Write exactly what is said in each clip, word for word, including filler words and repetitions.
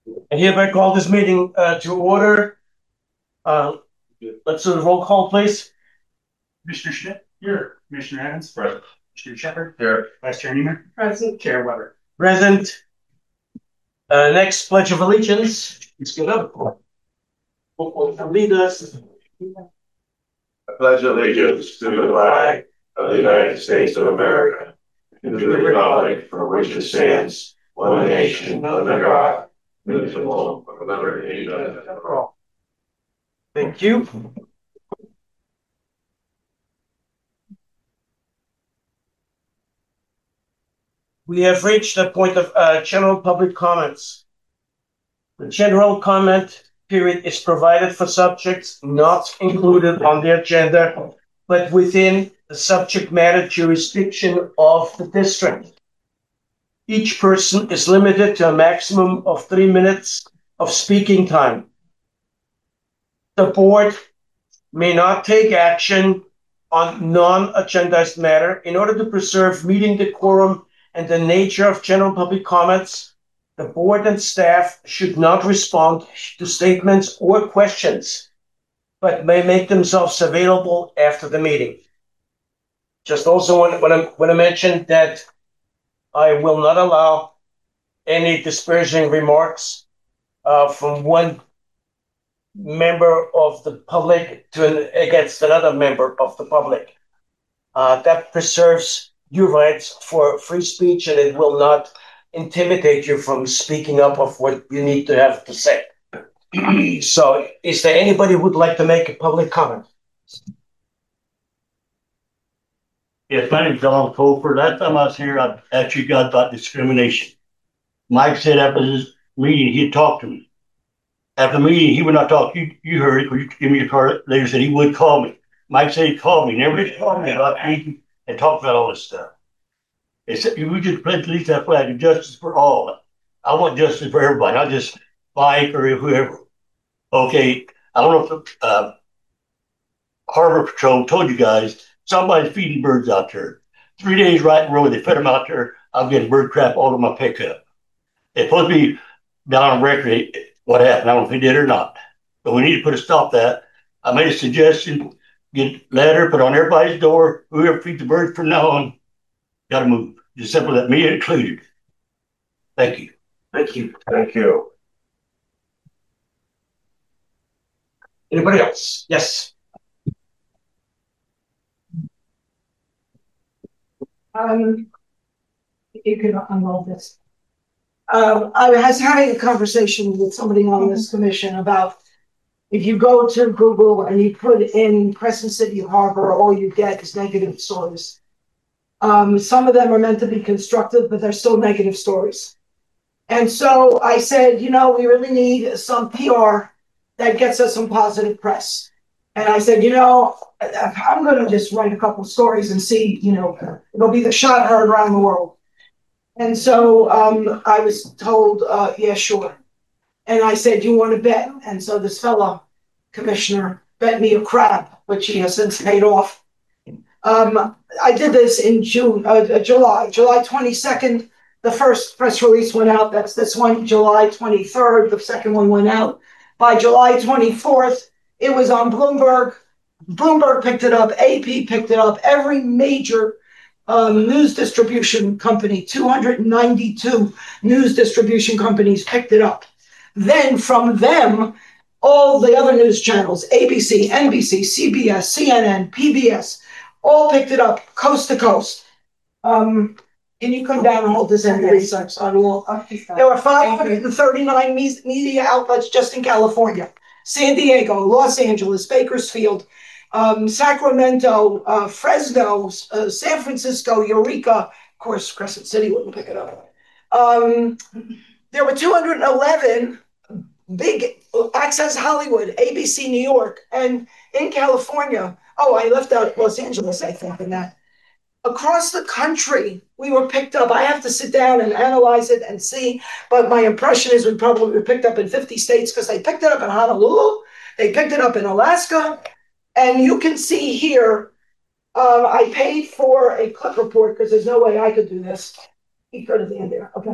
I hereby call this meeting uh, to order. Uh, let's do the roll call, please. Commissioner Schmidt? Here. Commissioner Evans? Present. Commissioner Shepard? Here. Vice Chair Niemann? Present. Chair Weber? Present. Uh, next, Pledge of Allegiance. Let's get up. Lead us. I pledge allegiance to the flag of the United States of America and to the republic for which it stands, one nation under God, indivisible, with liberty and justice for all. Thank you. We have reached the point of uh, general public comments. The general comment period is provided for subjects not included on the agenda, but within the subject matter jurisdiction of the district. Each person is limited to a maximum of three minutes of speaking time. The board may not take action on non-agendized matter. In order to preserve meeting decorum and the nature of general public comments, the board and staff should not respond to statements or questions, but may make themselves available after the meeting. Just also when, when, I, when I mentioned that I will not allow any disparaging remarks uh, from one member of the public to an, against another member of the public. Uh, that preserves your rights for free speech, and it will not intimidate you from speaking up of what you need to have to say. So, is there anybody who would like to make a public comment? Yes, my name is Donald Colford. Last time I was here, I actually got about discrimination. Mike said after this meeting, he'd talk to me. After the meeting, he would not talk. You you heard it, or you give me a card later, said he would call me. Mike said he'd call me. Never did call me about meeting and talk about all this stuff. They said we just pledge at least that flag of justice for all. I want justice for everybody, not just Mike or whoever. Okay, I don't know if the uh, Harbor Patrol told you guys somebody's feeding birds out there. Three days right in a row, they fed them out there. I'm getting bird crap all over my pickup. It's supposed to be down on record what happened. I don't know if he did or not. But we need to put a stop to that. I made a suggestion, get a letter, put on everybody's door. Whoever feeds the birds from now on, got to move. Just simple that, me included. Thank you. Thank you. Thank you. Anybody else? Yes. Um, you can unroll this. Um, I was having a conversation with somebody on this commission about if you go to Google and you put in Crescent City Harbor, all you get is negative stories. Um, some of them are meant to be constructive, but they're still negative stories. And so I said, you know, we really need some P R that gets us some positive press. And I said, you know, I'm going to just write a couple stories and see, you know, it'll be the shot heard around the world. And so um, I was told, uh, yeah, sure. And I said, you want to bet? And so this fellow commissioner bet me a crab, which he has since paid off. Um, I did this in June, uh, July, July twenty-second. The first press release went out. That's this one, July twenty-third. The second one went out. By July twenty-fourth, it was on Bloomberg. Bloomberg picked it up. A P picked it up. Every major um, news distribution company, two hundred ninety-two news distribution companies picked it up. Then from them, all the other news channels, A B C, N B C, C B S, C N N, P B S, all picked it up coast to coast. Um, can you come down and hold this in, please? There were five hundred thirty-nine me- media outlets just in California. San Diego, Los Angeles, Bakersfield, um, Sacramento, uh, Fresno, uh, San Francisco, Eureka. Of course, Crescent City wouldn't pick it up. Um, there were two hundred eleven big Access Hollywood, A B C New York, and in California. Oh, I left out Los Angeles, I think, in that. Across the country, we were picked up. I have to sit down and analyze it and see, but my impression is we probably were picked up in fifty states because they picked it up in Honolulu, they picked it up in Alaska, and you can see here, uh, I paid for a clip report because there's no way I could do this. He put it in there, okay.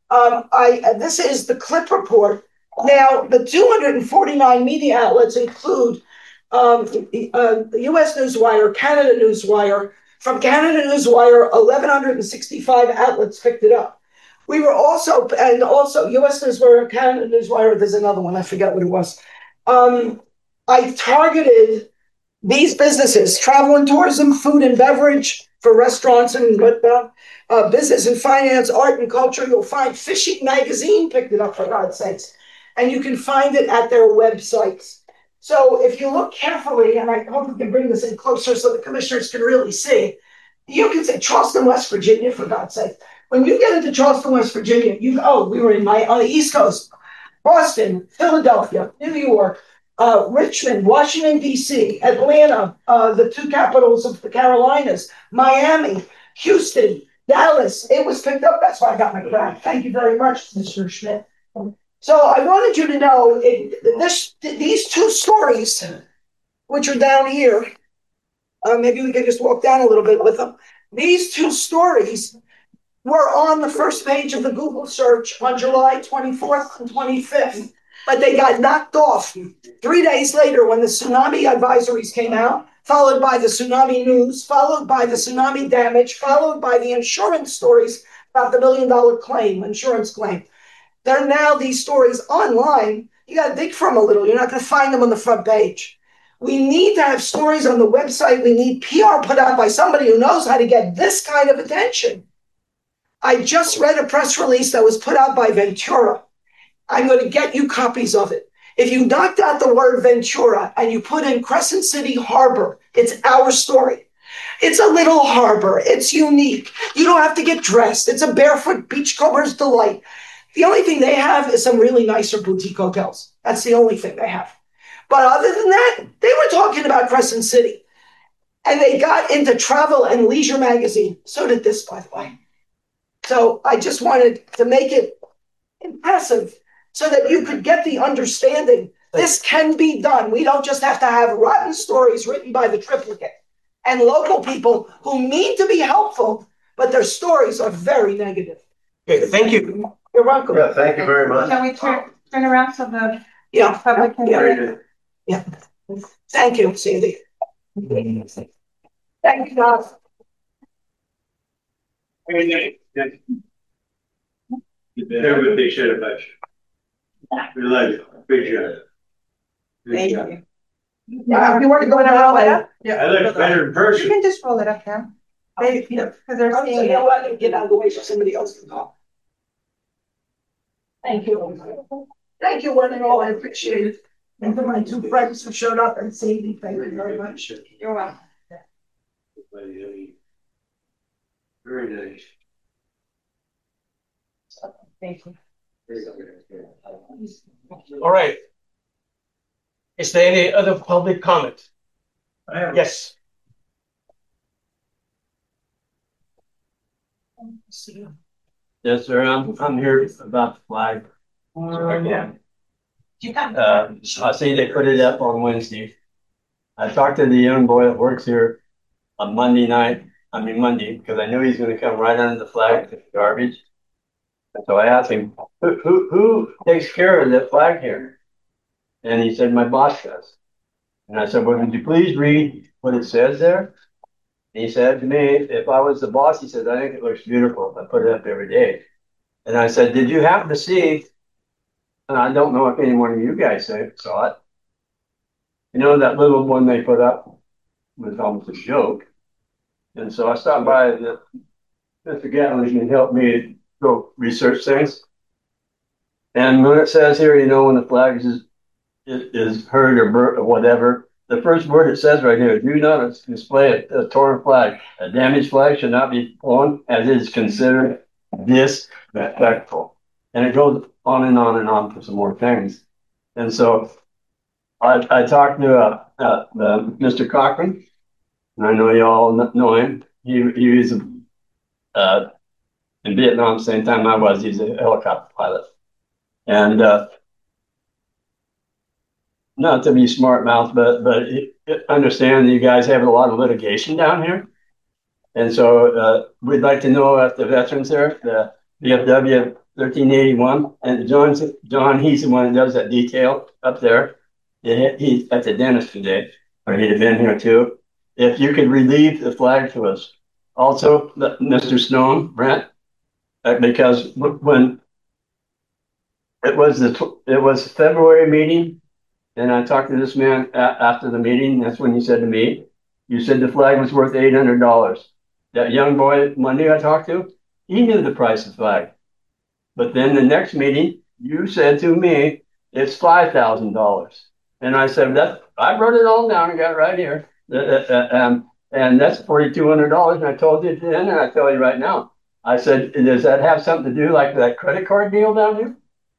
Um, I, uh, this is the clip report. Now, the two hundred forty-nine media outlets include um, uh, the U S Newswire, Canada Newswire. From Canada Newswire, eleven sixty-five outlets picked it up. We were also, and also U S Newswire, Canada Newswire, there's another one, I forget what it was. Um, I targeted these businesses: travel and tourism, food and beverage for restaurants and uh, uh, business and finance, art and culture. You'll find Fishing Magazine picked it up, for God's sakes. And you can find it at their websites. So if you look carefully, and I hope we can bring this in closer so the commissioners can really see, you can say Charleston, West Virginia, for God's sake. When you get into Charleston, West Virginia, you oh, we were in my on the East Coast, Boston, Philadelphia, New York, uh, Richmond, Washington, D C, Atlanta, uh, the two capitals of the Carolinas, Miami, Houston, Dallas. It was picked up. That's why I got my grant. Thank you very much, Mister Schmidt. So I wanted you to know it, this, these two stories, which are down here, uh, maybe we can just walk down a little bit with them. These two stories were on the first page of the Google search on July twenty-fourth and twenty-fifth, but they got knocked off three days later when the tsunami advisories came out, followed by the tsunami news, followed by the tsunami damage, followed by the insurance stories about the million dollar claim, insurance claim. They're now these stories online. You got to dig for them a little. You're not going to find them on the front page. We need to have stories on the website. We need P R put out by somebody who knows how to get this kind of attention. I just read a press release that was put out by Ventura. I'm going to get you copies of it. If you knocked out the word Ventura and you put in Crescent City Harbor, it's our story. It's a little harbor. It's unique. You don't have to get dressed. It's a barefoot beachcomber's delight. The only thing they have is some really nicer boutique hotels. That's the only thing they have. But other than that, they were talking about Crescent City. And they got into Travel and Leisure magazine. So did this, by the way. So I just wanted to make it impressive so that you could get the understanding. This can be done. We don't just have to have rotten stories written by the triplicate and local people who mean to be helpful, but their stories are very negative. Okay, thank you. You're welcome. Yeah, thank you very much. Can we turn, turn around so the Yeah. public can Yeah. hear it? Yeah. Thank you, Sandy. Thank you, guys. Everybody take shit about you. We love you. Big job. Thank you. Yeah, if you want to go Wanna that roll it way. up? I look better in You person. can just roll it up now. They, because they're I'm seeing saying, you know it. what, let me get out of the way so somebody else can talk. Thank you. Thank you, one and all. I appreciate it. And for my two friends who showed up and saved me, thank you very much. You're welcome. Very nice. Thank you. All right. Is there any other public comment? I have, Yes. Yes, sir. I'm, I'm here about the flag. Again. Uh, I see they put it up on Wednesday. I talked to the young boy that works here on Monday night, I mean Monday, because I knew he's gonna come right under the flag with garbage. And so I asked him, who, who, who takes care of the flag here? And he said, my boss does. And I said, well, would you please read what it says there? And he said to me, if I was the boss, he said, I think it looks beautiful. I put it up every day. And I said, did you happen to see, and I don't know if any one of you guys saw it, you know, that little one they put up was almost a joke. And so I stopped by, the, Mister Gatlin can help me go research things. And when it says here, you know, when the flag is, is hurt or burnt or whatever, the first word it says right here, do not display a, a torn flag. A damaged flag should not be flown as it is considered disrespectful. And it goes on and on and on for some more things. And so I, I talked to uh, uh, uh, Mister Cochran, and I know you all know him. He, he was uh, in Vietnam, same time I was. He's a helicopter pilot. And uh, not to be smart mouth, but but it, it, understand that you guys have a lot of litigation down here. And so uh, we'd like to know if the veterans there, the V F W thirteen eighty-one, and John's, John, he's the one that does that detail up there. He- He's at the dentist today, or he'd have been here too. If you could relieve the flag to us. Also, the- Mister Stone, Brent, uh, because w- when it was the, tw- it was February meeting, and I talked to this man a- after the meeting, that's when you said to me, you said the flag was worth eight hundred dollars. That young boy Monday I talked to, he knew the price of the flag. But then the next meeting, you said to me, it's five thousand dollars. And I said, that, I wrote it all down and got it right here. Uh, uh, uh, um, and that's forty-two hundred dollars. And I told you then, and I tell you right now. I said, does that have something to do like that credit card deal down here?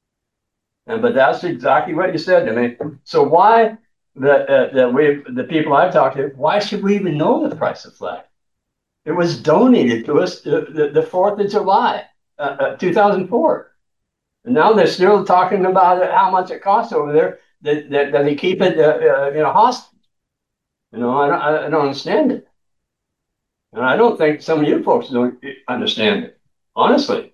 And but that's exactly what you said to me. So why the uh, that we the people I've talked to, why should we even know the price of flag? It was donated to us the, the, the fourth of July, uh, uh, two thousand four. And now they're still talking about it, how much it costs over there, that, that, that they keep it, uh, uh, you know, hostage. You know, I don't, I don't understand it. And I don't think some of you folks don't understand it, honestly.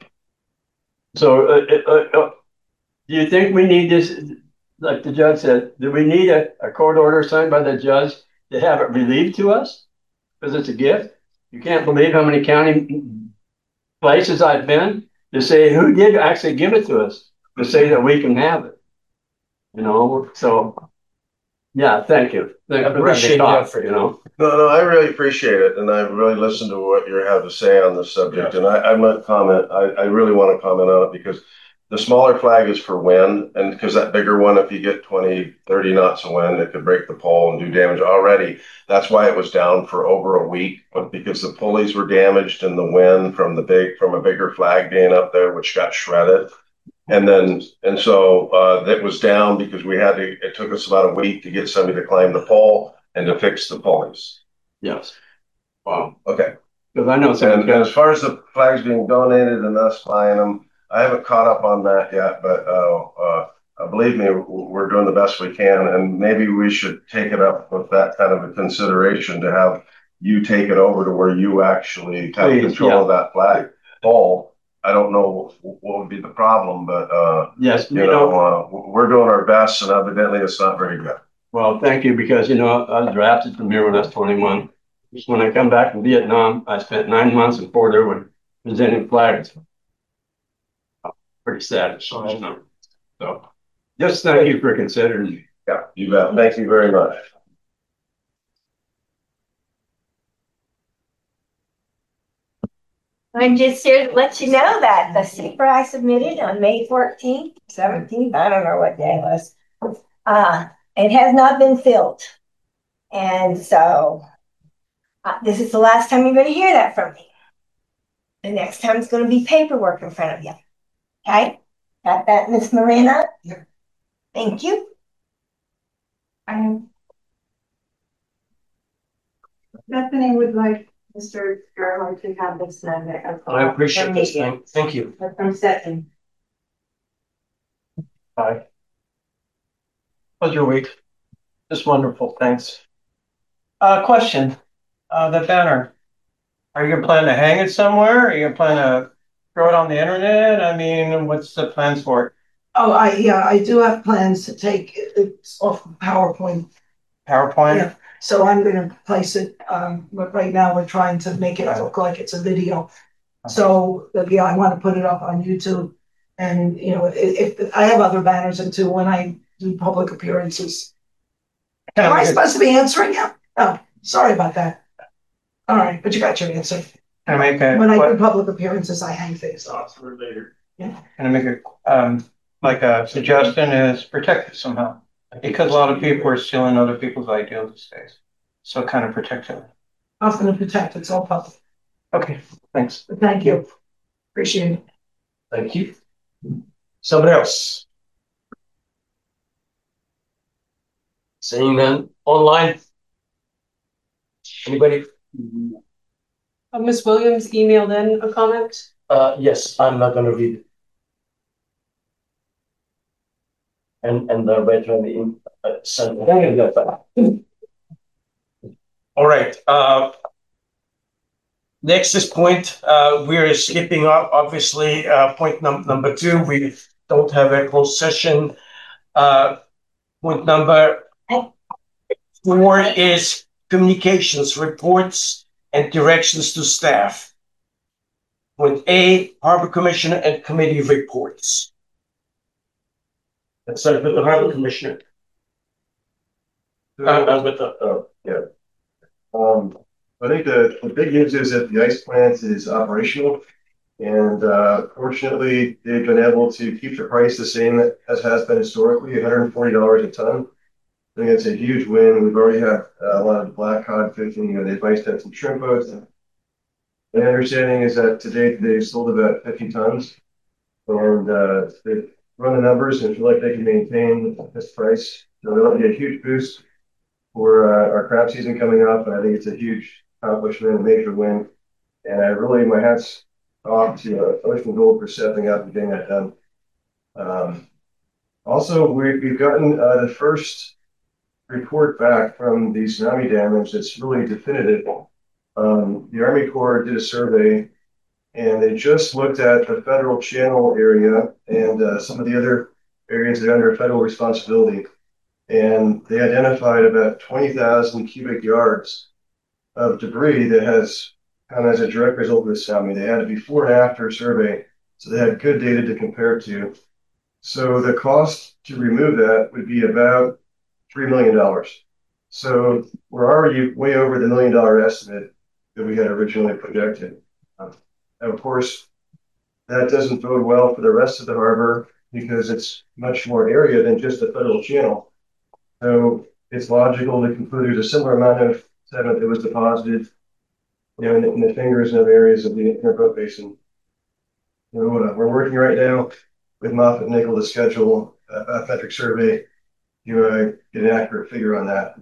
So, uh, uh, uh, do you think we need this, like the judge said, do we need a, a court order signed by the judge to have it relieved to us? Because it's a gift. You can't believe how many county places I've been to say who did actually give it to us, to say that we can have it. You know, so yeah, thank you. Thank I appreciate the effort. You know, No, no, I really appreciate it, and I really listened to what you have to say on this subject, and I, I might comment, I, I really want to comment on it, because the smaller flag is for wind, and because that bigger one, if you get twenty, thirty knots of wind, it could break the pole and do damage already. That's why it was down for over a week, but because the pulleys were damaged in the wind from the big, from a bigger flag being up there, which got shredded. And then, and so uh, that was down because we had to, it took us about a week to get somebody to climb the pole and to fix the pulleys. yes, Wow. Okay. because I know some And as far as the flags being donated and us buying them, I haven't caught up on that yet, but uh, uh, uh, believe me, we're doing the best we can. And maybe we should take it up with that kind of a consideration to have you take it over to where you actually have Please, control yeah. of that flag pole. I don't know what would be the problem, but uh, yes, you, know, uh, we're doing our best, and evidently it's not very good. well, thank you, because you know I was drafted from here when I was twenty-one. When I come back from Vietnam, I spent nine months in Fort Irwin presenting flags. Pretty sad. So, you know. So just thank you for considering me. Yeah, you bet. Thank you very much. I'm just here to let you know that the secret I submitted on May fourteenth, seventeenth, I don't know what day it was, uh, it has not been filled. And so uh, this is the last time you're going to hear that from me. The next time it's going to be paperwork in front of you. Okay? Got that, Miss Marina? Yeah. Thank you. Um, Bethany would like Mister Garland to have this done. I appreciate this thing. Thank you. From setting. Hi. How's your week? Just wonderful, thanks. Uh, question, uh, the banner. Are you gonna plan to hang it somewhere? Are you gonna plan to throw it on the internet? I mean, what's the plans for it? Oh, I, yeah, I do have plans to take it it's off of PowerPoint. PowerPoint? Yeah, so I'm gonna place it, um, but right now we're trying to make it look like it's a video. So, uh, yeah, I wanna put it up on YouTube. And, you know, if, if, I have other banners and too, when I do public appearances. Can Am I I make a, supposed to be answering you? Oh, sorry about that. All right, but you got your answer. can I make a, When I do what, public appearances, I hang things off. can I make a, um, like a suggestion is protect it somehow? Because a lot of people are stealing other people's ideas these days. So kind of protect it. I'm gonna protect it, it's all public. Okay, thanks. But thank you. Appreciate it. Thank you. Somebody else? Seeing none online? Anybody? Uh, Miss Williams emailed in a comment. Uh, yes, I'm not gonna read it. And, and the veteran in, uh, sent. All right, uh. Next is point, uh, we're skipping up, obviously, uh, point num- number two. We don't have a closed session. Uh, point number four is communications, reports, and directions to staff. Point A, Harbor Commissioner and committee reports. Let's start with the Harbor Commissioner. Uh, uh, with the, Oh, yeah. Um, I think the, the big news is that the ice plant is operational. And uh, fortunately, they've been able to keep the price the same as has been historically, one hundred forty dollars a ton. I think it's a huge win. We've already had uh, a lot of black cod fishing. You know, they've iced out some shrimp boats. My understanding is that to date, they've sold about fifty tons. And uh, they've run the numbers and feel like they can maintain this price. So that'll be a huge boost for uh, our crab season coming up. And I think it's a huge accomplishment, a major win. And I really, my hat's off to uh, Ocean Gold for stepping up and getting that done. Um, also, we, we've gotten uh, the first report back from the tsunami damage that's really definitive. Um, the Army Corps did a survey and they just looked at the federal channel area and uh, some of the other areas that are under federal responsibility. And they identified about twenty thousand cubic yards of debris that has come as a direct result of the tsunami. They had a before and after survey, so they had good data to compare to. So the cost to remove that would be about three million dollars. So we're already way over the million dollar estimate that we had originally projected. Um, and of course, that doesn't bode well for the rest of the harbor because it's much more area than just the federal channel. So it's logical to conclude there's a similar amount of sediment that was deposited, you know, in the, in the fingers and other areas of the Interboat Basin. You know, uh, we're working right now with Moffett Nickel to schedule a bathymetric survey to uh, get an accurate figure on that.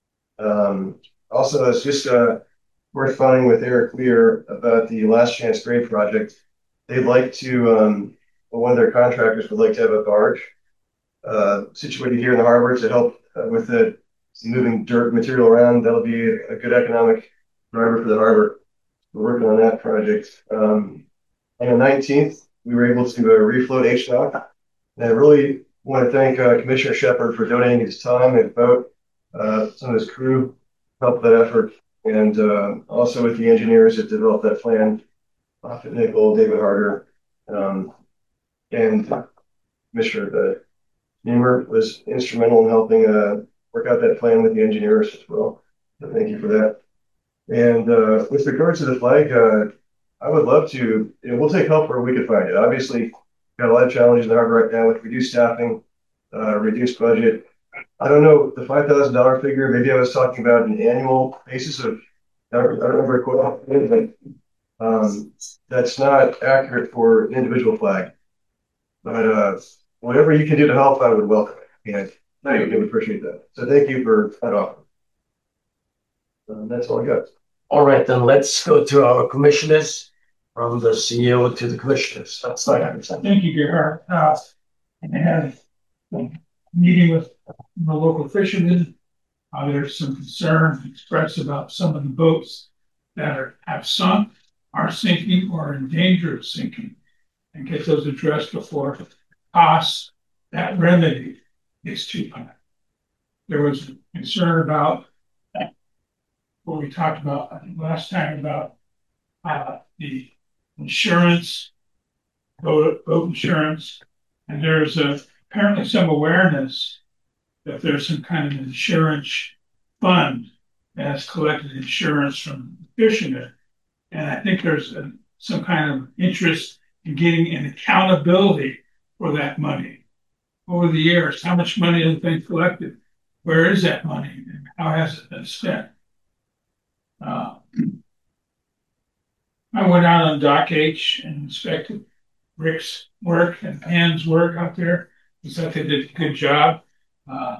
Um, also, it's just uh, worth finding with Eric Lear about the Last Chance Grade project. They'd like to, um, well, one of their contractors would like to have a barge uh, situated here in the harbor to help uh, with the moving dirt material around. That'll be a good economic driver for the harbor. We're working on that project. Um, on the nineteenth, we were able to uh, refloat H D O C. And I really want to thank uh, Commissioner Shepard for donating his time and boat, uh, some of his crew helped that effort, and uh, also with the engineers that developed that plan, Moffett Nickel, David Harder, um, and Commissioner uh, Niemer was instrumental in helping uh, work out that plan with the engineers as well. So thank you for that. And uh, with regard to the flag, uh, I would love to, you know, we'll take help where we can find it. Obviously, we've got a lot of challenges in the harbor right now with reduced staffing, uh, reduced budget. I don't know the five thousand dollars figure. Maybe I was talking about an annual basis of, I don't, I don't remember quite, but um, that's not accurate for an individual flag. But uh, whatever you can do to help, I would welcome it. And I would appreciate that. So thank you for that offer. Um, that's all I got. all right, then let's go to our commissioners, from the C E O to the commissioners. That's not understand. Thank you, Gerhard. Uh, I had a meeting with the local fishermen. Uh, there's some concern expressed about some of the boats that are have sunk, are sinking, or in danger of sinking, and get those addressed before costs that remedy is too high. There was concern about what we talked about I think last time about uh, the insurance, boat, boat insurance, and there's a, apparently some awareness that there's some kind of insurance fund that has collected insurance from fishermen. And I think there's a, some kind of interest in getting an accountability for that money. Over the years, how much money has been collected? Where is that money? And how has it been spent? Uh, I went out on Dock H and inspected Rick's work and Pam's work out there. I thought they did a good job. Uh,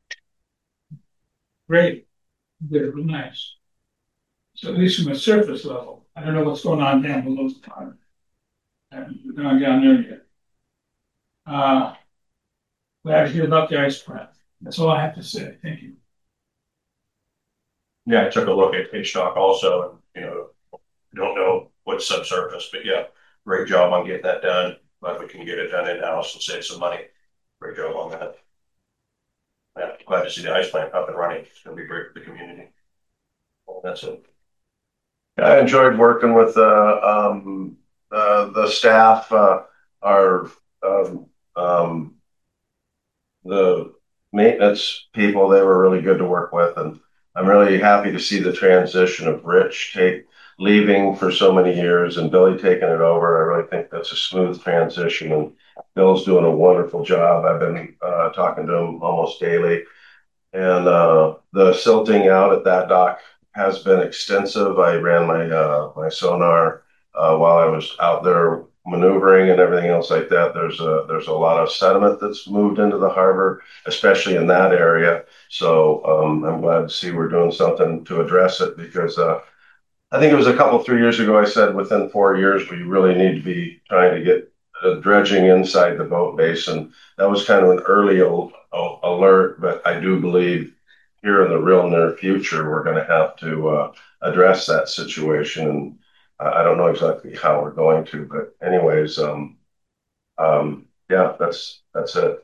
great. They did real nice. So at least from a surface level, I don't know what's going on down below the water. I haven't gone down there yet. Uh, glad to hear about the ice plant. That's all I have to say. Thank you. Yeah, I took a look at H D O C also, and you know, don't know what's subsurface, but yeah, great job on getting that done. Glad we can get it done in-house and save some money. Great job on that. Yeah, glad to see the ice plant up and running. It's gonna be great for the community. Well, that's it. I enjoyed working with uh, um, uh, the staff, uh, our um, um, the maintenance people. They were really good to work with, and I'm really happy to see the transition of Rich take leaving for so many years and Billy taking it over. I really think that's a smooth transition, and Bill's doing a wonderful job. I've been uh, talking to him almost daily, and uh, the silting out at that dock has been extensive. I ran my uh, my sonar uh, while I was out there maneuvering and everything else like that. There's a there's a lot of sediment that's moved into the harbor, especially in that area. So um, I'm glad to see we're doing something to address it, because uh, I think it was a couple three years ago I said within four years we really need to be trying to get uh, dredging inside the boat basin. That was kind of an early o- o- alert, but I do believe here in the real near future we're going to have to uh, address that situation. And I I don't know exactly how we're going to, but anyways, um, um, yeah, that's that's it.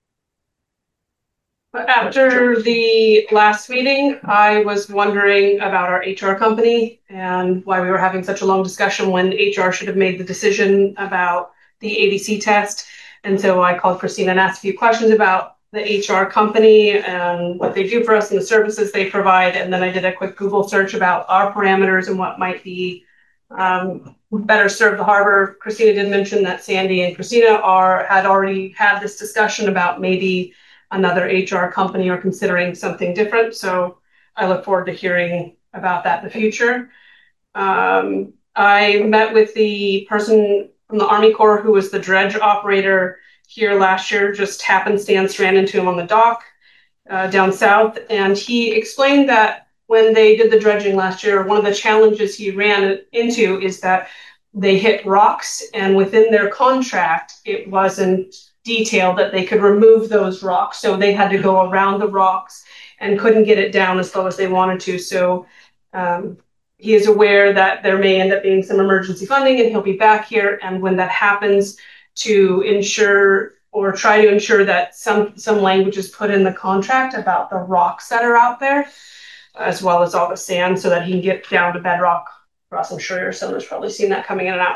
After the last meeting, I was wondering about our H R company and why we were having such a long discussion when H R should have made the decision about the A D C test. And so I called Christina and asked a few questions about the H R company and what they do for us and the services they provide. And then I did a quick Google search about our parameters and what might be um, better serve the harbor. Christina did mention that Sandy and Christina are had already had this discussion about maybe another H R company or considering something different. So I look forward to hearing about that in the future. Um, I met with the person from the Army Corps who was the dredge operator here last year, just happenstance ran into him on the dock uh, down south. And he explained that when they did the dredging last year, one of the challenges he ran into is that they hit rocks, and within their contract, it wasn't detailed that they could remove those rocks. So they had to go around the rocks and couldn't get it down as low as they wanted to. So um, he is aware that there may end up being some emergency funding and he'll be back here. And when that happens, to ensure or try to ensure that some, some language is put in the contract about the rocks that are out there, as well as all the sand, so that he can get down to bedrock. Ross, I'm sure your son has probably seen that coming in and out.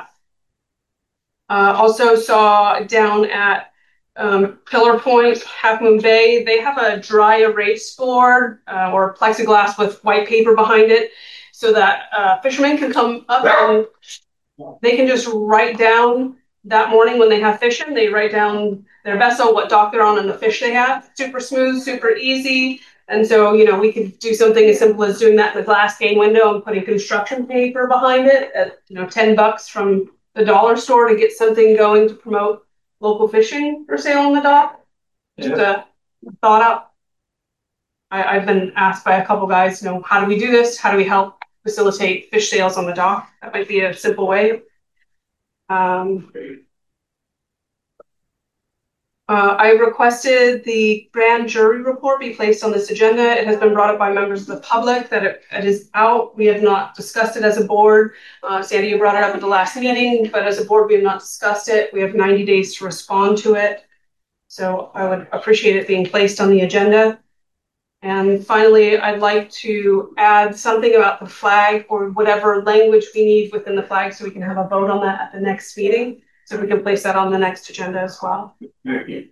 Uh, also saw down at um, Pillar Point, Half Moon Bay, they have a dry erase board uh, or plexiglass with white paper behind it, so that uh, fishermen can come up and they can just write down that morning when they have fishing. They write down their vessel, what dock they're on, and the fish they have. Super smooth, super easy. And so, you know, we could do something as simple as doing that in the glass pane window and putting construction paper behind it at, you know, ten bucks from the dollar store to get something going to promote local fishing for sale on the dock. Just a thought out. I, I've been asked by a couple guys, you know, how do we do this? How do we help facilitate fish sales on the dock? That might be a simple way. Um, Uh, I requested the grand jury report be placed on this agenda. It has been brought up by members of the public that it, it is out. We have not discussed it as a board. Uh, Sandy, you brought it up at the last meeting, but as a board, we have not discussed it. We have ninety days to respond to it. So I would appreciate it being placed on the agenda. And finally, I'd like to add something about the flag or whatever language we need within the flag so we can have a vote on that at the next meeting. So we can place that on the next agenda as well. Thank you.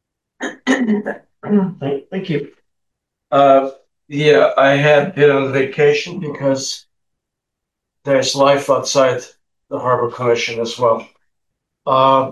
Thank you. Uh, yeah, I had been on vacation because there's life outside the Harbor Commission as well. Uh,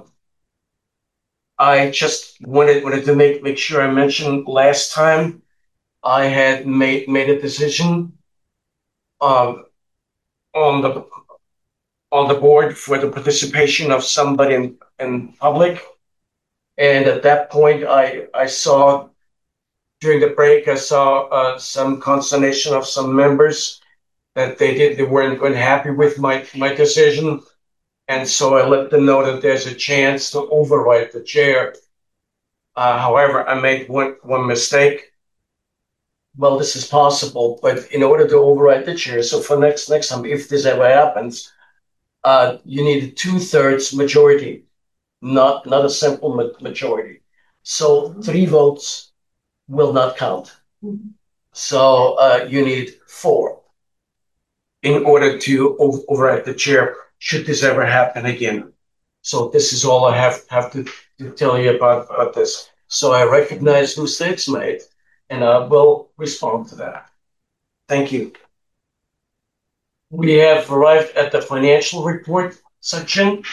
I just wanted wanted to make make sure I mentioned last time I had made made a decision um, on the on the board for the participation of somebody in, in public. And at that point, I, I saw, during the break, I saw uh, some consternation of some members that they did, they weren't, weren't happy with my, my decision. And so I let them know that there's a chance to override the chair. Uh, however, I made one, one mistake. well, this is possible, but in order to override the chair, so for next next time, if this ever happens, uh, you need a two-thirds majority, not not a simple ma- majority. So three votes will not count. So uh, you need four in order to o- override the chair, should this ever happen again. So this is all I have have to, to tell you about, about this. So I recognize who mistakes made, and I will respond to that. Thank you. We have arrived at the financial report section.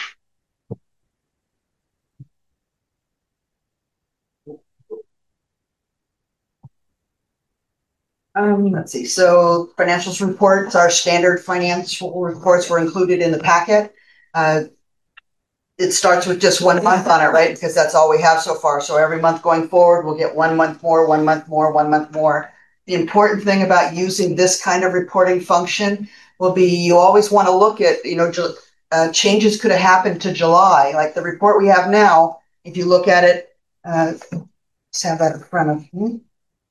Um, let's see, so financials reports, our standard financial reports were included in the packet. Uh, it starts with just one month on it, right? Because that's all we have so far. So every month going forward, we'll get one month more, one month more, one month more. The important thing about using this kind of reporting function will be you always want to look at, you know, uh, changes could have happened to July. Like the report we have now, if you look at it, uh, let's have that in front of me.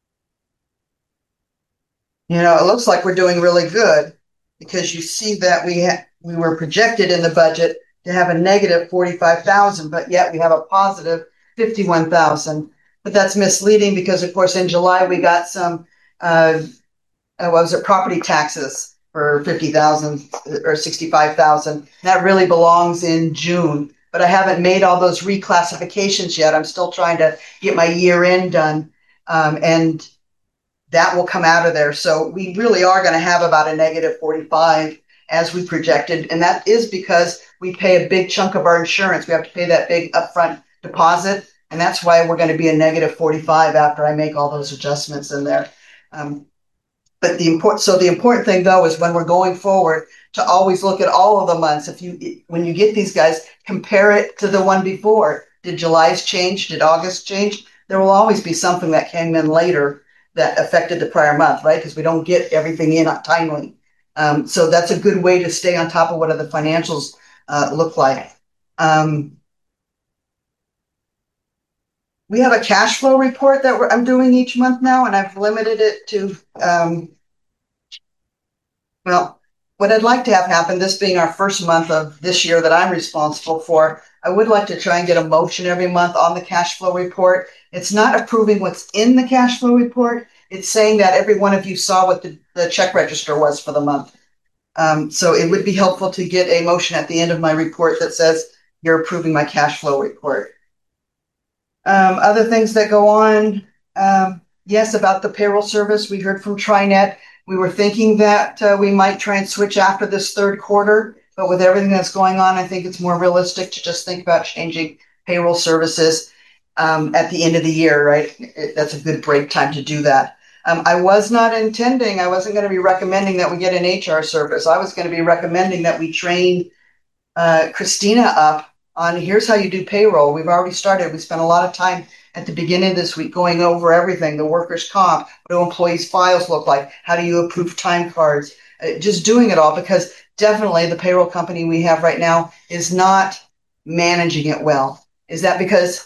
You know, it looks like we're doing really good because you see that we ha- we were projected in the budget to have a negative forty-five thousand, but yet we have a positive fifty-one thousand. But that's misleading because, of course, in July we got some, uh, uh, what was it, property taxes for fifty thousand or sixty-five thousand. That really belongs in June. But I haven't made all those reclassifications yet. I'm still trying to get my year end done. Um, and that will come out of there. So we really are going to have about a negative forty-five as we projected. And that is because we pay a big chunk of our insurance. We have to pay that big upfront deposit. And that's why we're going to be a negative forty-five after I make all those adjustments in there. Um, but the important, so the important thing though, is when we're going forward to always look at all of the months. If you, when you get these guys, compare it to the one before. Did July's change? Did August change? There will always be something that came in later that affected the prior month, right? Because we don't get everything in timely. Um, so that's a good way to stay on top of what the financials uh, look like. Um, we have a cash flow report that we're, I'm doing each month now, and I've limited it to, um, well, what I'd like to have happen, this being our first month of this year that I'm responsible for, I would like to try and get a motion every month on the cash flow report. It's not approving what's in the cash flow report. It's saying that every one of you saw what the, the check register was for the month. Um, so it would be helpful to get a motion at the end of my report that says you're approving my cash flow report. Um, other things that go on, um, yes, about the payroll service, we heard from TriNet. We were thinking that uh, we might try and switch after this third quarter, but with everything that's going on, I think it's more realistic to just think about changing payroll services um, at the end of the year, right? It, that's a good break time to do that. Um, I was not intending, I wasn't going to be recommending that we get an H R service. I was going to be recommending that we train uh, Christina up on here's how you do payroll. We've already started. We spent a lot of time at the beginning of this week going over everything, the workers' comp, what do employees' files look like? How do you approve time cards? Uh, just doing it all, because definitely the payroll company we have right now is not managing it well. Is that because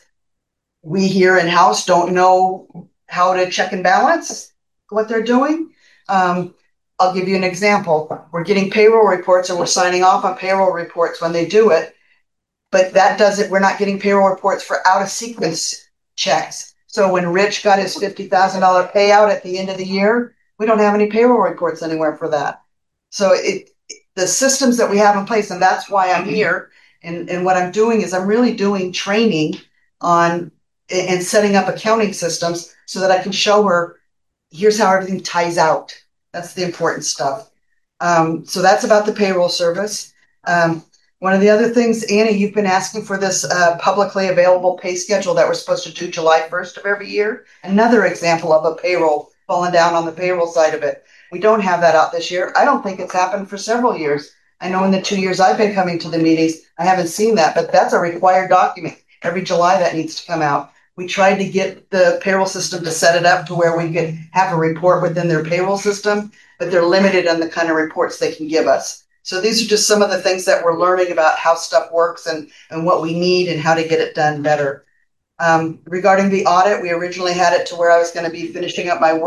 we here in-house don't know how to check and balance what they're doing? Um, I'll give you an example. We're getting payroll reports and we're signing off on payroll reports when they do it, but that doesn't, we're not getting payroll reports for out of sequence checks. So when Rich got his fifty thousand dollars payout at the end of the year, we don't have any payroll reports anywhere for that. So it, the systems that we have in place, and that's why I'm here. And, and what I'm doing is I'm really doing training on and setting up accounting systems so that I can show her, here's how everything ties out. That's the important stuff. Um, so that's about the payroll service. Um, one of the other things, Annie, you've been asking for this uh, publicly available pay schedule that we're supposed to do July first of every year. Another example of a payroll falling down on the payroll side of it. We don't have that out this year. I don't think it's happened for several years. I know in the two years I've been coming to the meetings, I haven't seen that, but that's a required document. Every July that needs to come out. We tried to get the payroll system to set it up to where we could have a report within their payroll system, but they're limited on the kind of reports they can give us. So these are just some of the things that we're learning about how stuff works and, and what we need and how to get it done better. Um, regarding the audit, we originally had it to where I was going to be finishing up my work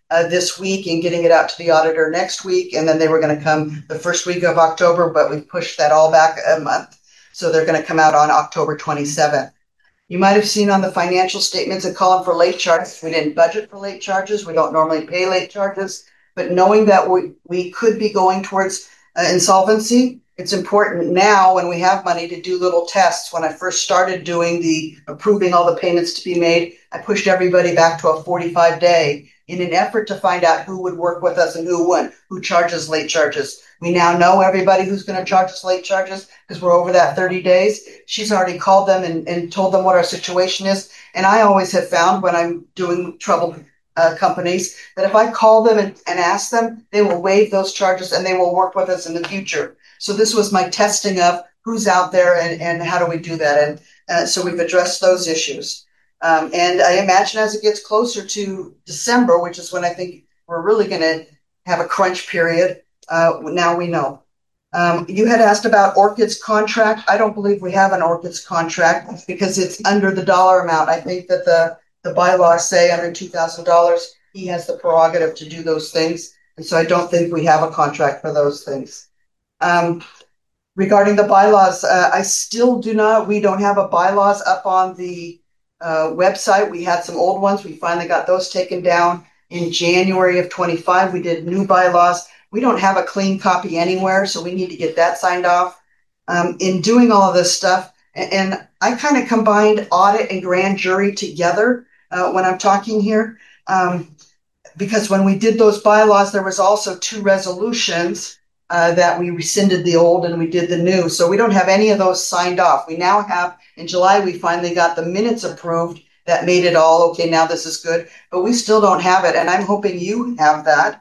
uh, this week and getting it out to the auditor next week. And then they were going to come the first week of October, but we pushed that all back a month. So they're going to come out on October twenty-seventh. You might have seen on the financial statements a column for late charges. We didn't budget for late charges. We don't normally pay late charges, but knowing that we, we could be going towards uh, insolvency, it's important now when we have money to do little tests. When I first started doing the approving all the payments to be made, I pushed everybody back to a forty-five day in an effort to find out who would work with us and who wouldn't, who charges late charges. We now know everybody who's going to charge us late charges because we're over that thirty days. She's already called them and, and told them what our situation is. And I always have found when I'm doing troubled uh, companies that if I call them and, and ask them, they will waive those charges and they will work with us in the future. So this was my testing of who's out there and, and how do we do that. And uh, so we've addressed those issues. Um, and I imagine as it gets closer to December, which is when I think we're really going to have a crunch period, uh, now we know. Um, you had asked about Orchid's contract. I don't believe we have an Orchid's contract because it's under the dollar amount. I think that the, the bylaws say under two thousand dollars, he has the prerogative to do those things. And so I don't think we have a contract for those things. Um, regarding the bylaws, uh, I still do not, we don't have a bylaws up on the uh, website. We had some old ones. We finally got those taken down in January of twenty-five. We did new bylaws. We don't have a clean copy anywhere, so we need to get that signed off. Um, in doing all of this stuff, and, and I kind of combined audit and grand jury together uh, when I'm talking here, um, because when we did those bylaws, there was also two resolutions uh, that we rescinded the old and we did the new. So we don't have any of those signed off. We now have, in July, we finally got the minutes approved that made it all, okay, now this is good, but we still don't have it. And I'm hoping you have that.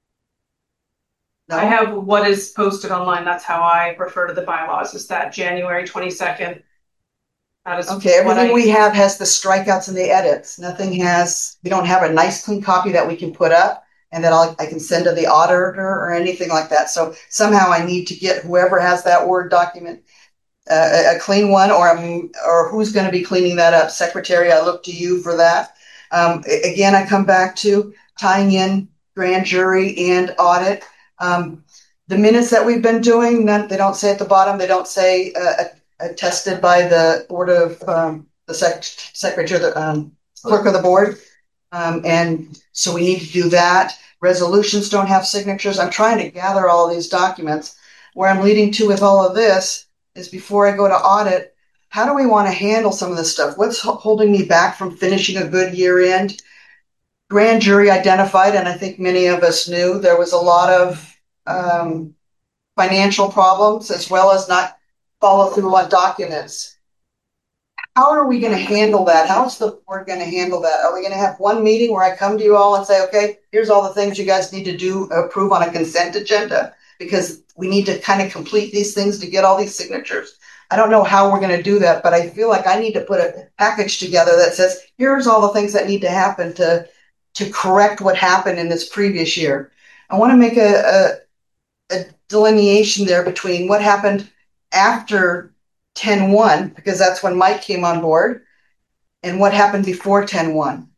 No? I have what is posted online. That's how I refer to the bylaws, is that January twenty-second. That is okay, everything I, we have has the strikeouts and the edits. Nothing has, we don't have a nice clean copy that we can put up and that I'll, I can send to the auditor or anything like that. So somehow I need to get whoever has that Word document, uh, a, a clean one, or, um, or who's going to be cleaning that up. Secretary, I look to you for that. Um, again, I come back to tying in grand jury and audit. Um, the minutes that we've been doing, none, they don't say at the bottom, they don't say uh, attested by the board of um, the sec- secretary, the um, clerk of the board. Um, and so we need to do that. Resolutions don't have signatures. I'm trying to gather all of these documents. Where I'm leading to with all of this is before I go to audit, how do we want to handle some of this stuff? What's holding me back from finishing a good year end? Grand jury identified, and I think many of us knew there was a lot of um, financial problems as well as not follow through on documents. How are we going to handle that? How is the board going to handle that? Are we going to have one meeting where I come to you all and say, okay, here's all the things you guys need to do, approve on a consent agenda, because we need to kind of complete these things to get all these signatures. I don't know how we're going to do that, but I feel like I need to put a package together that says, here's all the things that need to happen to to correct what happened in this previous year. I want to make a, a, a delineation there between what happened after ten one, because that's when Mike came on board, and what happened before ten one.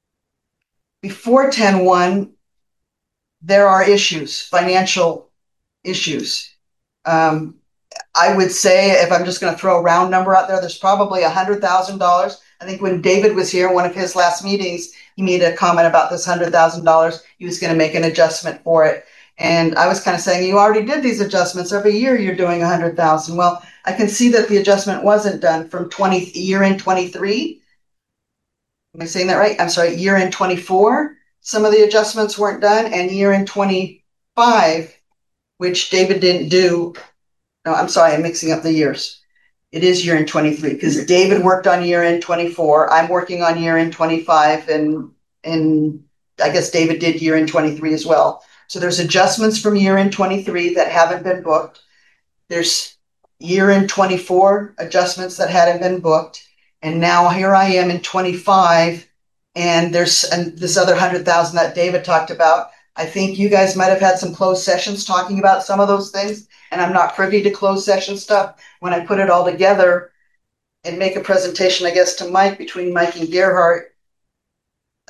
Before ten one, there are issues, financial issues. Um, I would say, if I'm just going to throw a round number out there, there's probably one hundred thousand dollars. I think when David was here, one of his last meetings, he made a comment about this one hundred thousand dollars. He was going to make an adjustment for it. And I was kind of saying, you already did these adjustments. Every year you're doing one hundred thousand dollars. Well, I can see that the adjustment wasn't done from twenty year in twenty-three. Am I saying that right? I'm sorry, year in twenty-four. Some of the adjustments weren't done, and year in twenty-five, which David didn't do. No, I'm sorry, I'm mixing up the years. It is year in twenty-three because David worked on year in twenty-four. I'm working on year in twenty-five, and and I guess David did year in twenty-three as well. So there's adjustments from year in twenty-three that haven't been booked. There's year in twenty-four adjustments that hadn't been booked. And now here I am in twenty-five, and there's and this other one hundred thousand that David talked about. I think you guys might have had some closed sessions talking about some of those things, and I'm not privy to closed session stuff. When I put it all together and make a presentation, I guess, to Mike, between Mike and Gerhardt,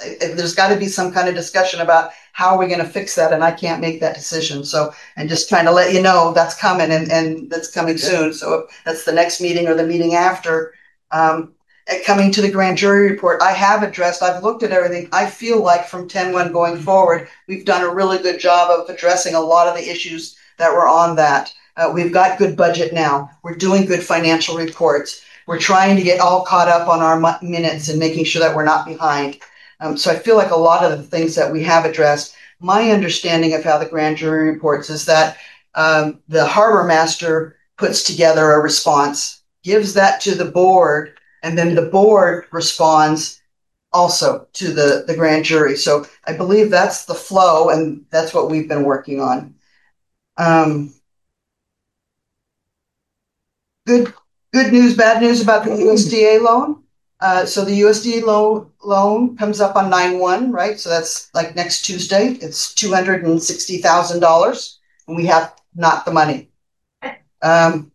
I- there's got to be some kind of discussion about how are we going to fix that, and I can't make that decision. So, and just trying to let you know that's coming, and, and that's coming soon. So if that's the next meeting or the meeting after. Um, and coming to the grand jury report, I have addressed, I've looked at everything. I feel like from ten one going forward, we've done a really good job of addressing a lot of the issues that were on that. Uh, we've got good budget now. We're doing good financial reports. We're trying to get all caught up on our mu- minutes and making sure that we're not behind. Um, so I feel like a lot of the things that we have addressed, my understanding of how the grand jury reports is that um, the harbor master puts together a response, gives that to the board, and then the board responds also to the, the grand jury. So I believe that's the flow, and that's what we've been working on. Um, good, good news, bad news about the U S D A loan. Uh, so the U S D A loan loan comes up on nine one, right? So that's like next Tuesday. It's two hundred and sixty thousand dollars, and we have not the money. Um,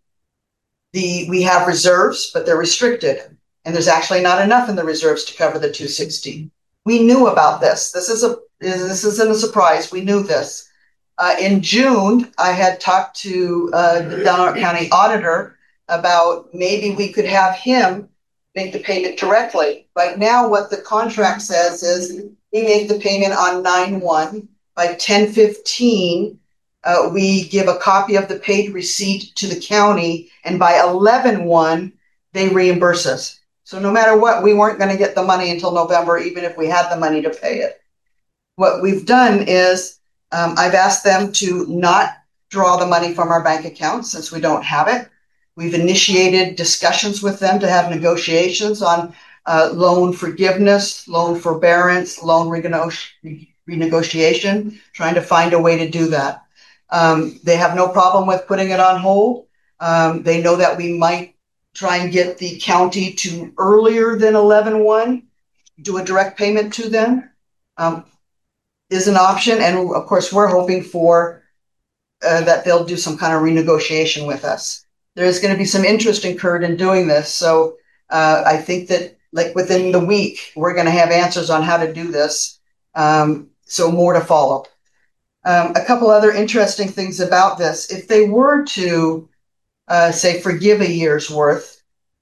the we have reserves, but they're restricted, and there's actually not enough in the reserves to cover the two sixty. We knew about this. This is a this isn't a surprise. We knew this. Uh, in June, I had talked to uh, the Delaware County auditor about maybe we could have him make the payment directly. Right now, what the contract says is we make the payment on nine one. By ten fifteen, uh, we give a copy of the paid receipt to the county, and by eleven one, they reimburse us. So no matter what, we weren't going to get the money until November, even if we had the money to pay it. What we've done is um, I've asked them to not draw the money from our bank account since we don't have it. We've initiated discussions with them to have negotiations on uh, loan forgiveness, loan forbearance, loan reneg- renegotiation, trying to find a way to do that. Um, they have no problem with putting it on hold. Um, they know that we might try and get the county to earlier than eleven one, do a direct payment to them, um, is an option. And of course, we're hoping for uh, that they'll do some kind of renegotiation with us. There is going to be some interest incurred in doing this. So uh, I think that like within the week, we're going to have answers on how to do this. Um, so more to follow. Um, a couple other interesting things about this. If they were to uh, say forgive a year's worth,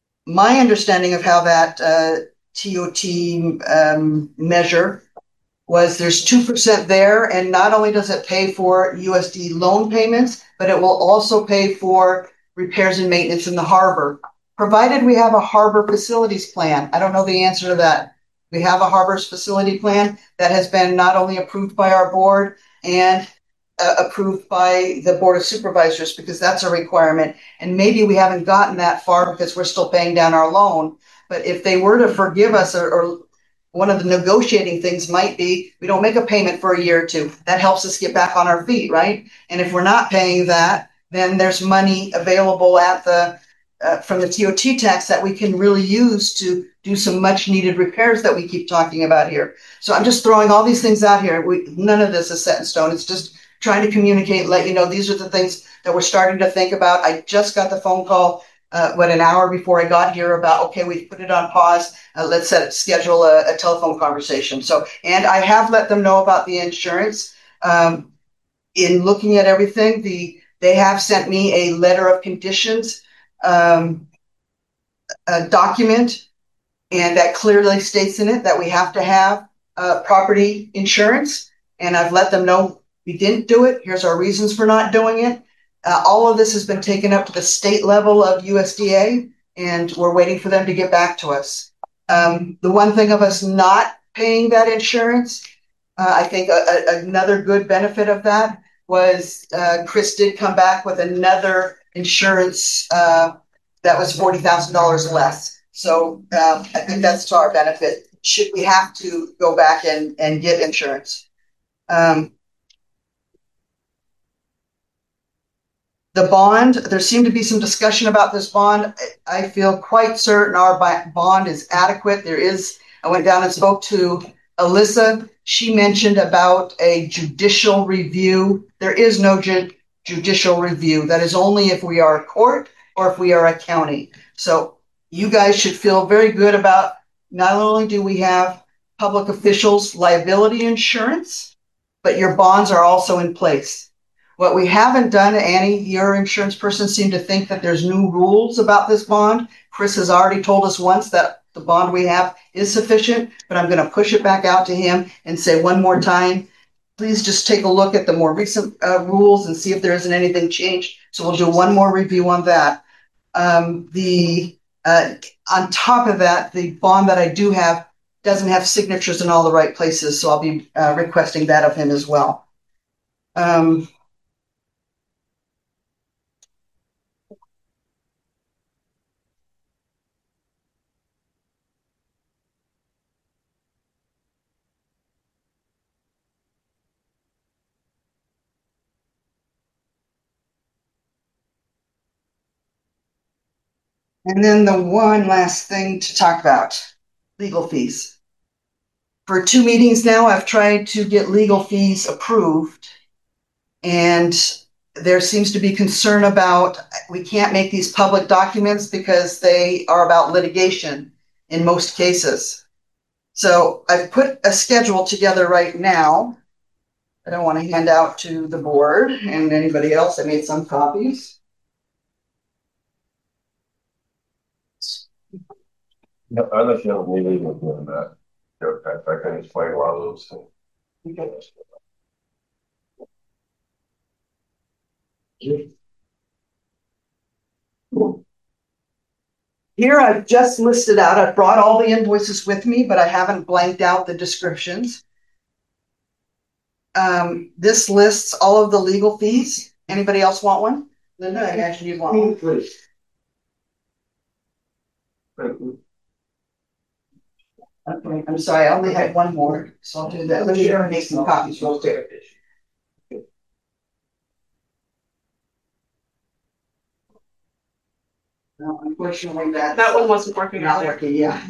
my understanding of how that uh, T O T um, measure was there's two percent there, and not only does it pay for U S D loan payments, but it will also pay for repairs and maintenance in the harbor, provided we have a harbor facilities plan. I don't know the answer to that. We have a harbor's facility plan that has been not only approved by our board and uh, approved by the Board of Supervisors, because that's a requirement. And maybe we haven't gotten that far because we're still paying down our loan. But if they were to forgive us, or, or one of the negotiating things might be we don't make a payment for a year or two. That helps us get back on our feet, right? And if we're not paying that, then there's money available at the uh, from the T O T tax that we can really use to do some much needed repairs that we keep talking about here. So I'm just throwing all these things out here. We, none of this is set in stone. It's just trying to communicate, let you know these are the things that we're starting to think about. I just got the phone call uh, what an hour before I got here about, okay, we've put it on pause. Uh, let's set schedule a, a telephone conversation. So, and I have let them know about the insurance. Um, in looking at everything, the they have sent me a letter of conditions, um, a document, and that clearly states in it that we have to have uh, property insurance. And I've let them know we didn't do it. Here's our reasons for not doing it. Uh, all of this has been taken up to the state level of U S D A, and we're waiting for them to get back to us. Um, the one thing of us not paying that insurance, uh, I think a, a, another good benefit of that was uh, Chris did come back with another insurance uh, that was forty thousand dollars less. So uh, I think that's to our benefit. Should we have to go back and, and get insurance? Um, the bond, there seemed to be some discussion about this bond. I feel quite certain our bond is adequate. There is, I went down and spoke to Alyssa. She mentioned about a judicial review. There is no ju- judicial review. That is only if we are a court or if we are a county. So you guys should feel very good about not only do we have public officials liability insurance, but your bonds are also in place. What we haven't done, Annie, your insurance person seemed to think that there's new rules about this bond. Chris has already told us once that the bond we have is sufficient, but I'm going to push it back out to him and say one more time, please just take a look at the more recent uh, rules and see if there isn't anything changed. So we'll do one more review on that. Um, the uh, on top of that, the bond that I do have doesn't have signatures in all the right places, so I'll be uh, requesting that of him as well. Um, And then the one last thing to talk about, legal fees. For two meetings now, I've tried to get legal fees approved. And there seems to be concern about, we can't make these public documents because they are about litigation in most cases. So I've put a schedule together right now that I want to hand out to the board and anybody else. I made some copies. No, I don't know if we need to do that. I, I can explain a lot of those things. Here I've just listed out, I've brought all the invoices with me, but I haven't blanked out the descriptions. Um, this lists all of the legal fees. Anybody else want one? Linda, I imagine you want one. Please. Okay, I'm sorry, I only had one more, so I'll do that. Let me make some copies real quick. No, unfortunately, that That one wasn't working not either. working. Yeah.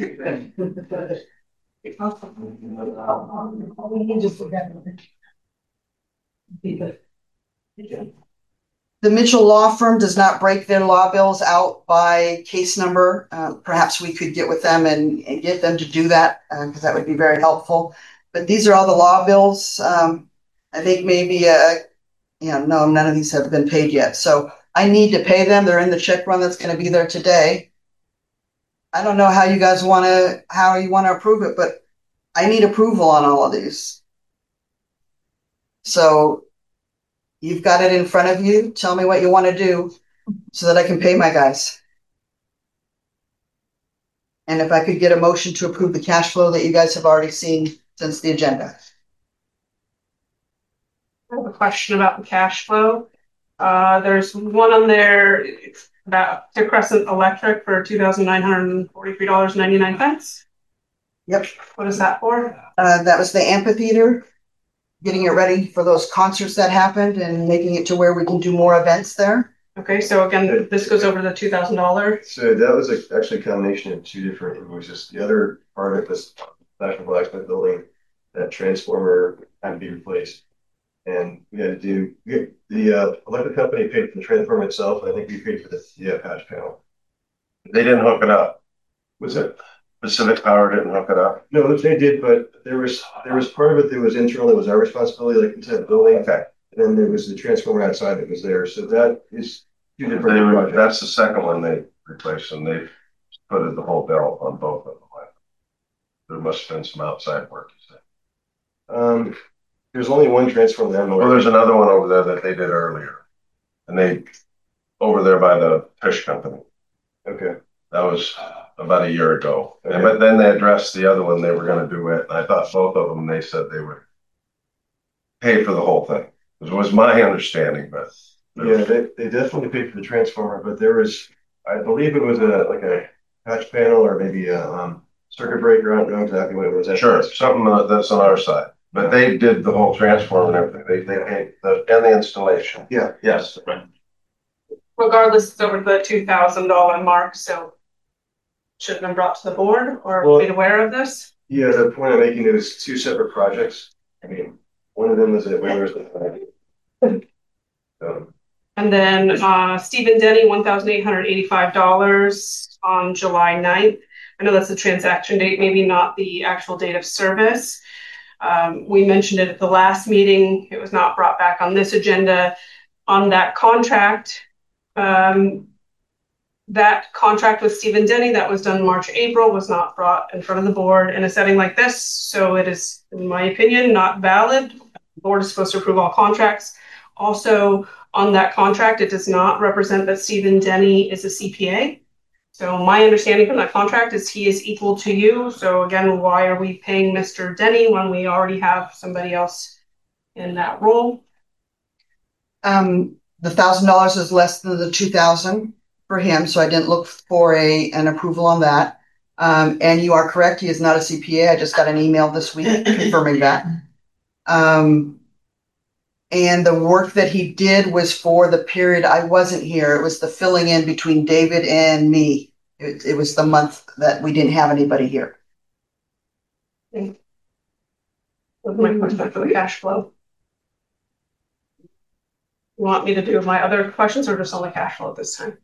The Mitchell Law Firm does not break their law bills out by case number. Uh, perhaps we could get with them and, and get them to do that because uh, that would be very helpful. But these are all the law bills. Um, I think maybe, uh, you know, no, none of these have been paid yet. So I need to pay them. They're in the check run that's going to be there today. I don't know how you guys want to, how you want to approve it, but I need approval on all of these. So you've got it in front of you. Tell me what you want to do so that I can pay my guys. And if I could get a motion to approve the cash flow that you guys have already seen since the agenda. I have a question about the cash flow. Uh, there's one on there about Clear Crescent Electric for two thousand nine hundred forty-three dollars and ninety-nine cents. Yep. What is that for? Uh, that was the amphitheater, getting it ready for those concerts that happened and making it to where we can do more events there. Okay, so again, this goes over the two thousand dollars. So that was a, actually a combination of two different invoices. The other part of this National Blacksmith Building, that transformer had to be replaced. And we had to do, we, the uh, electric company paid for the transformer itself. And I think we paid for the yeah, patch panel. They didn't hook it up. Was it Pacific Power didn't hook it up? No, they did, but there was there was part of it that was internal. It was our responsibility, like inside the building. Okay. And then there was the transformer outside that was there. So that is two different they projects. That's the second one they replaced, and they put it the whole bill on both of them. There must have been some outside work. You say. Um. There's only one transformer there. Well, there's another one over there that they did earlier. And they, over there by the fish company. Okay. That was about a year ago. Okay. And, but then they addressed the other one, they were going to do it. And I thought both of them, they said they would pay for the whole thing. It was my understanding, but. Yeah, they, they definitely paid for the transformer, but there was, I believe it was a like a patch panel or maybe a um, circuit breaker. I don't know exactly what it was. Sure, something uh, that's on our side. But they did the whole transformer and everything. They they paid the and the installation. Yeah. Yes. Right. Regardless, it's over the two thousand dollar mark, so should have been brought to the board or Well, made aware of this. Yeah, the point I'm making is two separate projects. I mean, one of them was at Whalers. um, And then uh, Stephen Denny, one thousand eight hundred eighty-five dollars on July ninth. I know that's the transaction date, maybe not the actual date of service. Um, we mentioned it at the last meeting. It was not brought back on this agenda. On that contract, um, that contract with Stephen Denny that was done March, April was not brought in front of the board in a setting like this. So it is, in my opinion, not valid. The board is supposed to approve all contracts. Also, on that contract, it does not represent that Stephen Denny is a C P A. So my understanding from that contract is he is equal to you. So again, why are we paying Mister Denny when we already have somebody else in that role? Um, the thousand dollars is less than the two thousand for him, so I didn't look for a an approval on that. Um, and you are correct, he is not a C P A. I just got an email this week confirming that. Um, and the work that he did was for the period I wasn't here. It was the filling in between David and me. It, it was the month that we didn't have anybody here. That's my question for the cash flow. You want me to do my other questions or just on the cash flow this time?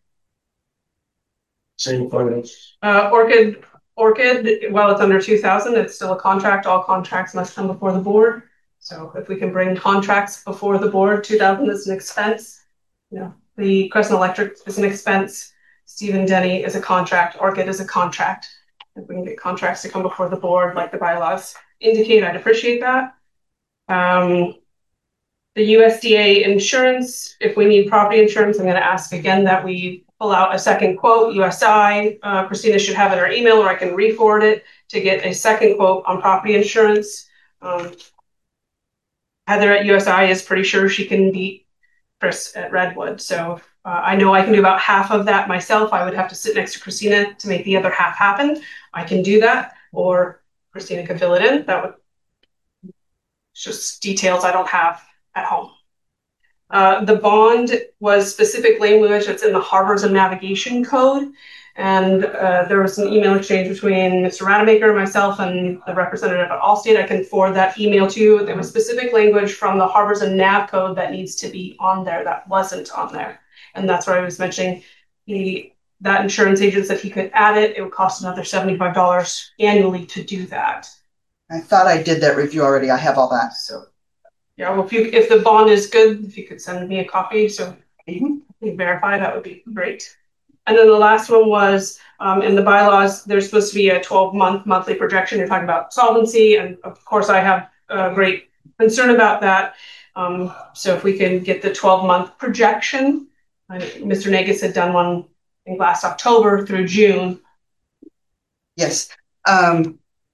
Same finance. Uh, Orchid, Orchid, while it's under two thousand, it's still a contract. All contracts must come before the board. So if we can bring contracts before the board, two thousand is an expense. You know, the Crescent Electric is an expense. Stephen Denny is a contract. Orchid is a contract. If we can get contracts to come before the board, like the bylaws indicate, I'd appreciate that. Um, the U S D A insurance, if we need property insurance, I'm going to ask again that we pull out a second quote. U S I, uh, Christina should have it in her email, or I can re-forward it to get a second quote on property insurance. Um, Heather at U S I is pretty sure she can beat Chris at Redwood. So uh, I know I can do about half of that myself. I would have to sit next to Christina to make the other half happen. I can do that, or Christina can fill it in. That would it's just details I don't have at home. Uh, the bond was specific language that's in the Harbors and Navigation Code. And uh, there was an email exchange between Mister Rademacher, myself, and the representative at Allstate. I can forward that email to you. There was specific language from the Harbors and Nav Code that needs to be on there that wasn't on there. And that's what I was mentioning. He, that insurance agent said he could add it. It would cost another seventy-five dollars annually to do that. I thought I did that review already. I have all that. So yeah, well, if you if the bond is good, if you could send me a copy so you can verify, that would be great. And then the last one was um, in the bylaws, there's supposed to be a twelve month monthly projection. You're talking about solvency. And of course, I have a great concern about that. Um, so if we can get the twelve month projection, uh, Mister Nagus had done one in last October through June. Yes. Um,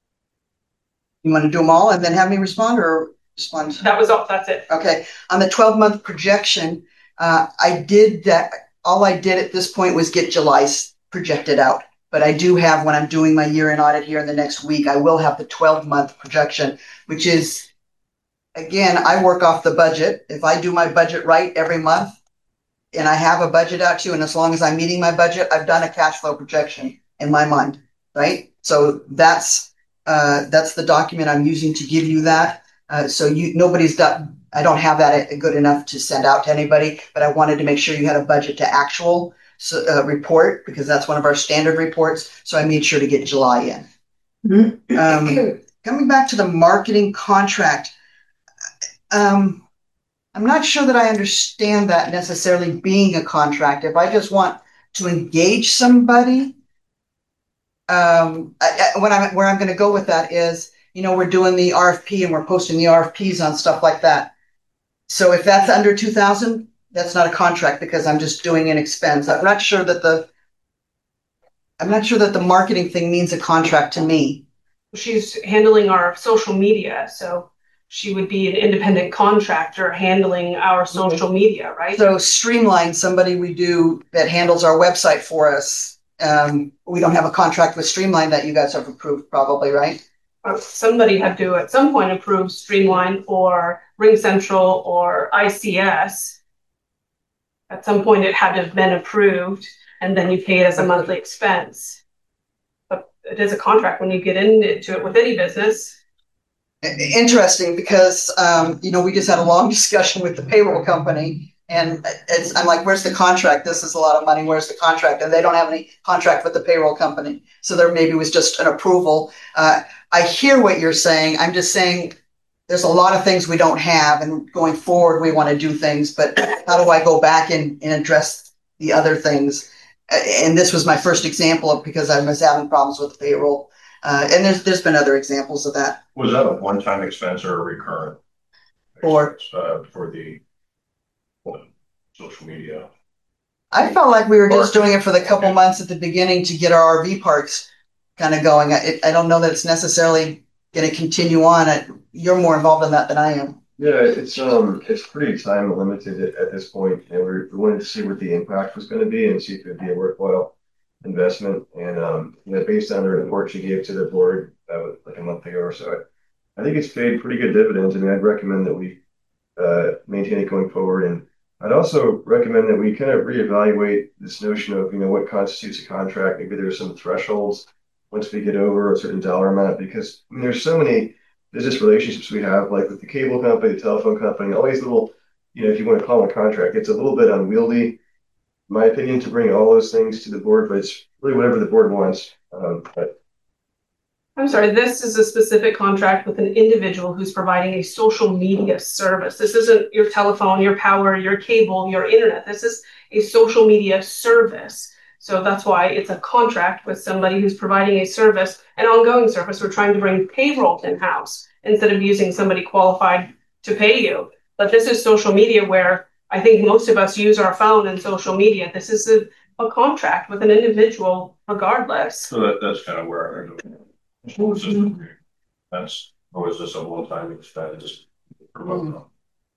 you want to do them all and then have me respond or respond? That was all. That's it. Okay. On the twelve month projection, uh, I did that. All I did at this point was get July's projected out, but I do have, when I'm doing my year-end audit here in the next week, I will have the twelve month projection, which is, again, I work off the budget. If I do my budget right every month and I have a budget out to you, and as long as I'm meeting my budget, I've done a cash flow projection in my mind, right? So that's, uh, that's the document I'm using to give you that. Uh, so you, nobody's done, I don't have that good enough to send out to anybody, but I wanted to make sure you had a budget to actual uh, report, because that's one of our standard reports. So I made sure to get July in. Mm-hmm. Um, coming back to the marketing contract, um, I'm not sure that I understand that necessarily being a contract. If I just want to engage somebody, um, I, I, when I'm, where I'm going to go with that is, you know, we're doing the R F P and we're posting the R F Ps on stuff like that. So if that's under two thousand, that's not a contract because I'm just doing an expense. I'm not sure that the, I'm not sure that the marketing thing means a contract to me. She's handling our social media, so she would be an independent contractor handling our social media, right? So Streamline, somebody we do that handles our website for us. Um, we don't have a contract with Streamline that you guys have approved probably, right? Somebody had to at some point approve Streamline or Ring Central or I C S. At some point it had to have been approved, and then you pay it as a monthly expense. But it is a contract when you get into it with any business. Interesting, because um, you know, we just had a long discussion with the payroll company, And it's, I'm like, where's the contract? This is a lot of money. Where's the contract? And they don't have any contract with the payroll company. So there maybe was just an approval. Uh, I hear what you're saying. I'm just saying there's a lot of things we don't have, and going forward, we want to do things, but how do I go back and, and address the other things? And this was my first example of, because I was having problems with payroll. Uh, and there's, there's been other examples of that. Was that a one-time expense or a recurrent? For, uh, for the uh, social media? I felt like we were just doing it for the couple months at the beginning to get our R V parks kind of going. I, I don't know that it's necessarily going to continue on. I, you're more involved in that than I am. Yeah, it's um, it's pretty time limited at, at this point, and we're, we wanted to see what the impact was going to be and see if it'd be a worthwhile investment. And um, you know, based on the report she gave to the board uh, like a month ago or so, I, I think it's paid pretty good dividends. I mean, I'd recommend that we uh, maintain it going forward, and I'd also recommend that we kind of reevaluate this notion of, you know, what constitutes a contract. Maybe there's some thresholds once we get over a certain dollar amount, because I mean, there's so many business relationships we have, like with the cable company, the telephone company, all these little, you know, if you want to call them a contract, it's a little bit unwieldy, in my opinion, to bring all those things to the board, but it's really whatever the board wants. Um, but I'm sorry, this is a specific contract with an individual who's providing a social media service. This isn't your telephone, your power, your cable, your internet. This is a social media service. So that's why it's a contract with somebody who's providing a service, an ongoing service. We're trying to bring payroll in-house instead of using somebody qualified to pay you. But this is social media where I think most of us use our phone and social media. This is a, a contract with an individual regardless. so that, that's kind of where I'm That's, or is this a one-time expense? Just promote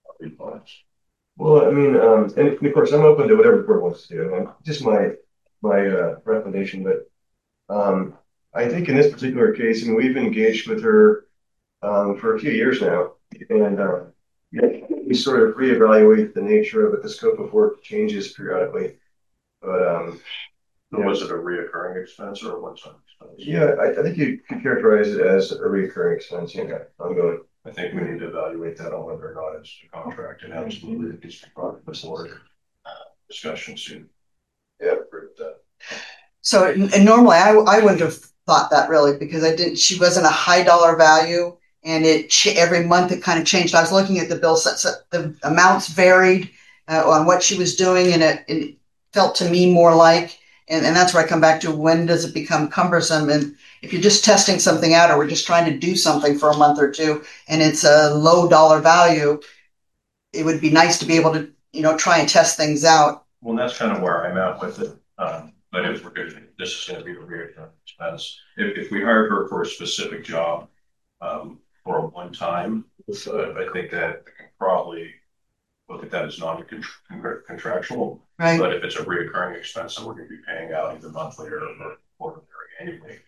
Well, I mean, um, and of course, I'm open to whatever the board wants to do. I mean, just my my uh, recommendation, but um, I think in this particular case, I mean, we've engaged with her um, for a few years now, and uh, we sort of reevaluate the nature of it. The scope of work changes periodically, but um, So was it a reoccurring expense or a one-time expense? yeah, I, I think you could characterize it as a recurring expense. Yeah, ongoing. I think we need to evaluate that on whether or not it's a contract, and absolutely it needs to be brought before discussion soon. Yeah, agree with that. So, and normally I, I wouldn't have thought that really, because I didn't, she wasn't a high dollar value, and it, every month it kind of changed. I was looking at the bill sets, the amounts varied uh, on what she was doing, and it, it felt to me more like, and, and that's where I come back to, when does it become cumbersome? And if you're just testing something out, or we're just trying to do something for a month or two, and it's a low dollar value, it would be nice to be able to, you know, try and test things out. Well, that's kind of where I'm at with it. Um, but if we're good, this is going to be a recurring expense. If, if we hired her for a specific job, um, for a one time, uh, I think that we can probably look at that as non-contractual. Right. But if it's a reoccurring expense that we're going to be paying out either monthly or quarterly or annually,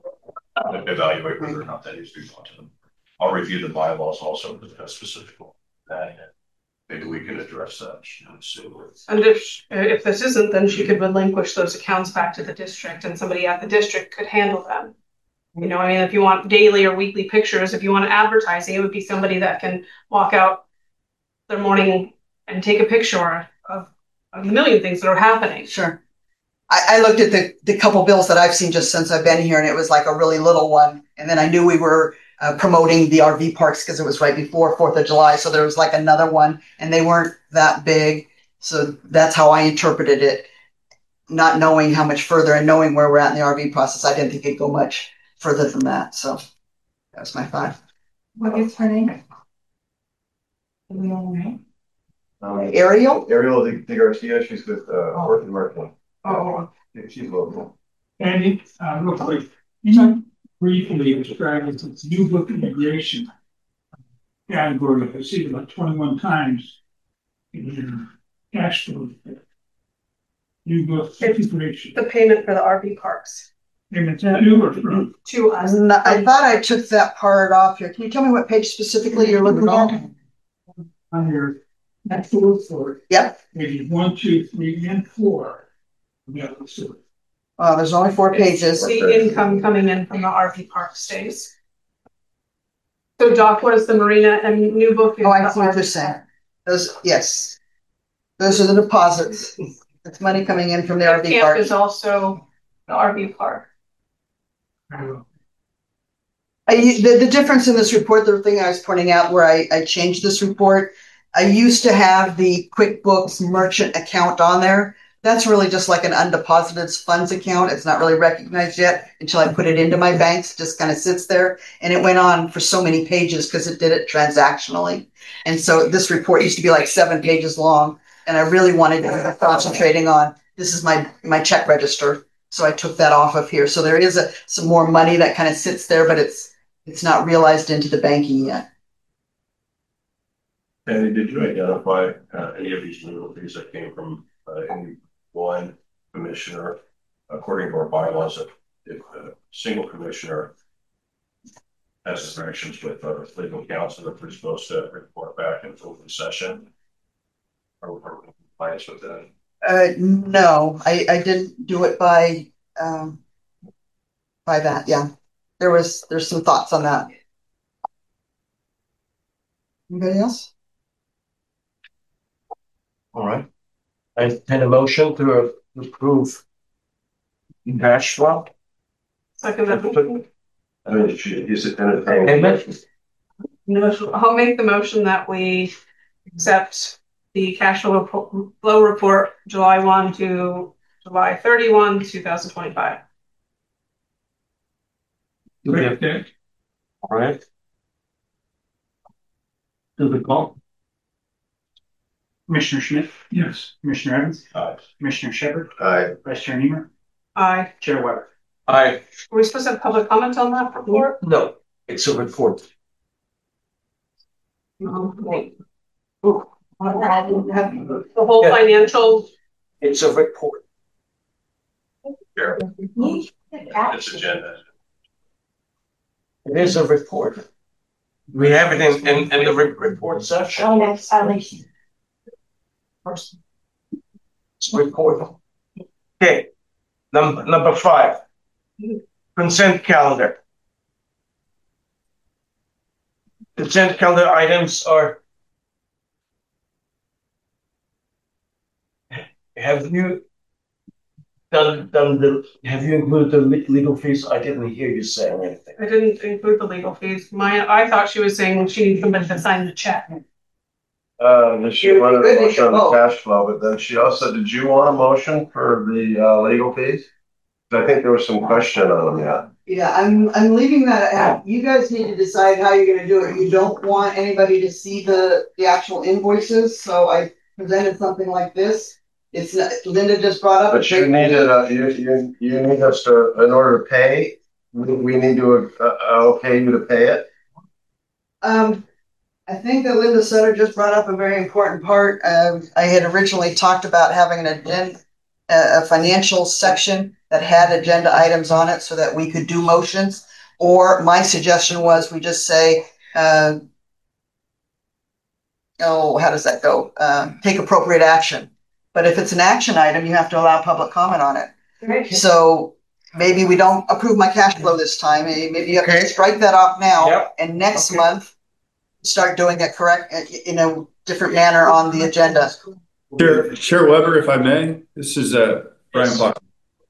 uh, evaluate whether or not that needs to be brought to them. I'll review the bylaws also with that specific that. Maybe we can address that. And if if this isn't, then she could relinquish those accounts back to the district, and somebody at the district could handle them. You know, I mean, if you want daily or weekly pictures, if you want advertising, it would be somebody that can walk out their morning and take a picture of, of a million things that are happening. Sure. I, I looked at the, the couple bills that I've seen just since I've been here, and it was like a really little one. And then I knew we were uh, promoting the R V parks because it was right before fourth of July. So there was like another one, and they weren't that big. So that's how I interpreted it, not knowing how much further and knowing where we're at in the R V process. I didn't think it'd go much further than that. So that's my thought. What is her name? Do we all know? Um, Ariel? Ariel De, De Garcia. She's with uh, Oh. Orphan Marketing. Oh, Yeah, she's local. Andy, uh, real quick, you briefly described it as new book integration category. I see it about twenty-one times in your cash flow. New book integration. The payment for the R V parks Payment to or from? to us. And I thought I took that part off here. Can you tell me what page specifically you're looking at? On your next report. Yep. Pages one, two, three, and four. Yeah, so Uh, there's only four pages. The income coming in from the R V park stays. So Doc, what is the marina and new book? is Oh, I the see what R V you're saying. Those, yes. Those are the deposits. It's money coming in from the R V Camp park. is also the R V park. I, the, the difference in this report, the thing I was pointing out where I, I changed this report, I used to have the QuickBooks merchant account on there. That's really just like an undeposited funds account. It's not really recognized yet until I put it into my banks. It just kind of sits there. And it went on for so many pages because it did it transactionally. And so this report used to be like seven pages long. And I really wanted to concentrating on, this is my, my check register. So I took that off of here. So there is a, some more money that kind of sits there, but it's, it's not realized into the banking yet. And did you identify uh, any of these legal fees that came from uh, any one commissioner? According to our bylaws, if, if a single commissioner has interactions with uh, legal counsel, that we're supposed to report back in open session, or are we in compliance with that? Uh, no, I, I didn't do it by, um, by that. Yeah, there was, there's some thoughts on that. Anybody else? All right. I had a motion to approve cash flow. Second motion. I mean, if you use it entertaining. Amen. I'll make the motion that we accept the cash flow report, flow report July first to July thirty-first, two thousand twenty-five. Okay. All right. To the call. Commissioner Schmidt, Yes. Commissioner Evans, Aye. Commissioner Shepard, Aye. Vice Chair Niemer, Aye. Chair Weber. Aye. Are we supposed to have public comment on that report? No, it's a report. No. Wait. The whole Yeah. financial. It's a report. Sure. It's agenda. It is a report. We have it in, in, in the re- report section. Oh, that's, oh, It's a report. Okay. Number, number five. Consent calendar. Consent calendar items are. Have you done, done the, have you included the le- legal fees? I didn't hear you saying anything. I didn't include the legal fees. My, I thought she was saying she needs somebody to sign the check. Uh, she wanted a motion on the cash flow, but then she also, did you want a motion for the, uh, legal fees? I think there was some question on them, yeah. Yeah, I'm, I'm leaving that out. You guys need to decide how you're gonna do it. You don't want anybody to see the, the actual invoices, so I presented something like this. It's not, Linda just brought up. But you needed, uh, you, you, you need us to, in order to pay, we, we need to, uh, okay you to pay it? Um, I think that Linda Sutter just brought up a very important part. Um, I had originally talked about having an agenda, a financial section that had agenda items on it so that we could do motions. Or my suggestion was we just say, uh, oh, how does that go? Um, take appropriate action. But if it's an action item, you have to allow public comment on it. Right. So maybe we don't approve my cash flow this time. Maybe you have Okay. to strike that off now. Yep. And next Okay. month, start doing it correct in a different manner on the agenda. Chair, Chair Weber, if I may, this is uh, Brian Yes. Block.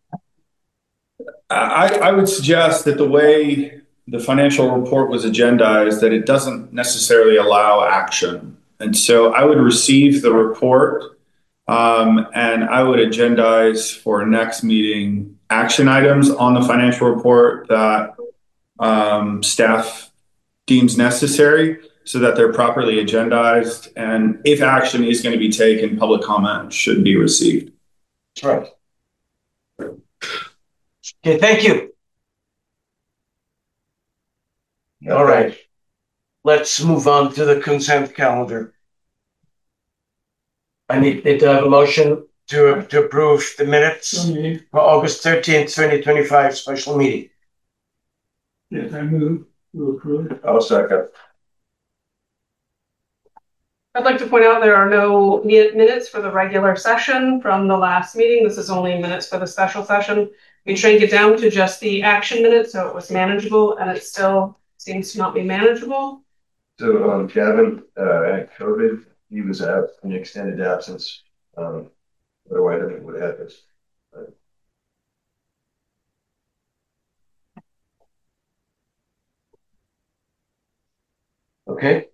I, I would suggest that the way the financial report was agendized, that it doesn't necessarily allow action. And so I would receive the report um, and I would agendize for next meeting action items on the financial report that um, staff deems necessary so that they're properly agendized. And if action is going to be taken, public comment should be received. That's right. Okay, thank you. All right. Let's move on to the consent calendar. I need, need to have a motion to, to approve the minutes for August thirteenth, twenty twenty-five special meeting. Yes, I move to approve. I'll second. I'd like to point out there are no mi- minutes for the regular session from the last meeting. This is only minutes for the special session. We shrank it down to just the action minutes, so it was manageable, and it still seems to not be manageable. So, um, Gavin, uh, at COVID, he was out an extended absence Um, otherwise, I think would have this. Okay.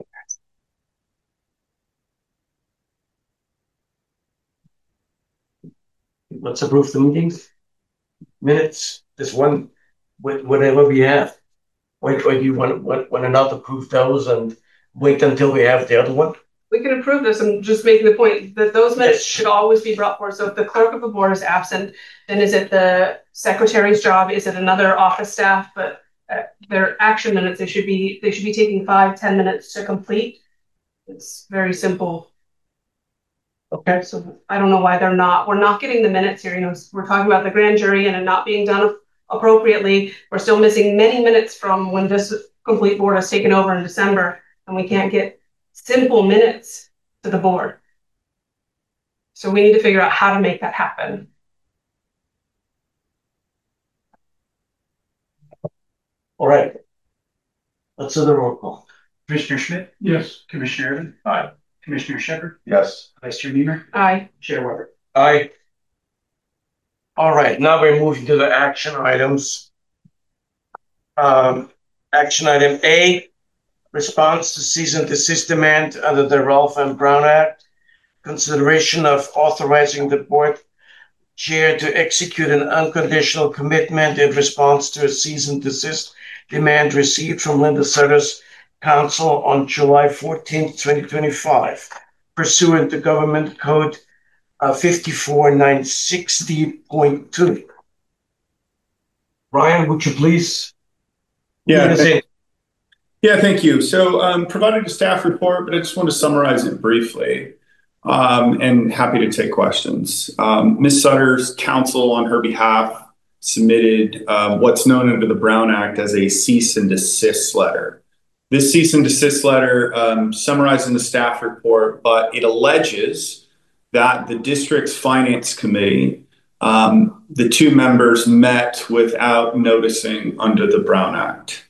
Let's approve the meetings. Minutes, this one, wh- whatever we have. Wait, or you want, want, want to not approve those and wait until we have the other one? We can approve this. I'm just making the point that those minutes Yes. should always be brought forward. So if the clerk of the board is absent, then is it the secretary's job? Is it another office staff? But uh, their action minutes, they should be, they should be taking five, ten minutes to complete. It's very simple. Okay. So I don't know why they're not, we're not getting the minutes here. You know, we're talking about the grand jury and it not being done appropriately. We're still missing many minutes from when this complete board has taken over in December, and we can't get simple minutes to the board. So we need to figure out how to make that happen. All right. Let's do the roll call. Commissioner Schmidt? Yes. Commissioner Evans? Aye. Commissioner Shepard? Yes. Vice Chair Niemer. Aye. Chair Weber. Aye. All right, now we're moving to the action items. Um, action item A, response to cease and desist demand under the Ralph M. Brown Act. Consideration of authorizing the board chair to execute an unconditional commitment in response to a cease and desist demand received from Linda Sutter's counsel on July fourteenth, twenty twenty-five, pursuant to Government Code uh, fifty-four nine sixty point two. Brian, would you please? Yeah. lead us in? Yeah, thank you. So um, provided a staff report, but I just want to summarize it briefly, um, and happy to take questions. Um, Miz Sutter's counsel on her behalf submitted uh, what's known under the Brown Act as a cease and desist letter. This cease and desist letter um, summarized in the staff report, but it alleges that the district's finance committee, um, the two members met without noticing under the Brown Act.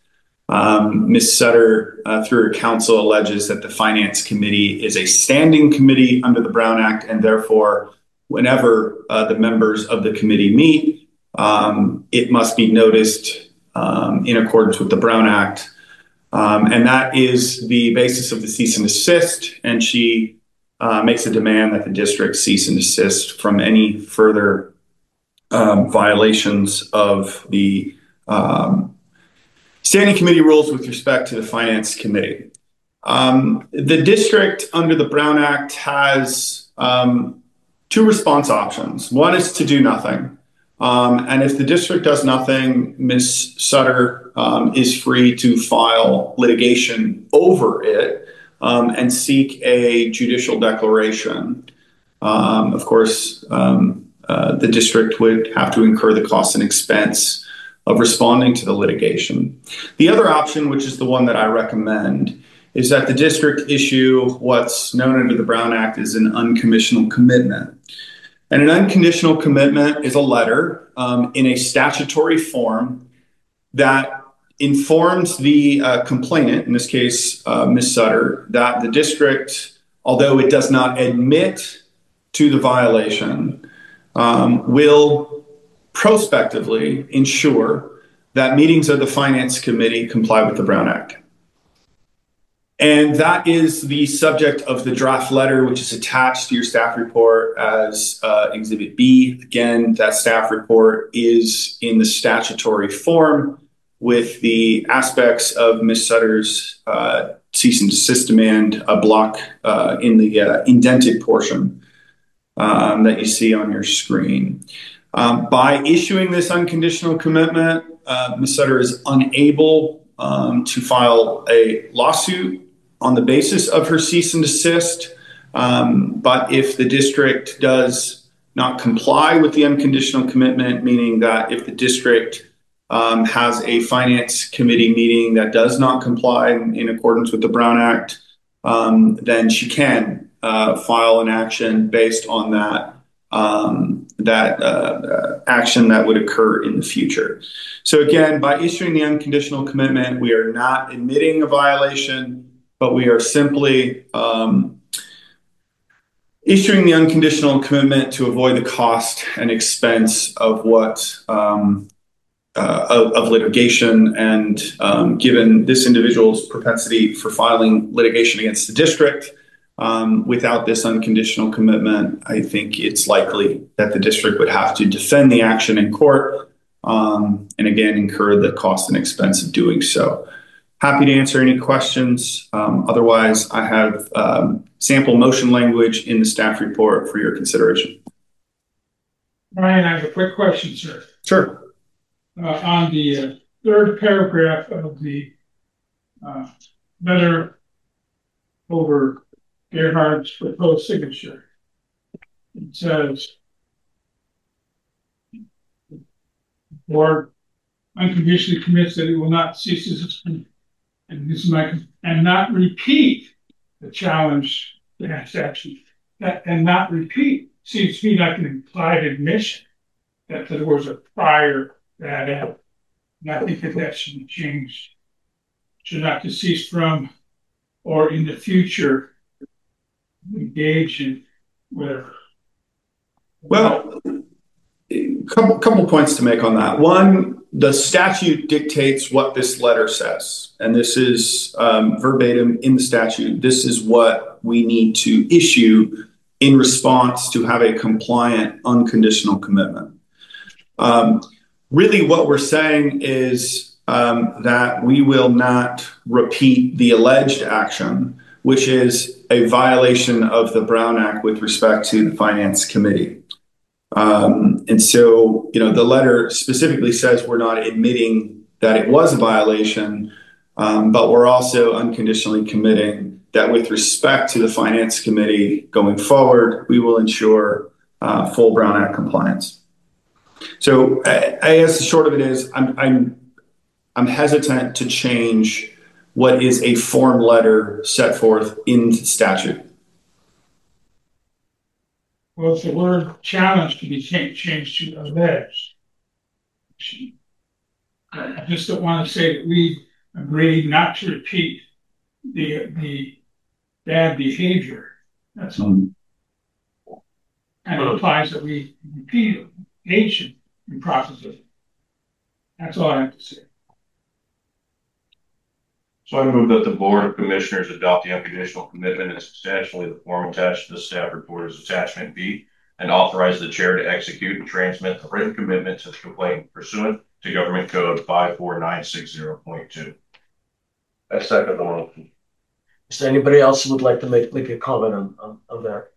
Um, Miz Sutter, uh, through her counsel, alleges that the Finance Committee is a standing committee under the Brown Act, and therefore, whenever uh, the members of the committee meet, um, it must be noticed um, in accordance with the Brown Act. Um, and that is the basis of the cease and desist, and she uh, makes a demand that the district cease and desist from any further um, violations of the um, standing committee rules with respect to the Finance Committee. Um, the district under the Brown Act has um, two response options. One is to do nothing. Um, and if the district does nothing, Miz Sutter um, is free to file litigation over it um, and seek a judicial declaration. Um, of course, um, uh, the district would have to incur the cost and expense of responding to the litigation. The other option, which is the one that I recommend, is that the district issue what's known under the Brown Act as an unconditional commitment. And an unconditional commitment is a letter um, in a statutory form that informs the uh, complainant, in this case, uh, Miz Sutter, that the district, although it does not admit to the violation, um, will prospectively ensure that meetings of the Finance Committee comply with the Brown Act. And that is the subject of the draft letter, which is attached to your staff report as uh, Exhibit B. Again, that staff report is in the statutory form with the aspects of Miz Sutter's uh, cease and desist demand, a block uh, in the uh, indented portion um, that you see on your screen. Um, by issuing this unconditional commitment, uh, Miz Sutter is unable um, to file a lawsuit on the basis of her cease and desist. Um, but if the district does not comply with the unconditional commitment, meaning that if the district um, has a finance committee meeting that does not comply in, in accordance with the Brown Act, um, then she can uh, file an action based on that um, that uh, uh, action that would occur in the future. So again, by issuing the unconditional commitment, we are not admitting a violation, but we are simply um, issuing the unconditional commitment to avoid the cost and expense of what um, uh, of, of litigation, and um, given this individual's propensity for filing litigation against the district, um, without this unconditional commitment, I think it's likely that the district would have to defend the action in court, um, and again incur the cost and expense of doing so. Happy to answer any questions. Um, otherwise, I have um, sample motion language in the staff report for your consideration. Ryan, I have a quick question, sir. Sure. Uh, on the uh, third paragraph of the uh, letter over Gerhard's proposed signature, it says, the board unconditionally commits that it will not cease its and this is my and not repeat the challenge to that statute. That and not repeat seems to me like an implied admission that there was a prior bad act. And I think that that should be changed. Should not to cease from or in the future engage in whatever. Well, a couple, couple points to make on that. One, the statute dictates what this letter says, and this is um, verbatim in the statute. This is what we need to issue in response to have a compliant unconditional commitment. Um, really what we're saying is um, that we will not repeat the alleged action, which is a violation of the Brown Act with respect to the Finance Committee. Um, and so, you know, the letter specifically says we're not admitting that it was a violation, um, but we're also unconditionally committing that with respect to the Finance Committee going forward, we will ensure uh, full Brown Act compliance. So I, I guess the short of it is I'm, I'm, I'm hesitant to change what is a form letter set forth in statute. Well, if the word challenge can be changed to alleged, I just don't want to say that we agreed not to repeat the the bad behavior. That's all. And it implies that we repeat engaged in processing. That's all I have to say. So I move that the Board of Commissioners adopt the unconditional commitment and substantially the form attached to the staff report as attachment B, and authorize the chair to execute and transmit the written commitment to the complaint pursuant to Government Code five four nine six zero point two. I second the motion. Is there anybody else who would like to make, make a comment on, on, on that?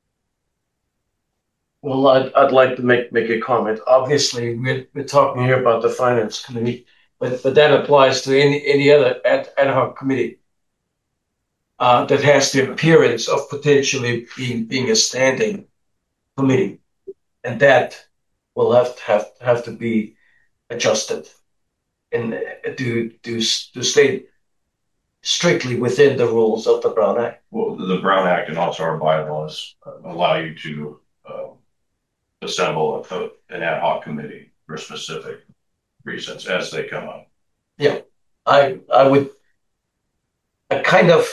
Well, I'd, I'd like to make, make a comment. Obviously, we're, we're talking here about the Finance Committee, but, but that applies to any, any other ad, ad hoc committee uh, that has the appearance of potentially being, being a standing committee. And that will have to have, have to be adjusted and uh, to, to, to stay strictly within the rules of the Brown Act. Well, the Brown Act and also our bylaws allow you to uh, assemble a, an ad hoc committee for specific reasons as they come up. Yeah, I I would I kind of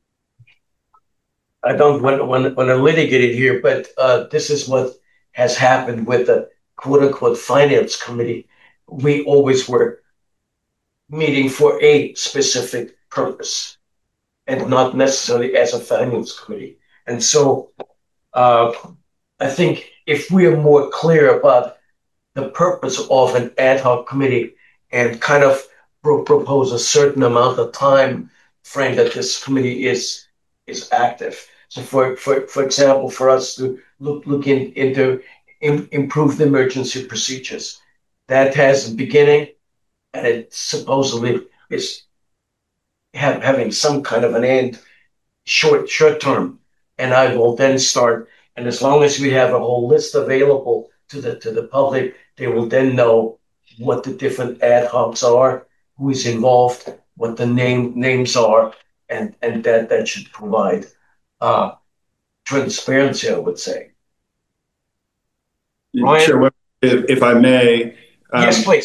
I don't want want, want to litigate it here, but uh, this is what has happened with the quote unquote Finance Committee. We always were meeting for a specific purpose and not necessarily as a Finance Committee. And so uh, I think if we are more clear about the purpose of an ad hoc committee and kind of pro- propose a certain amount of time frame that this committee is is active. So for for, for example, for us to look look in, into in, improved emergency procedures, that has a beginning and it supposedly is have, having some kind of an end short short term. And I will then start, and as long as we have a whole list available to the to the public, they will then know what the different ad hocs are, who is involved, what the name names are, and and that that should provide uh, transparency, I would say. Ryan? Sure. If, if I may, um, yes, please.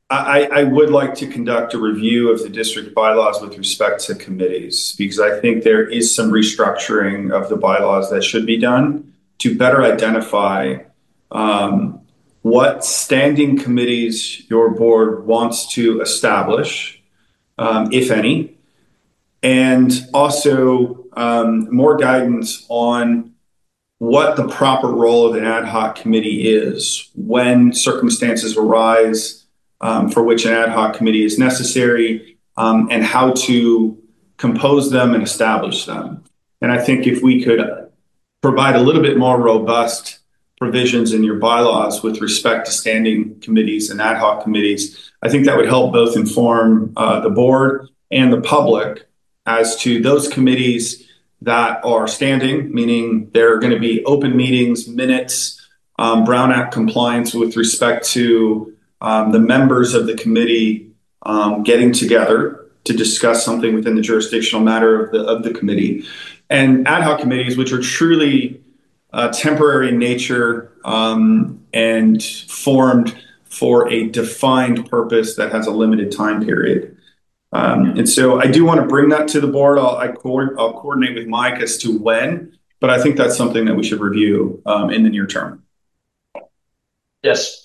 I, I would like to conduct a review of the district bylaws with respect to committees, because I think there is some restructuring of the bylaws that should be done to better identify um, what standing committees your board wants to establish, um, if any, and also um, more guidance on what the proper role of an ad hoc committee is when circumstances arise um, for which an ad hoc committee is necessary, um, and how to compose them and establish them. And I think if we could provide a little bit more robust provisions in your bylaws with respect to standing committees and ad hoc committees, I think that would help both inform uh, the board and the public as to those committees that are standing, meaning there are going to be open meetings, minutes, um, Brown Act compliance with respect to um, the members of the committee um, getting together to discuss something within the jurisdictional matter of the, of the committee, and ad hoc committees, which are truly uh, temporary in nature um, and formed for a defined purpose that has a limited time period. Um, and so I do want to bring that to the board. I'll, I co- I'll coordinate with Mike as to when, but I think that's something that we should review um, in the near term. Yes.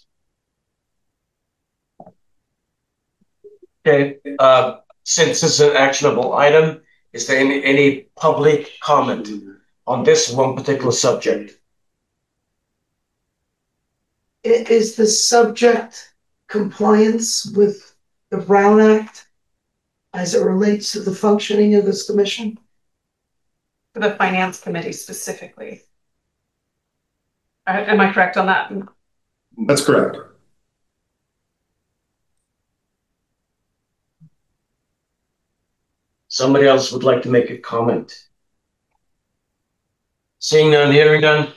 Okay. Uh, since this is an actionable item, is there any, any public comment on this one particular subject? Is the subject compliance with the Brown Act as it relates to the functioning of this commission? For the finance committee specifically. Uh, am I correct on that? That's correct. Somebody else would like to make a comment? Seeing none, hearing none.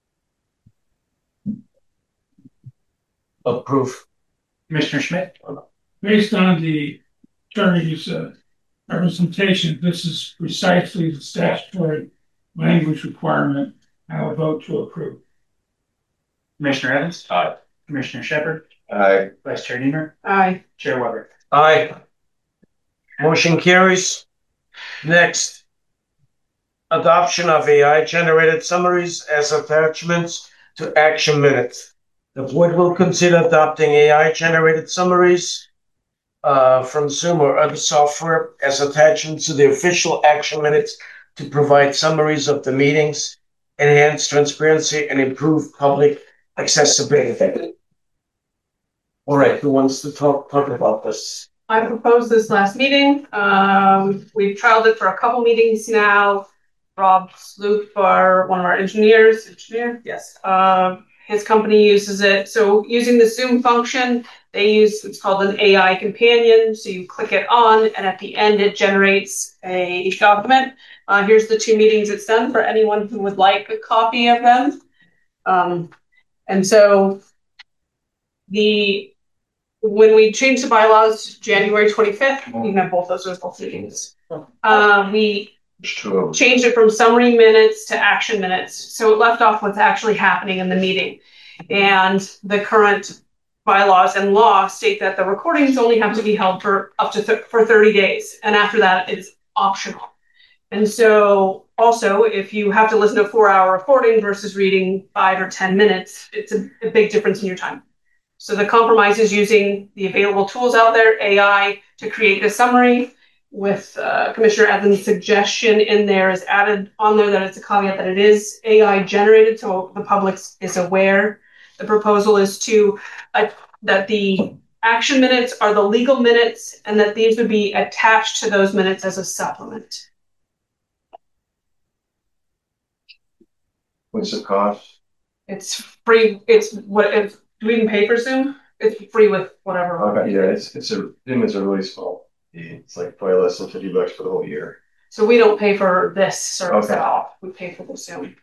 Approve. Commissioner Schmidt? Based on the attorney's uh, representation, this is precisely the statutory language requirement. I will vote to approve. Commissioner Evans? Aye. Commissioner Shepard? Aye. Vice Chair Niemer. Aye. Chair Weber? Aye. Motion carries. Next, adoption of A I-generated summaries as attachments to action minutes. The board will consider adopting A I-generated summaries uh, from Zoom or other software as attachments to the official action minutes to provide summaries of the meetings, enhance transparency, and improve public accessibility. All right, who wants to talk, talk about this? I proposed this last meeting. Um, we've trialed it for a couple meetings now. Rob Sloop, our one of our engineers, engineer, yes. Uh, his company uses it. So using the Zoom function, they use it's called an A I companion. So you click it on, and at the end it generates a document. Uh, here's the two meetings it's done for anyone who would like a copy of them. Um, and so the when we changed the bylaws January twenty-fifth, you can have both those as both meetings. Uh, we changed it from summary minutes to action minutes. So it left off what's actually happening in the meeting. And the current bylaws and law state that the recordings only have to be held for up to th- for thirty days. And after that, it's optional. And so also, if you have to listen to a four hour recording versus reading five or ten minutes, it's a, a big difference in your time. So the compromise is using the available tools out there, A I, to create a summary with uh, Commissioner Evans' suggestion in there is added on there that it's a caveat that it is A I generated, so the public is aware. The proposal is to uh, that the action minutes are the legal minutes and that these would be attached to those minutes as a supplement. What's the cost? It's free. It's what if do we even pay for Zoom? It's free with whatever. Okay, yeah, it's it's a Zoom is a really small fee. It's like probably less than fifty bucks for the whole year. So we don't pay for this service Okay. at all. We pay for the Zoom.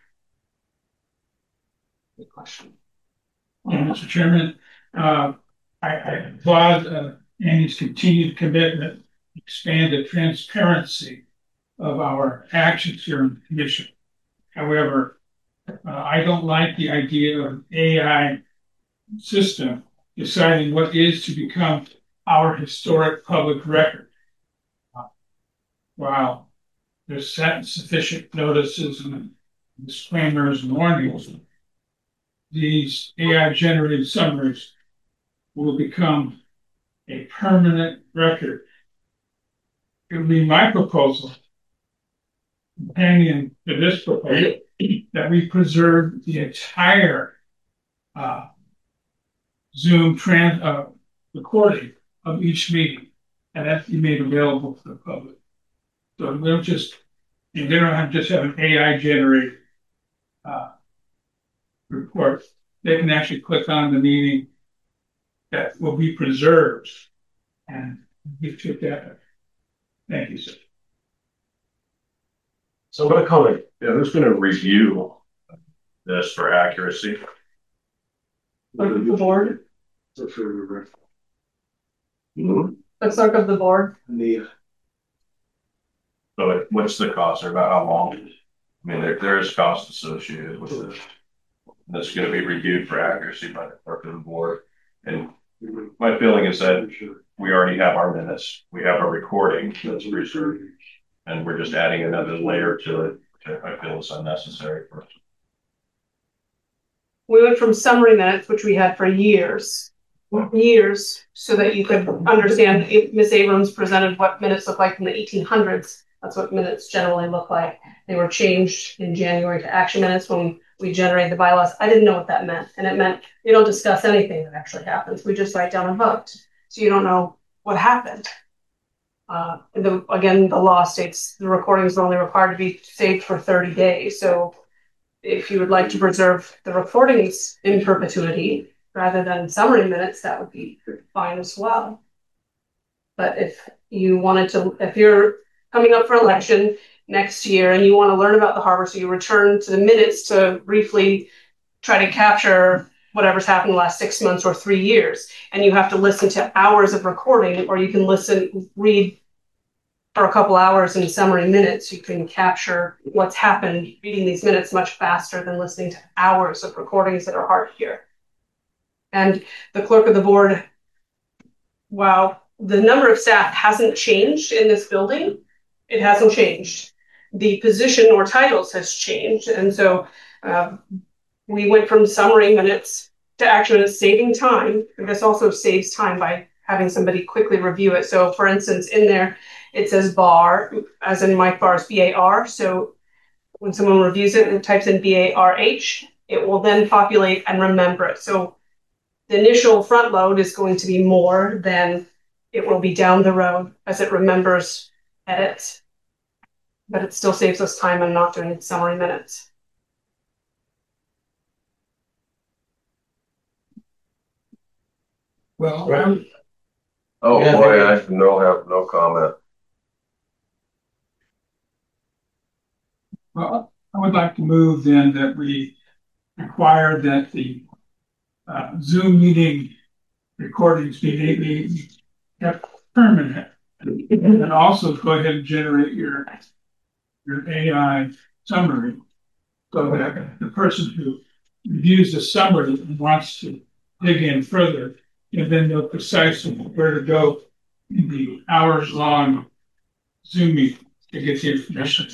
Good question. Yeah, Mister Chairman, uh, I, I applaud uh, Annie's continued commitment to expand the transparency of our actions here in the commission. However, uh, I don't like the idea of A I system deciding what is to become our historic public record. Uh, While there's sufficient notices and disclaimers and warnings, these A I generated summaries will become a permanent record. It would be my proposal, companion to this proposal, that we preserve the entire uh, Zoom trans uh, recording of each meeting, and that be made available to the public. So we don't just, you know, they don't have just have an A I generated uh, report. They can actually click on the meeting that will be preserved and get to that. Thank you, sir. So what a comment. Yeah, who's going to review this for accuracy? Clerk of the board. Mm-hmm. The clerk of the board. The So what's the cost or about how long? I mean, there, there is cost associated with this. That's going to be reviewed for accuracy by the clerk of the board. And my feeling is that we already have our minutes. We have our recording that's preserved. And we're just adding another layer to it, which I feel is unnecessary for us. We went from summary minutes, which we had for years, years, so that you could understand if Miss Abrams presented what minutes look like in the eighteen hundreds. That's what minutes generally look like. They were changed in January to action minutes when we generated the bylaws. I didn't know what that meant. And it meant you don't discuss anything that actually happens. We just write down a vote. So you don't know what happened. Uh, the, again, the law states the recordings are only required to be saved for thirty days. So if you would like to preserve the recordings in perpetuity rather than summary minutes, that would be fine as well. But if you wanted to, if you're coming up for election next year and you want to learn about the harbor, so you return to the minutes to briefly try to capture whatever's happened in the last six months or three years, and you have to listen to hours of recording, or you can listen, read for a couple hours in summary minutes, you can capture what's happened reading these minutes much faster than listening to hours of recordings that are hard to hear. And the clerk of the board, while the number of staff hasn't changed in this building, it hasn't changed. The position or titles has changed. And so uh, we went from summary minutes to action minutes, saving time. And this also saves time by having somebody quickly review it. So for instance, in there, it says bar, as in Mike Barr's B A R. So when someone reviews it and types in B A R H, it will then populate and remember it. So the initial front load is going to be more than it will be down the road as it remembers edits. But it still saves us time and not doing summary minutes. Well, Right. Oh, Yeah, boy, maybe- I have no, have no comment. well, I would like to move then that we require that the uh, Zoom meeting recordings be, be kept permanent. And also go ahead and generate your, your A I summary so that the person who reviews the summary and wants to dig in further can then know precisely where to go in the hours long Zoom meeting to get the information.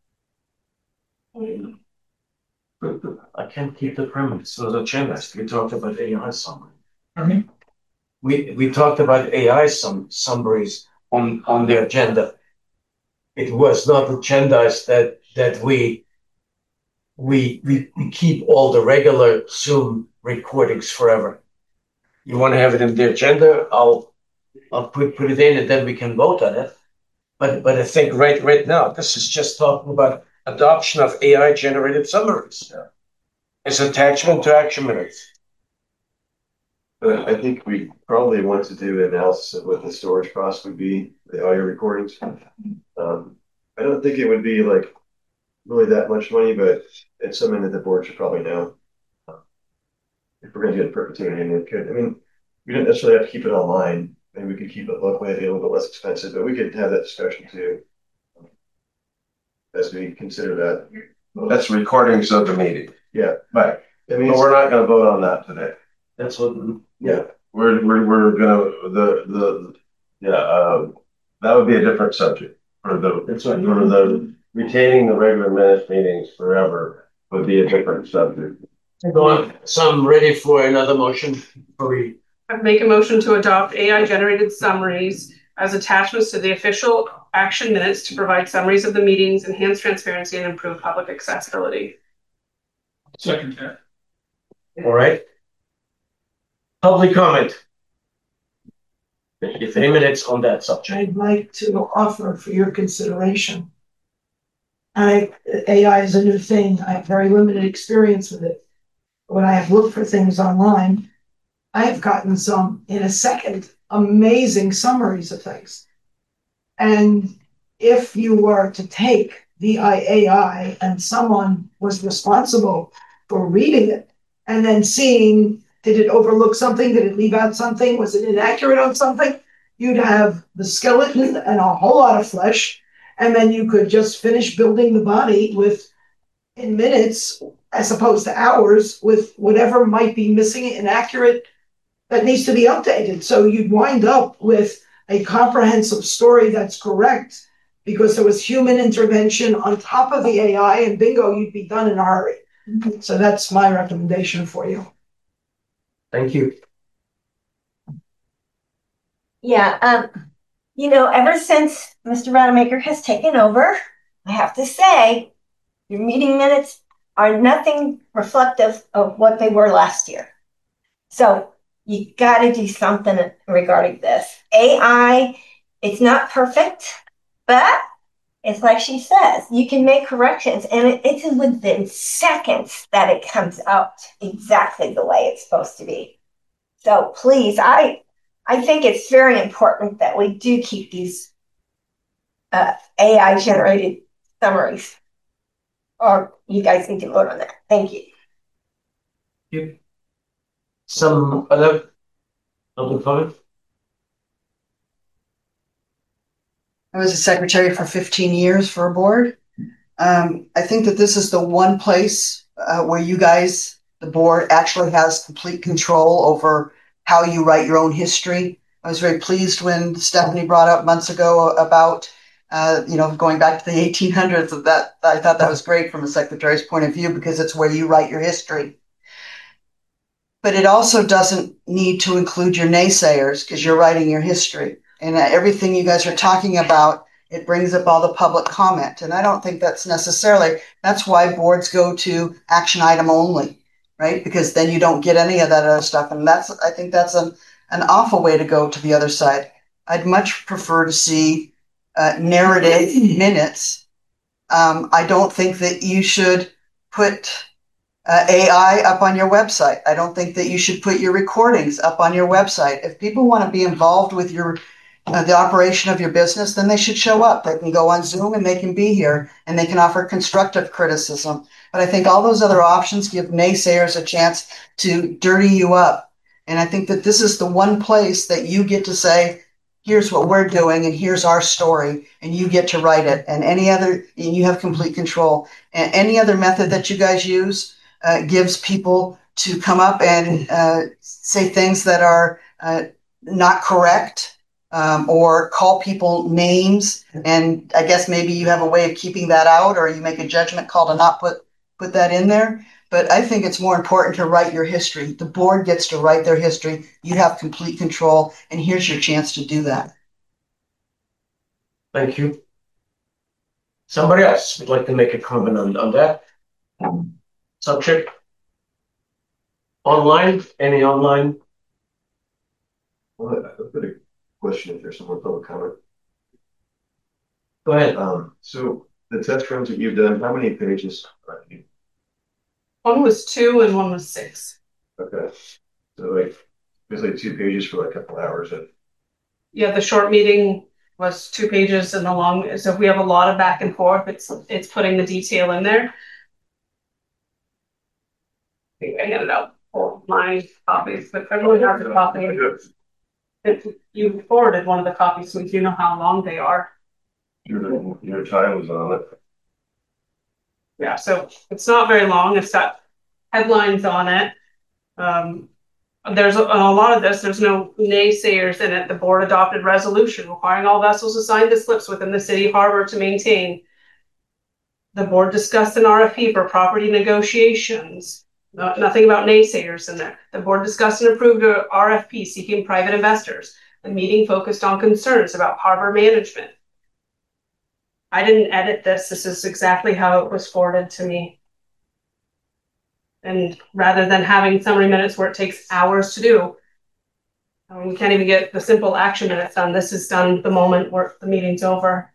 I can't keep the premise. So the agendas, we talked about A I summary. Pardon me? We we talked about A I sum summaries on on the agenda. It was not agendized that that we we we, we keep all the regular Zoom recordings forever. You want to have it in the agenda? I'll I'll put put it in and then we can vote on it. But but I think right right now this is just talking about adoption of A I generated summaries. Yeah. It's attachment to action minutes. But I think we probably want to do an analysis of what the storage cost would be, the audio recordings. Um, I don't think it would be like really that much money, but it's something that the board should probably know. Uh, if we're going to get a perpetuity, and it could, I mean, we don't necessarily have to keep it online. Maybe we could keep it locally, it'd be a little bit less expensive, but we could have that discussion too. As we consider that. That's recordings of the meeting. Yeah, Right. I mean, But we're not gonna vote on that today. That's what yeah, we're, we're, we're gonna, the, the, yeah, uh, that would be a different subject. For the, it's for the retaining the regular minutes meetings forever would be a different subject. Go on. So I'm ready for another motion. We I make a motion to adopt A I generated summaries as attachments to the official action minutes to provide summaries of the meetings, enhance transparency, and improve public accessibility. Second that. All right. Public comment. If any minutes on that subject. I'd like to offer for your consideration. I, A I is a new thing. I have very limited experience with it. When I have looked for things online, I have gotten some, in a second, amazing summaries of things. And if you were to take the A I and someone was responsible for reading it and then seeing, did it overlook something? Did it leave out something? Was it inaccurate on something? You'd have the skeleton and a whole lot of flesh. And then you could just finish building the body with, in minutes, as opposed to hours, with whatever might be missing, inaccurate, that needs to be updated. So you'd wind up with a comprehensive story that's correct because there was human intervention on top of the A I, and bingo, you'd be done in a hurry. Mm-hmm. So that's my recommendation for you. Thank you. Yeah, um, you know, ever since Mister Rademacher has taken over, I have to say, your meeting minutes are nothing reflective of what they were last year. So you got to do something regarding this. A I, it's not perfect, but it's like she says, you can make corrections, and it, it's within seconds that it comes out exactly the way it's supposed to be. So please, I I think it's very important that we do keep these uh, A I-generated summaries. Or you guys need to vote on that. Thank you. Yep. Some other other comments? I was a secretary for fifteen years for a board. Um, I think that this is the one place uh, where you guys, the board, actually has complete control over how you write your own history. I was very pleased when Stephanie brought up months ago about, uh, you know, going back to the eighteen hundreds. Of that, I thought that was great from a secretary's point of view because it's where you write your history. But it also doesn't need to include your naysayers because you're writing your history. And everything you guys are talking about, it brings up all the public comment. And I don't think that's necessarily, that's why boards go to action item only, right? Because then you don't get any of that other stuff. And that's, I think that's an, an awful way to go to the other side. I'd much prefer to see uh, narrative minutes. Um, I don't think that you should put Uh, A I up on your website. I don't think that you should put your recordings up on your website. If people want to be involved with your uh, the operation of your business, then they should show up. They can go on Zoom and they can be here and they can offer constructive criticism. But I think all those other options give naysayers a chance to dirty you up. And I think that this is the one place that you get to say, here's what we're doing and here's our story, and you get to write it. And any other, and you have complete control. And any other method that you guys use Uh, gives people to come up and uh, say things that are uh, not correct um, or call people names. And I guess maybe you have a way of keeping that out, or you make a judgment call to not put, put that in there. But I think it's more important to write your history. The board gets to write their history. You have complete control, and here's your chance to do that. Thank you. Somebody else would like to make a comment on, on that? Subject? Online? Any online? Well, I've got a question if there's someone public comment. Go ahead. Um, so the test runs that you've done, how many pages are you? One was two and one was six. Okay. So like basically two pages for like a couple hours. Of... Yeah, the short meeting was two pages and the long, so if we have a lot of back and forth, it's it's putting the detail in there. I think I handed out all my copies, but everyone has a copy. If you forwarded one of the copies, so you know how long they are. Your, your time was on it. Yeah, so it's not very long. It's got headlines on it. Um, There's a, a lot of this, there's no naysayers in it. The board adopted resolution requiring all vessels to sign the slips within the city harbor to maintain. The board discussed an R F P for property negotiations. No, nothing about naysayers in there. The board discussed and approved a R F P seeking private investors. The meeting focused on concerns about harbor management. I didn't edit this. This is exactly how it was forwarded to me. And rather than having summary minutes where it takes hours to do, I mean, we can't even get the simple action minutes done. This is done the moment where the meeting's over.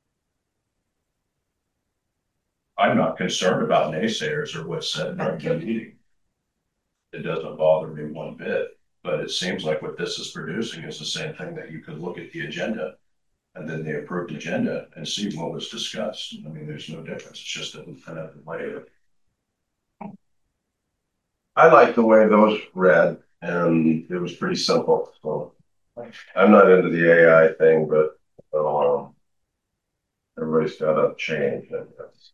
I'm not concerned about naysayers or what's said during the meeting. It doesn't bother me one bit, but it seems like what this is producing is the same thing that you could look at the agenda and then the approved agenda and see what was discussed. I mean, there's no difference. It's just a another layer. I like the way those read, and it was pretty simple. So I'm not into the A I thing, but um, everybody's got to change. I guess.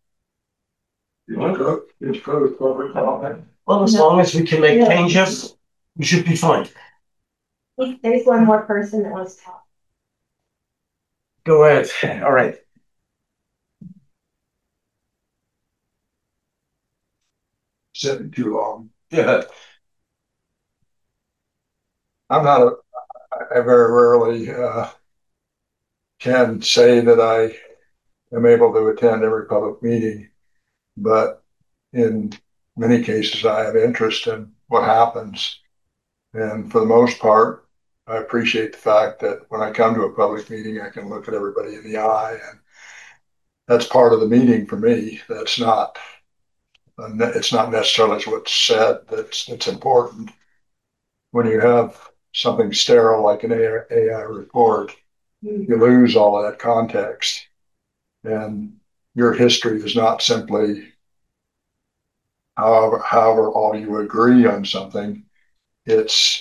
It's public comment. Well, as long as we can make Yeah. changes, we should be fine. There's one more person that wants to talk. Go ahead. All right. Sitting too long. Yeah. I'm not a, I very rarely uh, can say that I am able to attend every public meeting, but in many cases I have interest in what happens. And for the most part, I appreciate the fact that when I come to a public meeting, I can look at everybody in the eye, and that's part of the meeting for me. That's not, it's not necessarily what's said that's, that's important. When you have something sterile like an A I report, you lose all of that context. And your history is not simply however, however all you agree on something. It's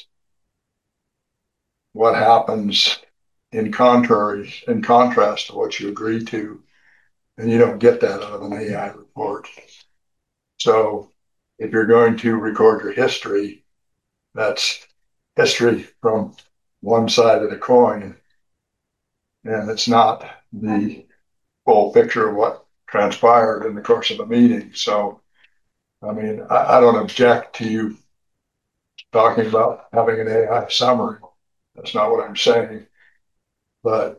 what happens in contrary, in contrast to what you agree to. And you don't get that out of an A I report. So if you're going to record your history, that's history from one side of the coin, and it's not the full picture of what transpired in the course of a meeting. So, I mean, I, I don't object to you talking about having an A I summary. That's not what I'm saying, but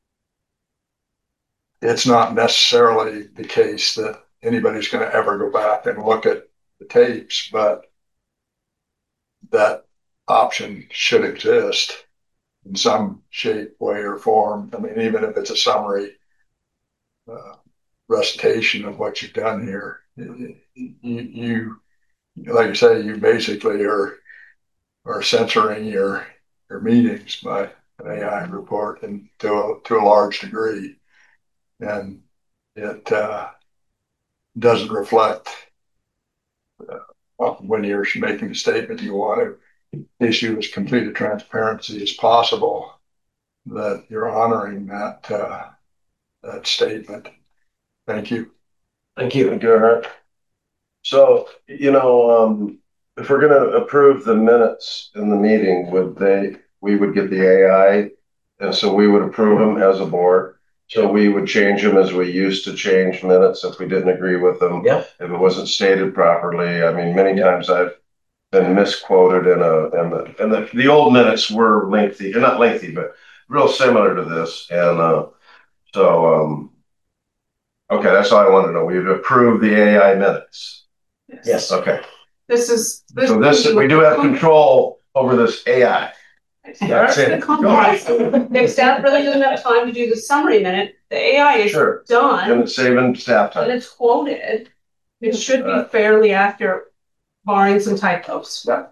it's not necessarily the case that anybody's going to ever go back and look at the tapes, but that option should exist in some shape, way, or form. I mean, even if it's a summary uh, recitation of what you've done here, you, you, like you say, you basically are are censoring your your meetings by an A I report, and to a, to a large degree, and it uh, doesn't reflect uh, when you're making a statement you want to issue as complete a transparency as possible, that you're honoring that uh, that statement. Thank you. Thank you, Gerhard. So, you know, um, if we're going to approve the minutes in the meeting, would they, we would get the A I, and so we would approve them as a board. So we would change them as we used to change minutes if we didn't agree with them. Yep. If it wasn't stated properly. I mean, many times I've been misquoted in a, and the, and the, the old minutes were lengthy, not lengthy, but real similar to this. And uh, so, um, okay, that's all I want to know. We would approve the A I minutes. Yes. Okay. This is. This So this, we do have control over this A I. That's it. If staff really doesn't have time to do the summary minute, the A I is Sure. done. And it's saving staff And time. it's quoted. It should be Uh, fairly accurate, barring some typos. Yeah.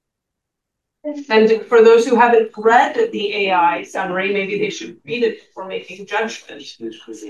And for those who haven't read the A I summary, maybe they should read it before making judgments.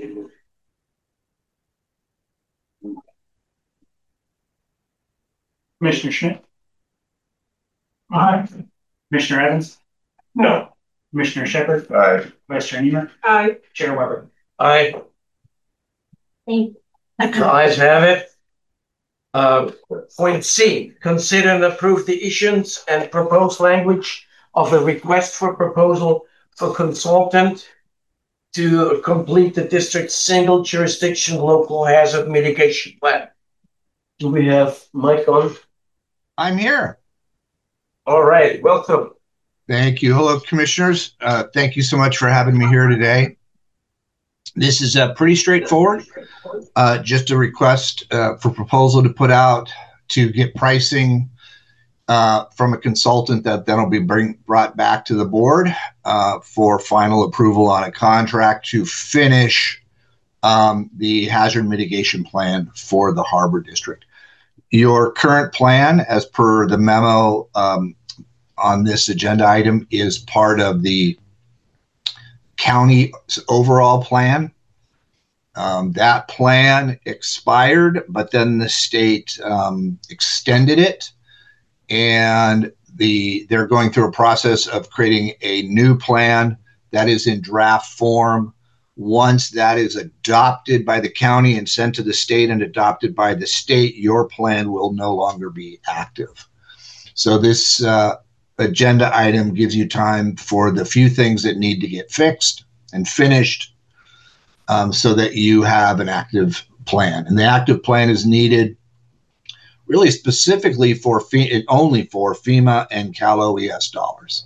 Commissioner Schmidt? Aye. Commissioner Evans? No. Commissioner Shepard? Aye. Vice Chair Niemer? Aye. Chair Weber? I, Thank the eyes have it. Uh, point C, consider and approve the issuance and proposed language of a request for proposal for consultant to complete the district's single jurisdiction local hazard mitigation plan. Do we have Mike on? I'm here. All right, welcome. Thank you. Hello, commissioners. Uh, thank you so much for having me here today. This is uh, pretty straightforward. Uh, just a request uh, for proposal to put out to get pricing uh, from a consultant that then will be bring, brought back to the board uh, for final approval on a contract to finish um, the hazard mitigation plan for the Harbor District. Your current plan, as per the memo um, on this agenda item, is part of the county's overall plan. Um, that plan expired, but then the state um, extended it, and the they're going through a process of creating a new plan that is in draft form. Once that is adopted by the county and sent to the state and adopted by the state, your plan will no longer be active. So this uh, agenda item gives you time for the few things that need to get fixed and finished, Um, so that you have an active plan. And the active plan is needed really specifically for FEMA, only for FEMA and Cal O E S dollars.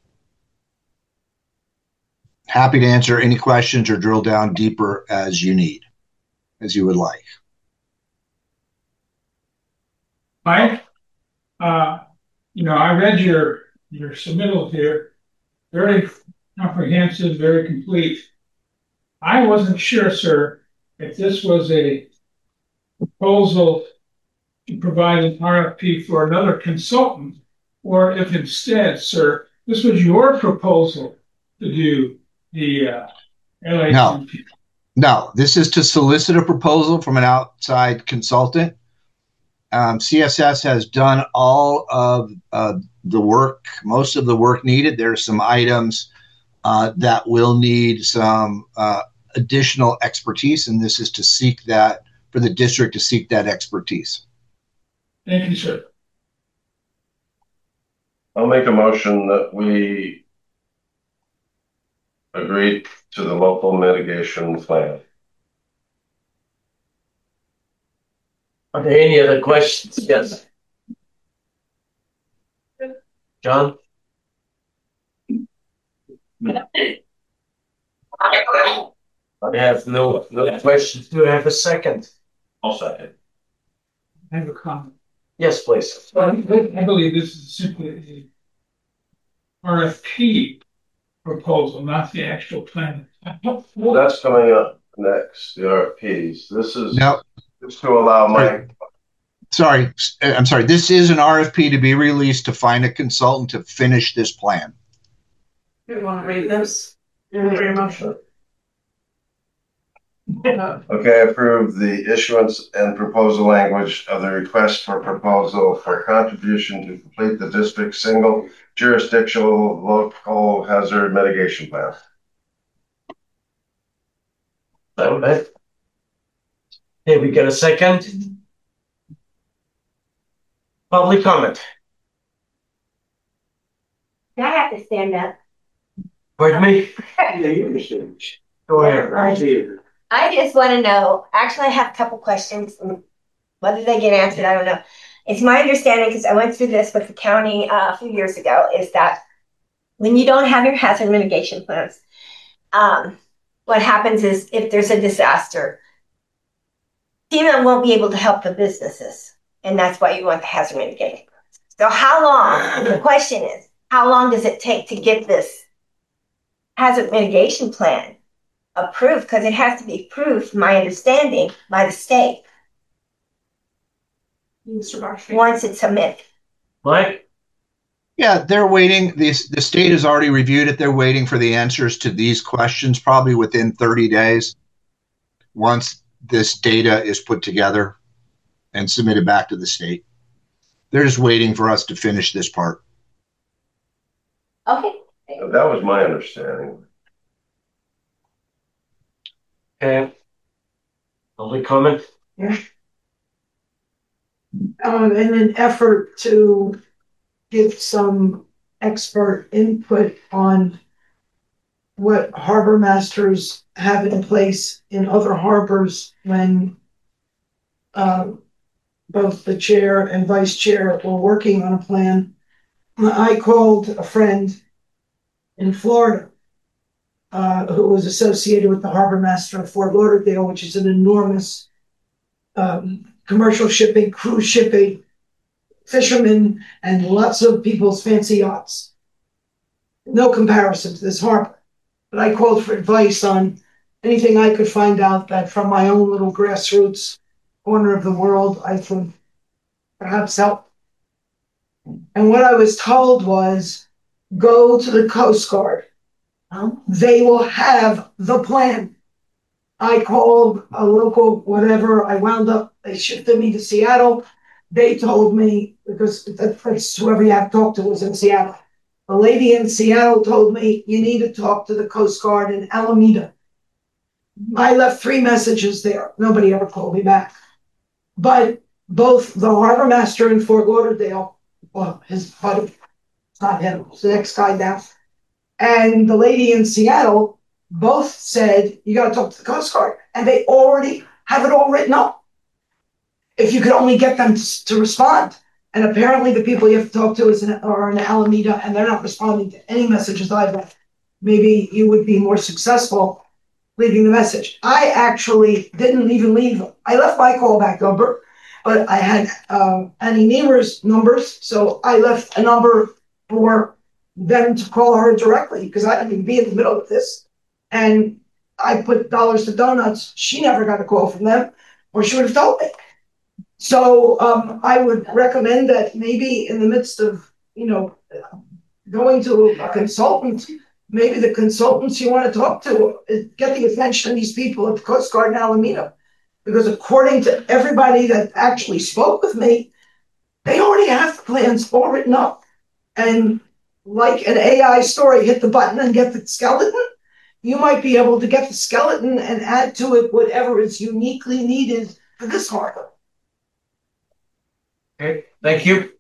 Happy to answer any questions or drill down deeper as you need, as you would like. Mike, uh, you know, I read your, your submittal here, very comprehensive, very complete. I wasn't sure, sir, if this was a proposal to provide an R F P for another consultant, or if instead, sir, this was your proposal to do the uh, L A No, no, this is to solicit a proposal from an outside consultant. Um, C S S has done all of uh, the work, most of the work needed. There are some items uh, that will need some uh, additional expertise, and this is to seek that, for the district to seek that expertise. Thank you, sir. I'll make a motion that we agree to the local mitigation plan. Are there any other questions? Yes. John? I have no, no questions. Do I have a second? I'll second. I have a comment. Yes, please. I I believe this is simply a R F P proposal, not the actual plan. Well, that's coming up next, the R F Ps. This is No. just to allow Mike. Sorry, I'm sorry. This is an R F P to be released to find a consultant to finish this plan. Do you want to read this? Very much. Okay, approve the issuance and proposal language of the request for proposal for contribution to complete the district's single jurisdictional local hazard mitigation plan. Okay. Hey, we got a second? Public comment. I have to stand up. Pardon me? Go ahead. I just want to know, actually, I have a couple questions. Whether they get answered, I don't know. It's my understanding, because I went through this with the county uh, a few years ago, is that when you don't have your hazard mitigation plans, um, what happens is if there's a disaster, FEMA won't be able to help the businesses. And that's why you want the hazard mitigation plans. So how long, the question is, how long does it take to get this hazard mitigation plan approved? Because it has to be approved, my understanding, by the state once it's submitted. Mike? Yeah, they're waiting. The, the state has already reviewed it. They're waiting for the answers to these questions, probably within thirty days. Once this data is put together and submitted back to the state. They're just waiting for us to finish this part. Okay. That was my understanding. Okay. Public comment? Yeah. um, in an effort to give some expert input on what harbor masters have in place in other harbors when um, both the chair and vice chair were working on a plan. I called a friend in Florida uh, who was associated with the harbor master of Fort Lauderdale, which is an enormous um, commercial shipping, cruise shipping, fishermen, and lots of people's fancy yachts. No comparison to this harbor. But I called for advice on anything I could find out that from my own little grassroots corner of the world I could perhaps help. And what I was told was, go to the Coast Guard. They will have the plan. I called a local whatever. I wound up, they shifted me to Seattle. They told me, because that's whoever you have to talk to was in Seattle. The lady in Seattle told me, you need to talk to the Coast Guard in Alameda. I left three messages there. Nobody ever called me back. But both the harbor master in Fort Lauderdale, well, his buddy, it's not him, it's the next guy down, and the lady in Seattle both said, you got to talk to the Coast Guard. And they already have it all written up. If you could only get them to, to respond. And apparently the people you have to talk to is in, are in Alameda, and they're not responding to any messages I've left. Maybe you would be more successful leaving the message. I actually didn't even leave them. I left my callback number, but I had uh, Annie Niemer's numbers, so I left a number for them to call her directly, because I didn't even be in the middle of this. And I put dollars to donuts. She never got a call from them, or she would have told me. So um, I would recommend that maybe in the midst of, you know, going to a consultant, maybe the consultants you want to talk to get the attention of these people at the Coast Guard in Alameda. Because according to everybody that actually spoke with me, they already have the plans all written up. And like an A I story, hit the button and get the skeleton, you might be able to get the skeleton and add to it whatever is uniquely needed for this harbor. Okay, thank you.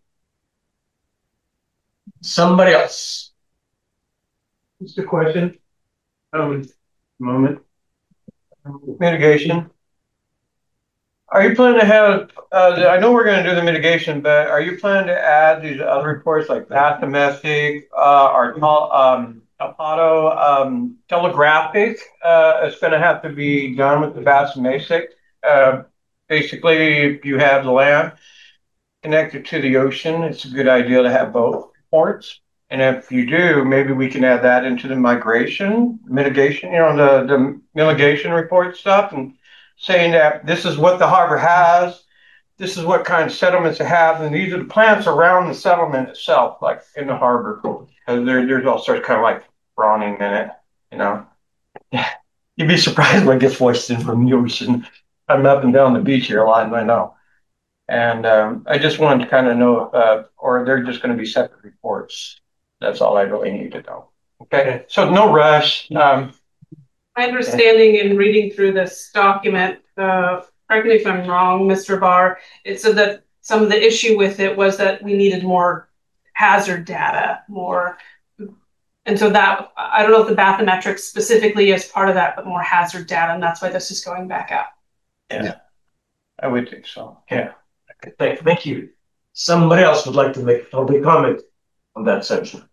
Somebody else. Just a question. Um, moment. Mitigation. Are you planning to have, uh, I know we're going to do the mitigation, but are you planning to add these other reports like Bath Domestic, uh, or um, Apado, um, Telegraphic? Uh, it's going to have to be done with the Bath Domestic. Uh, basically, if you have the land connected to the ocean, it's a good idea to have both reports. And if you do, maybe we can add that into the migration, mitigation, you know, the, the mitigation report stuff, and saying that this is what the harbor has, this is what kind of settlements it has, and these are the plants around the settlement itself, like in the harbor. Because there, there's all sorts of kind of like spawning in it, you know. You'd be surprised what gets voiced in from the ocean. I'm up and down the beach here a lot, and I know. And um, I just wanted to kind of know if, uh, or they're just going to be separate reports. That's all I really need to know. Okay, so no rush. Um, My understanding in reading through this document, uh, correct me if I'm wrong, Mister Barr, it said that some of the issue with it was that we needed more hazard data, more, and so that, I don't know if the bathymetrics specifically is part of that, but more hazard data, and that's why this is going back out. Yeah, yeah. I would think so. Yeah. Okay, thank, thank you. Somebody else would like to make a public comment on that section.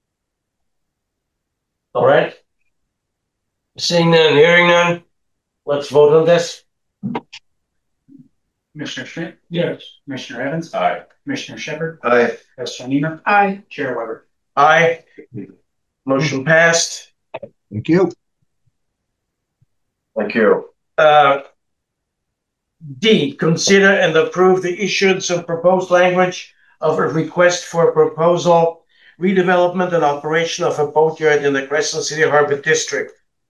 All right. Seeing none, hearing none, let's vote on this. Commissioner Schmidt? Yes. Commissioner Evans? Aye. Commissioner Shepard? Aye. Commissioner Niemer? Aye. Chair Weber? Aye. Motion passed. Thank you. Thank you. Uh, D, consider and approve the issuance of proposed language of a request for a proposal, redevelopment and operation of a boatyard in the Crescent City Harbor District.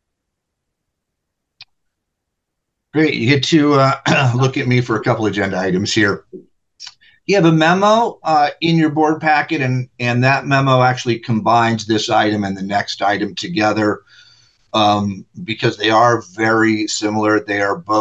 Great. You get to uh, look at me for a couple agenda items here. You have a memo uh, in your board packet, and, and that memo actually combines this item and the next item together um, because they are very similar. They are both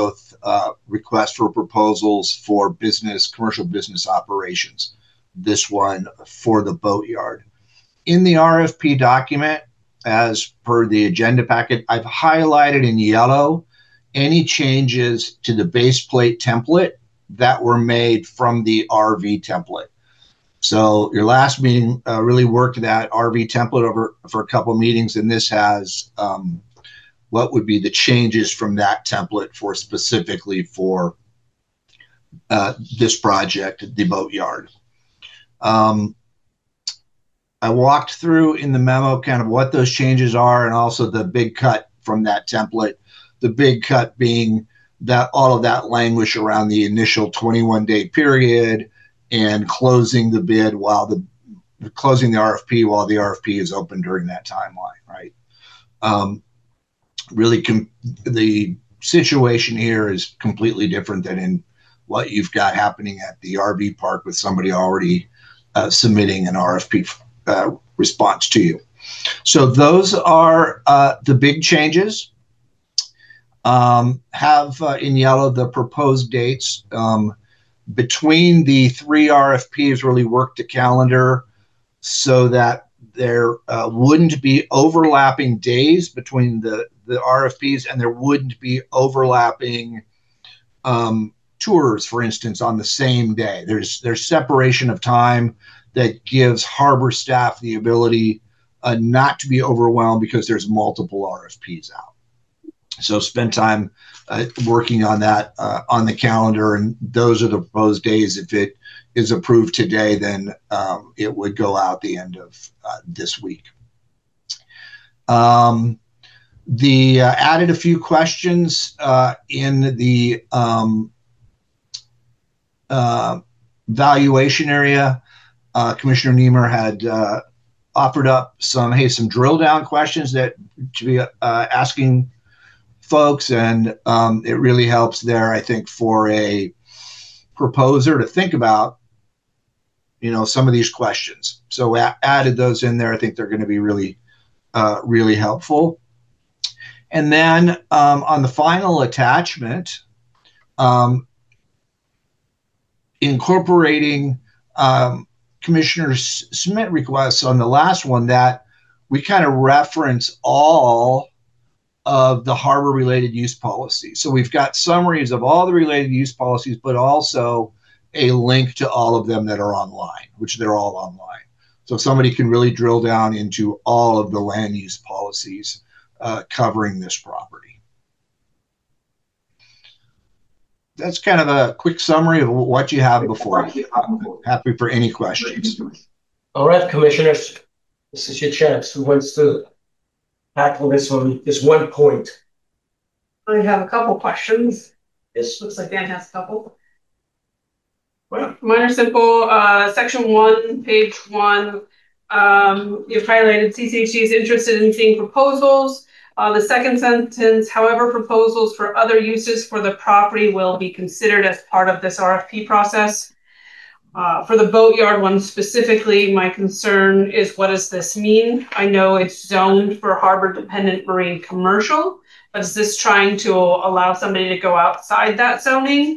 uh, request for proposals for business, commercial business operations. This one for the boatyard. In the R F P document, as per the agenda packet, I've highlighted in yellow any changes to the base plate template that were made from the R V template. So your last meeting uh, really worked that R V template over for a couple of meetings, and this has um, what would be the changes from that template for specifically for uh, this project, the boatyard. Um, I walked through in the memo kind of what those changes are and also the big cut from that template. The big cut being that all of that language around the initial twenty-one day period and closing the bid while the closing the R F P while the R F P is open during that timeline, right? Um, really, com- the situation here is completely different than in what you've got happening at the R V park with somebody already uh, submitting an R F P uh, response to you. So those are uh, the big changes. Um, have uh, in yellow the proposed dates. Um, between the three R F Ps really worked the calendar so that there uh, wouldn't be overlapping days between the, the R F Ps, and there wouldn't be overlapping um, tours, for instance, on the same day. There's there's separation of time that gives harbor staff the ability uh, not to be overwhelmed because there's multiple R F Ps out. So spend time uh, working on that uh, on the calendar, and those are the proposed days. If it is approved today, then um, it would go out the end of uh, this week. Um, the uh, added a few questions uh, in the um, uh, valuation area. Uh, Commissioner Niemer had uh, offered up some, hey, some drill down questions that to be uh, asking folks, and um, it really helps there, I think, for a proposer to think about, you know, some of these questions. So a- added those in there. I think they're going to be really, uh, really helpful. And then um, on the final attachment, um, incorporating um, Commissioner Smith requests on the last one that we kind of reference all of the harbor related use policies. So we've got summaries of all the related use policies, but also a link to all of them that are online, which they're all online. So somebody can really drill down into all of the land use policies uh, covering this property. That's kind of a quick summary of what you have before you. Happy for any questions. All right, commissioners, this is your chance. Who wants to tackle this one, this one point? I have a couple questions. Yes. Looks like Dan has a couple. Well, mine are simple. Uh, section one, page one. Um, you've highlighted C C H D is interested in seeing proposals. Uh, the second sentence, however, proposals for other uses for the property will be considered as part of this R F P process. Uh, for the boatyard one specifically, my concern is, what does this mean? I know it's zoned for harbor dependent marine commercial, but is this trying to allow somebody to go outside that zoning?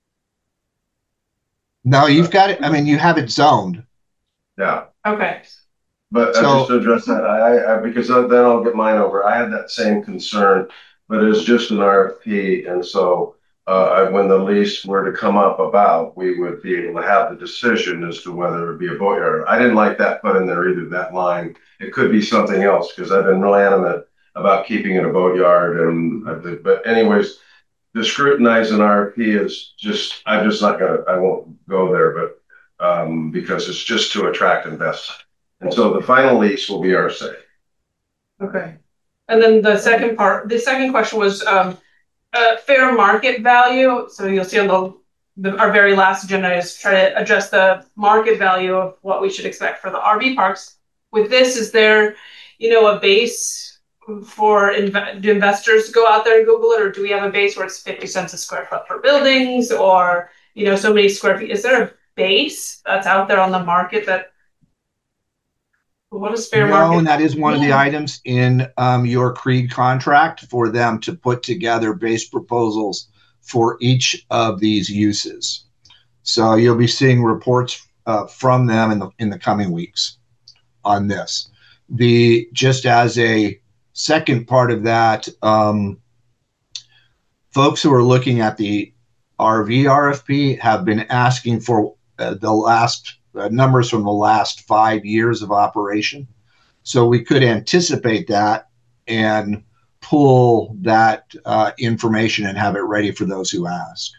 No, you've got it. I mean, you have it zoned. Yeah. Okay. But So- uh, just to address that, I, I, because then I'll get mine over. I had that same concern, but it's just an R F P. And so uh, I, when the lease were to come up about, we would be able to have the decision as to whether it would be a boatyard. I didn't like that put in there either, that line. It could be something else because I've been real adamant about keeping it a boatyard. And I did, but anyways, the scrutinize an R F P is just, I'm just not gonna, I won't go there, but um, because it's just to attract investment. And so the final lease will be our say. Okay. And then the second part, the second question was um, uh, fair market value. So you'll see on the, the our very last agenda is try to address the market value of what we should expect for the R V parks. With this, is there, you know, a base for inv- do investors to go out there and Google it, or do we have a base where it's fifty cents a square foot for buildings, or, you know, so many square feet? Is there a base that's out there on the market that, what is fair No, market? and that is one of the items in um, your Creed contract for them to put together base proposals for each of these uses. So you'll be seeing reports uh, from them in the in the coming weeks on this. The just as a second part of that, um, folks who are looking at the R V R F P have been asking for uh, the last uh, numbers from the last five years of operation. So we could anticipate that and pull that uh, information and have it ready for those who ask.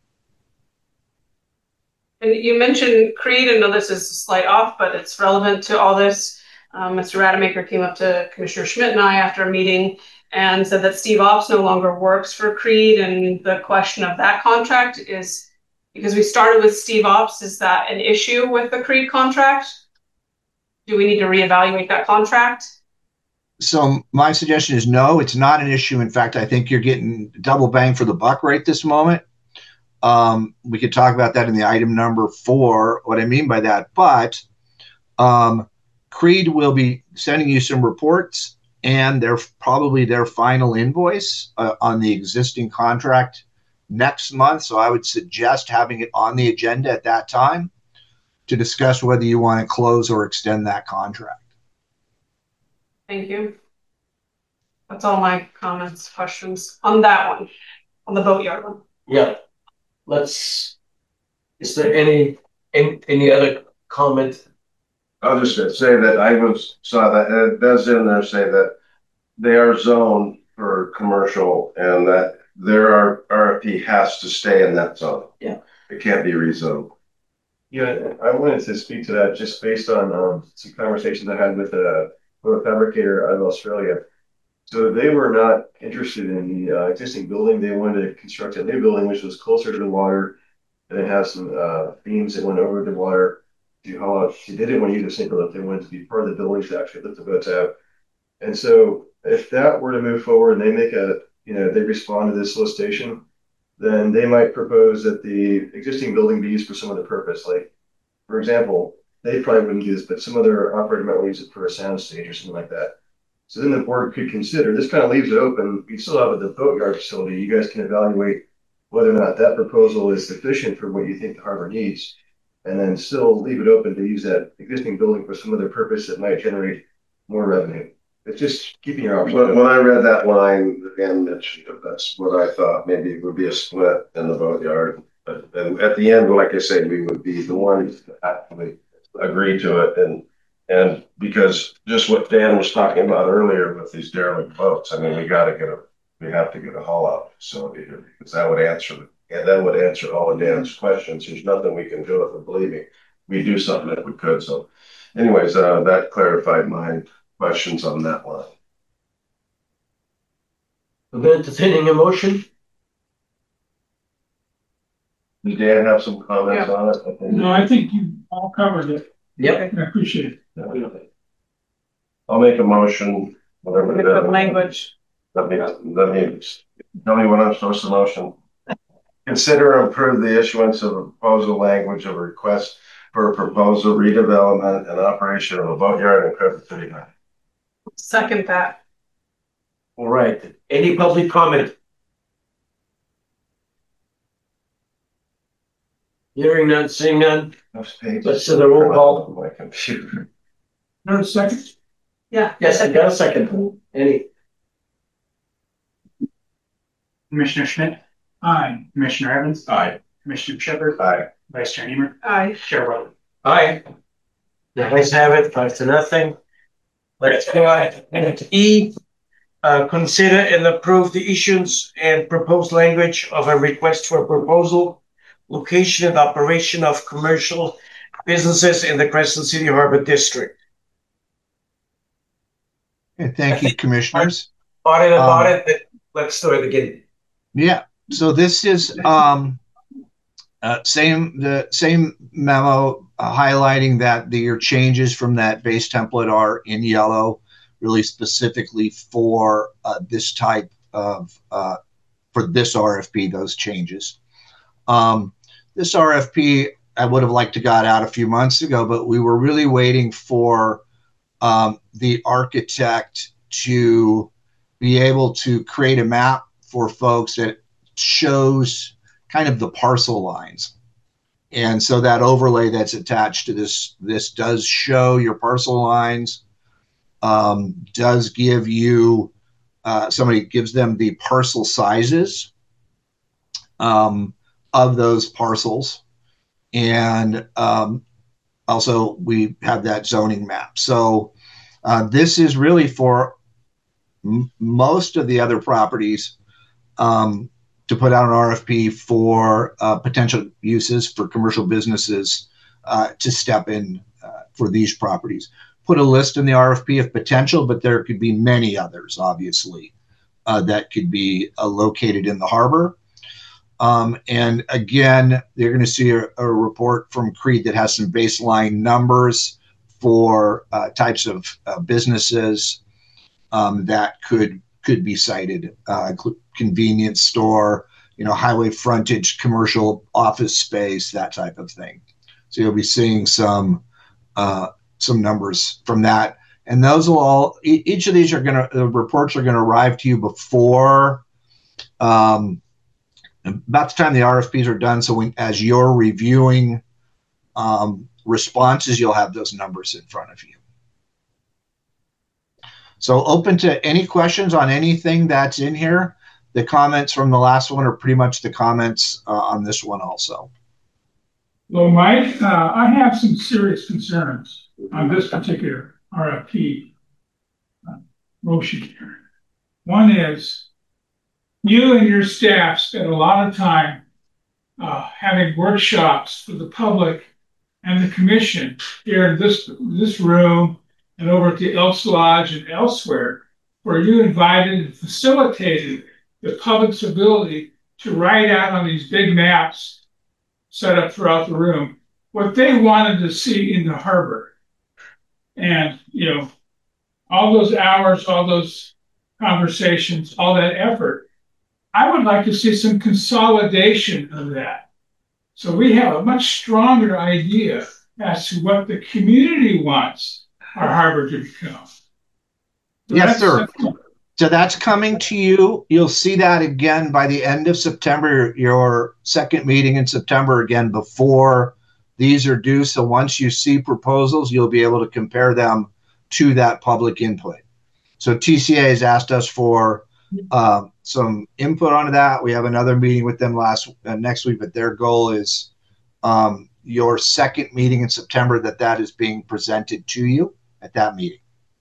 And you mentioned Creed. I know this is a slight off, but it's relevant to all this. Um, Mister Rademacher came up to Commissioner Schmidt and I after a meeting and said that Steve Ops no longer works for Creed. And the question of that contract is, because we started with Steve Ops, is that an issue with the Creed contract? Do we need to reevaluate that contract? So my suggestion is no, it's not an issue. In fact, I think you're getting double bang for the buck right this moment. Um, we could talk about that in the item number four, what I mean by that. But um, Creed will be sending you some reports and their probably their final invoice uh, on the existing contract next month. So I would suggest having it on the agenda at that time to discuss whether you want to close or extend that contract. Thank you. That's all my comments, questions on that one, on the boatyard one. Yeah. Let's, is there any, any, any other comment? I'll just say that I was, saw that, it does in there say that they are zoned for commercial and that their R F P has to stay in that zone. Yeah. It can't be rezoned. Yeah, I wanted to speak to that just based on um, some conversations I had with a, with a fabricator out of Australia. So they were not interested in the uh, existing building. They wanted to construct a new building which was closer to the water, and it has some uh, beams that went over the water to haul out. They didn't want to use a single lift. They wanted to be part of the building to actually lift the boats out. And so if that were to move forward and they make a, you know, they respond to this solicitation, then they might propose that the existing building be used for some other purpose. Like, for example, they probably wouldn't use it, but some other operator might use it for a sound stage or something like that. So then the board could consider, this kind of leaves it open. We still have the boatyard facility. You guys can evaluate whether or not that proposal is sufficient for what you think the harbor needs, and then still leave it open to use that existing building for some other purpose that might generate more revenue. It's just keeping your options. When, when I read that line again, Mitch, that's what I thought. Maybe it would be a split in the boatyard. But and at the end, like I said, we would be the ones that actually agree to it. And and because just what Dan was talking about earlier with these derelict boats, I mean, we got to get a, we have to get a haul out facility here because that would answer the, and that would answer all of Dan's questions. There's nothing we can do if we believe me. We do something if we could. So, anyways, uh, that clarified my questions on that one. We're entertaining a motion. Did Dan have some comments Yeah. on it? I think. No, I think you all covered it. Yep. I appreciate it. I'll make a motion, whatever. Look at the language. Let me, let me, tell me what I'm supposed to motion. Consider and approve the issuance of a proposal language of a request for a proposal redevelopment and operation of a boatyard in Crescent City. Second that. All right. Any public comment? Hearing none, seeing none. Let's do the roll call. My computer. No, second. Yeah. Yes, I got a second. Any? Commissioner Schmidt? Aye. Commissioner Evans? Aye. Commissioner Shepard? Aye. Vice Chair Niemer? Aye. Chair Rowland? Aye. The ayes have it, five to nothing. Let's go ahead. And E, uh, consider and approve the issuance and proposed language of a request for a proposal, location and operation of commercial businesses in the Crescent City Harbor District. Okay, thank you, commissioners. Audit about Um, it, but let's do it again. Yeah, so this is um, uh, same the same memo uh, highlighting that the, your changes from that base template are in yellow, really specifically for uh, this type of uh, for this R F P. Those changes. Um, this R F P I would have liked to got out a few months ago, but we were really waiting for um, the architect to be able to create a map for folks that shows kind of the parcel lines. And so that overlay that's attached to this, this does show your parcel lines, um, does give you, uh, somebody gives them the parcel sizes um, of those parcels. And um, also we have that zoning map. So uh, this is really for m- most of the other properties um, to put out an R F P for uh, potential uses for commercial businesses uh, to step in uh, for these properties. Put a list in the R F P of potential, but there could be many others, obviously, uh, that could be uh, located in the harbor. Um, and again, you're going to see a, a report from Creed that has some baseline numbers for uh, types of uh, businesses um, that could could be cited, uh, convenience store, you know, highway frontage, commercial office space, that type of thing. So you'll be seeing some uh, some numbers from that, and those will all. E- each of these are going to the reports are going to arrive to you before um, about the time the R F Ps are done. So when, as you're reviewing um, responses, you'll have those numbers in front of you. So open to any questions on anything that's in here. The comments from the last one are pretty much the comments uh, on this one also. Well, Mike, uh, I have some serious concerns on this particular R F P uh, motion here. One is you and your staff spent a lot of time uh, having workshops for the public and the commission here in this, this room and over at the Elks Lodge and elsewhere, where you invited and facilitated the public's ability to write out on these big maps set up throughout the room what they wanted to see in the harbor. And, you know, all those hours, all those conversations, all that effort, I would like to see some consolidation of that. So we have a much stronger idea as to what the community wants our harbor to become. So yes, sir. So that's coming to you. You'll see that again by the end of September, your second meeting in September, again, before these are due. So once you see proposals, you'll be able to compare them to that public input. So T C A has asked us for uh, some input on that. We have another meeting with them last uh, next week, but their goal is um, your second meeting in September that that is being presented to you at that meeting.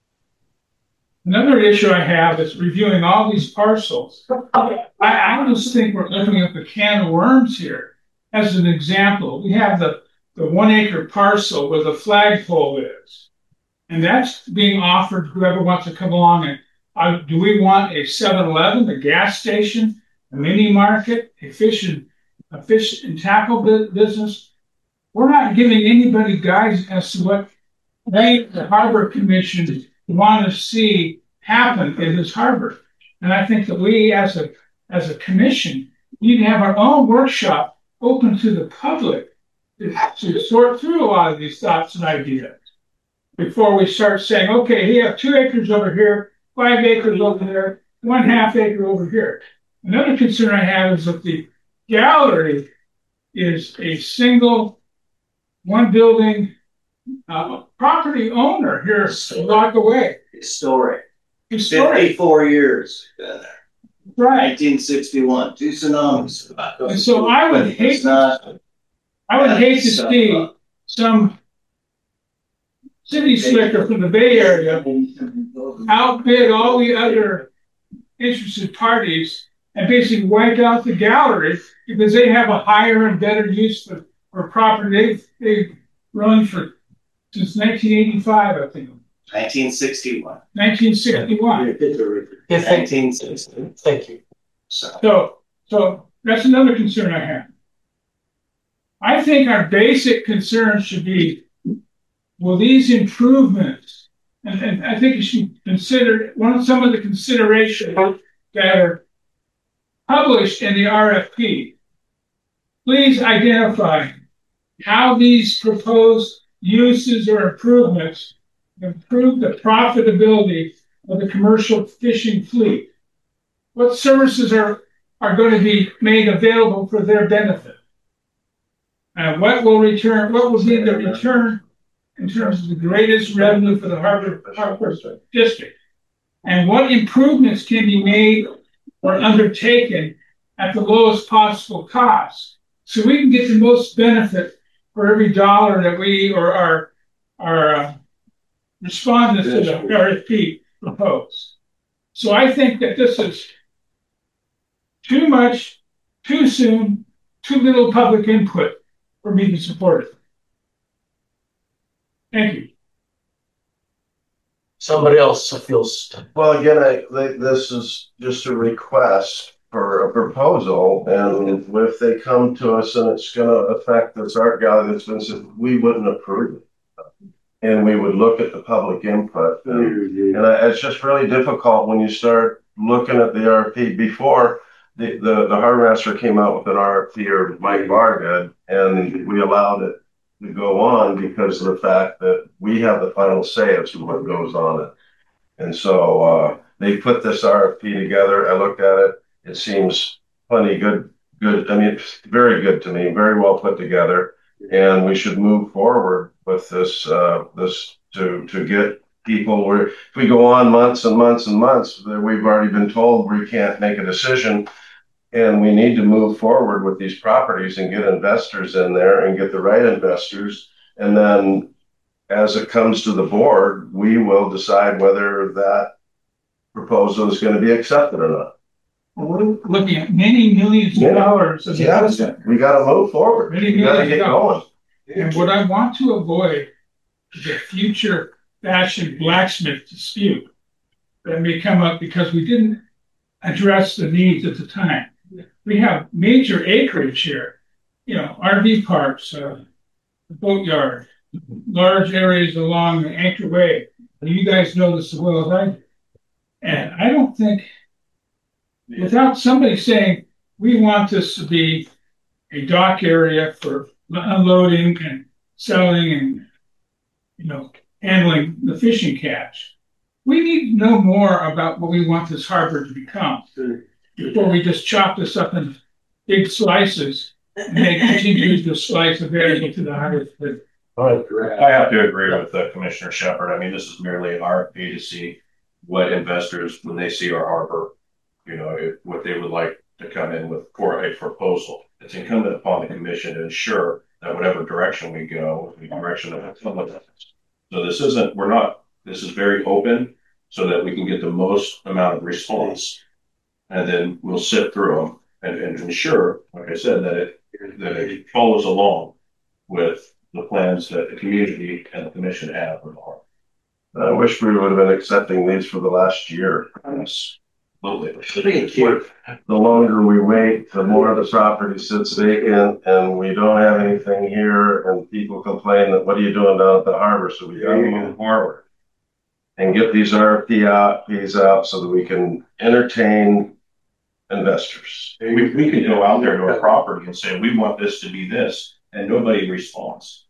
Another issue I have is reviewing all these parcels. I, I just think we're opening up a can of worms here. As an example, we have the, the one acre parcel where the flagpole is. And that's being offered to whoever wants to come along and uh, do we want a seven eleven, a gas station, a mini market, a fish and, a fish and tackle business? We're not giving anybody guidance as to what they, the Harbor Commission, want to see happen in this harbor. And I think that we as a as a commission need to have our own workshop open to the public to, to sort through a lot of these thoughts and ideas before we start saying, okay, we have two acres over here, five acres over there, one half acre over here. Another concern I have is that the gallery is a single one building Uh, property owner here a block away. Historic. Historic. fifty-four years. Uh, right. nineteen sixty-one. Two tsunamis. And so I would hate to, I would hate to see some city slicker from the Bay Area outbid all the other interested parties and basically wipe out the gallery because they have a higher and better use for, for property they've, they've run for since nineteen eighty-five, I think. nineteen sixty-one. nineteen sixty-one. nineteen sixty. Thank you. So, so that's another concern I have. I think our basic concern should be, will these improvements, and, and I think you should consider one of some of the considerations that are published in the R F P. Please identify how these proposed uses or improvements improve the profitability of the commercial fishing fleet. What services are, are going to be made available for their benefit. Uh, what will return, what will be the return in terms of the greatest revenue for the Harbor, Harbor District? And what improvements can be made or undertaken at the lowest possible cost, so we can get the most benefit for every dollar that we or our, our uh, respondents to the R F P propose. So I think that this is too much, too soon, too little public input for me to support it. Thank you. Somebody else feels. Well, again, I, this is just a request for a proposal, and if they come to us and it's going to affect this art gallery that's been said, we wouldn't approve it. And we would look at the public input. And, and I, it's just really difficult when you start looking at the R F P. Before the, the, the harbor master came out with an R F P, or Mike Barr did, and we allowed it to go on because of the fact that we have the final say as to what goes on it. And so uh, they put this R F P together. I looked at it. It seems plenty good. Good. I mean, it's very good to me. Very well put together. And we should move forward with this. Uh, this to to get people. Where if we go on months and months and months, we've already been told we can't make a decision. And we need to move forward with these properties and get investors in there and get the right investors. And then as it comes to the board, we will decide whether that proposal is going to be accepted or not. Well, we're looking at many millions of Yeah. dollars. Of Yeah, we got to move forward. Many We got to millions get of dollars. going. And what I want to avoid is a future fashion blacksmith dispute that may come up because we didn't address the needs at the time. We have major acreage here, you know, R V parks, uh, the boatyard, large areas along the Anchor Way. You guys know this as well as I do. And I don't think, without somebody saying, we want this to be a dock area for unloading and selling and, you know, handling the fishing catch, we need to know more about what we want this harbor to become before we just chop this up in big slices and make continue to slice available to the harbor. I have to agree with uh, Commissioner Shepard. I mean, this is merely an R F P to see what investors, when they see our harbor, you know, if, what they would like to come in with for a proposal. It's incumbent upon the commission to ensure that whatever direction we go, the direction of it. So this isn't, we're not, this is very open so that we can get the most amount of response. And then we'll sit through them and, and ensure, like I said, that it, that it follows along with the plans that the community and the commission have for the harbor. I wish we would have been accepting these for the last year. Absolutely. The longer we wait, the more the property sits vacant and we don't have anything here, and people complain that what are you doing down at the harbor? So we gotta move forward and get these R F P out, Ps out so that we can entertain investors. We, we could go out there to a property and say, we want this to be this, and nobody responds.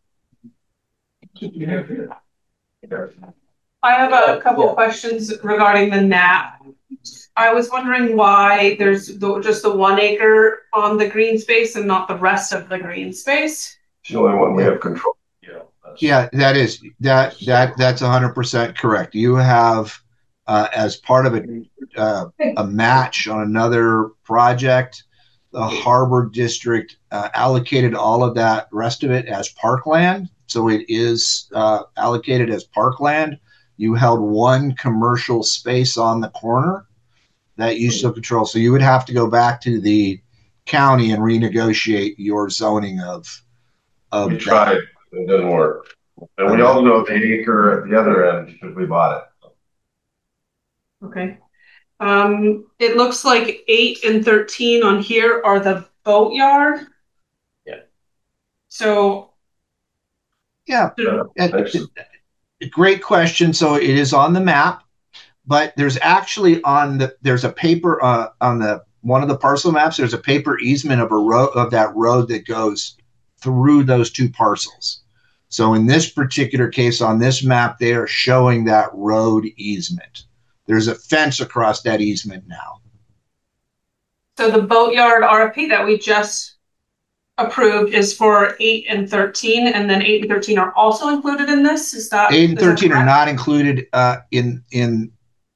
I have a couple of questions regarding the N A P. I was wondering why there's the, just the one acre on the green space and not the rest of the green space. It's the only one we have control. Yeah, Yeah, that is that that that's one hundred percent correct. You have uh, as part of a uh, a match on another project, the Harbor District uh, allocated all of that rest of it as parkland. So it is uh, allocated as parkland. You held one commercial space on the corner that you still control. So you would have to go back to the county and renegotiate your zoning of. of we tried, it didn't work. And we all know the acre at the other end because we bought it. Okay. Um, it looks like eight and thirteen on here are the boatyard. Yeah. So. Yeah. Great question. So it is on the map, but there's actually on the, there's a paper uh, on the, one of the parcel maps, there's a paper easement of a road of that road that goes through those two parcels. So in this particular case on this map, they are showing that road easement. There's a fence across that easement now. So the boatyard R F P that we just approved is for eight and thirteen, and then eight and thirteen are also included in this? Is that? Eight and is that thirteen are correct? not included uh, in, in,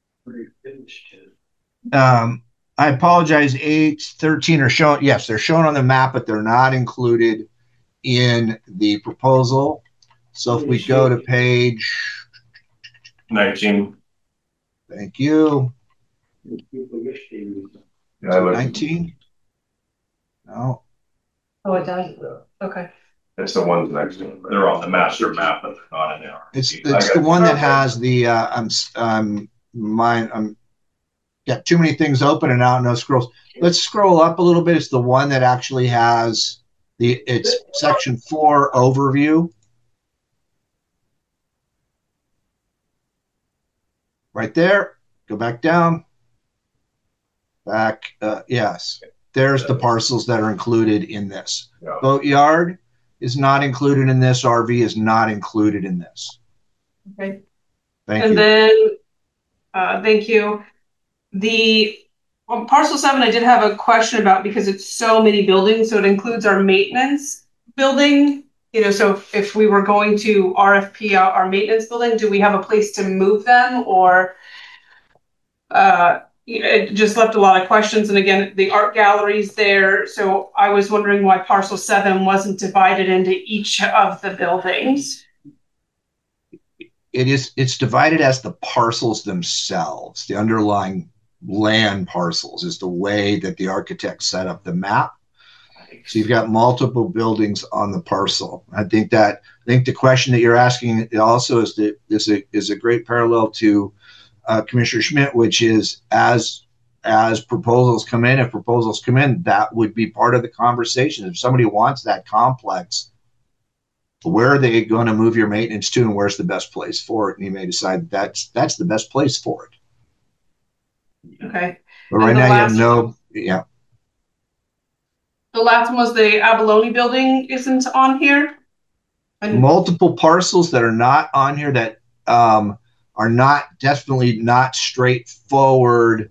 um, I apologize, eight, thirteen are shown, yes, they're shown on the map, but they're not included in the proposal. So if we go to page nineteen. Thank you. Yeah, I looked. nineteen? No. Oh, it does? Okay. It's the ones next to it. They're on the master map, but they're not in there. It's, it's the one that has the, uh, I'm, s- um, mine, I'm, got too many things open and now no scrolls. Let's scroll up a little bit. It's the one that actually has the, it's section four overview. Right there. Go back down. Back, uh, yes. There's the parcels that are included in this. Yeah. Boatyard is not included in this. R V is not included in this. Okay. Thank and you. then, uh, thank you. The on parcel seven, I did have a question about because it's so many buildings, so it includes our maintenance building. You know, so if, if we were going to R F P our, our maintenance building, do we have a place to move them, or uh, it just left a lot of questions. And again, the art gallery's there, so I was wondering why parcel seven wasn't divided into each of the buildings. It is, it's divided as the parcels themselves, the underlying land parcels is the way that the architect set up the map. So you've got multiple buildings on the parcel. I think that, I think the question that you're asking also is that is a, is a great parallel to uh, Commissioner Schmidt, which is as, as proposals come in, if proposals come in, that would be part of the conversation. If somebody wants that complex, where are they going to move your maintenance to and where's the best place for it? And you may decide that's, that's the best place for it. Okay. But right now you have no, yeah. The last one was the Abalone building isn't on here. And Multiple parcels that are not on here that um, are not, definitely not straightforward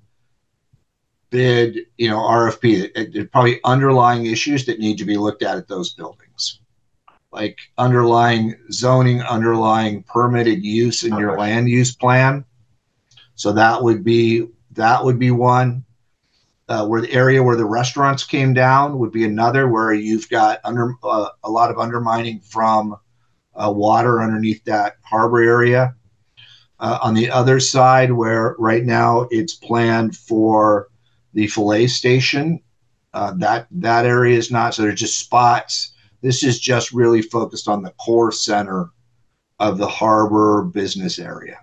bid, you know, R F P. There's probably underlying issues that need to be looked at at those buildings. Like underlying zoning, underlying permitted use in your land use plan. So that would be, that would be one. Uh, where the area where the restaurants came down would be another, where you've got under uh, a lot of undermining from uh, water underneath that harbor area. Uh, on the other side, where right now it's planned for the fillet station, uh, that that area is not. So there's just spots. This is just really focused on the core center of the harbor business area.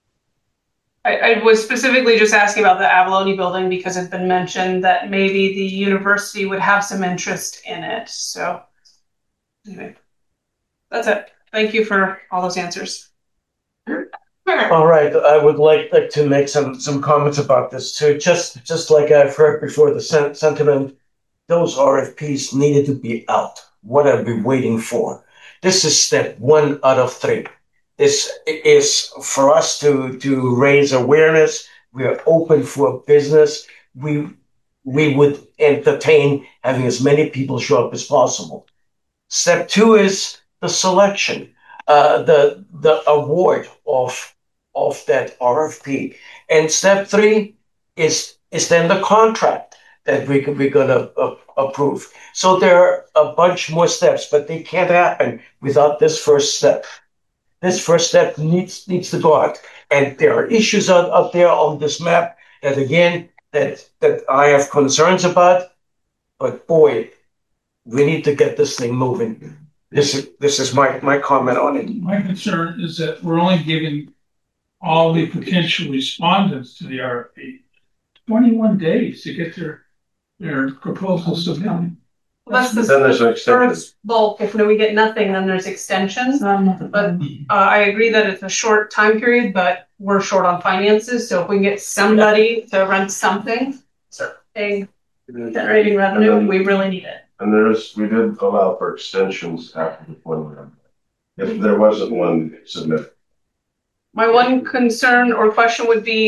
I, I was specifically just asking about the Abalone building because it's been mentioned that maybe the university would have some interest in it. So anyway, that's it. Thank you for all those answers. All right, I would like, like to make some, some comments about this too. Just, just like I've heard before, the sen- sentiment, those R F Ps needed to be out. What are we waiting for? This is step one out of three. This is for us to, to raise awareness. We are open for business. We, we would entertain having as many people show up as possible. Step two is the selection, uh, the, the award of, of that R F P. And step three is, is then the contract that we, we're going to uh, approve. So there are a bunch more steps, but they can't happen without this first step. This first step needs needs to go out. And there are issues out, out there on this map that, again, that, that I have concerns about. But boy, we need to get this thing moving. This is, this is my, my comment on it. My concern is that we're only giving all the potential respondents to the R F P twenty-one days to get their, their proposals submitted. Well, that's the Then there's an extension. first bulk. If we get nothing, then there's extensions. But uh, I agree that it's a short time period, but we're short on finances. So if we can get somebody to run something, a generating revenue, we really need it. And there's, we did allow for extensions after the one round. If there wasn't one submitted. My one concern or question would be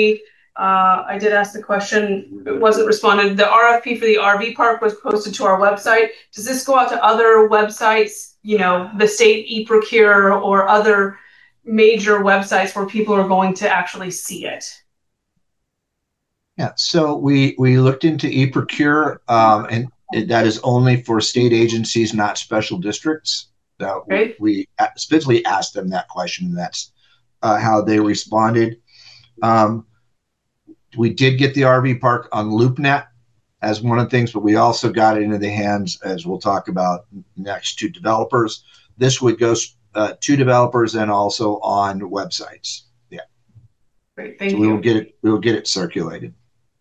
Uh, I did ask the question, it wasn't responded. The R F P for the R V park was posted to our website. Does this go out to other websites, you know, the state e-procure or other major websites where people are going to actually see it? Yeah, so we we looked into e-procure, um, and it, that is only for state agencies, not special districts. That we, we specifically asked them that question, and that's uh, how they responded. Um, we did get the R V park on LoopNet as one of the things, but we also got it into the hands, as we'll talk about next, to developers. This would go uh, to developers and also on websites. Yeah. Great, thank so you. we will get it. We will get it circulated.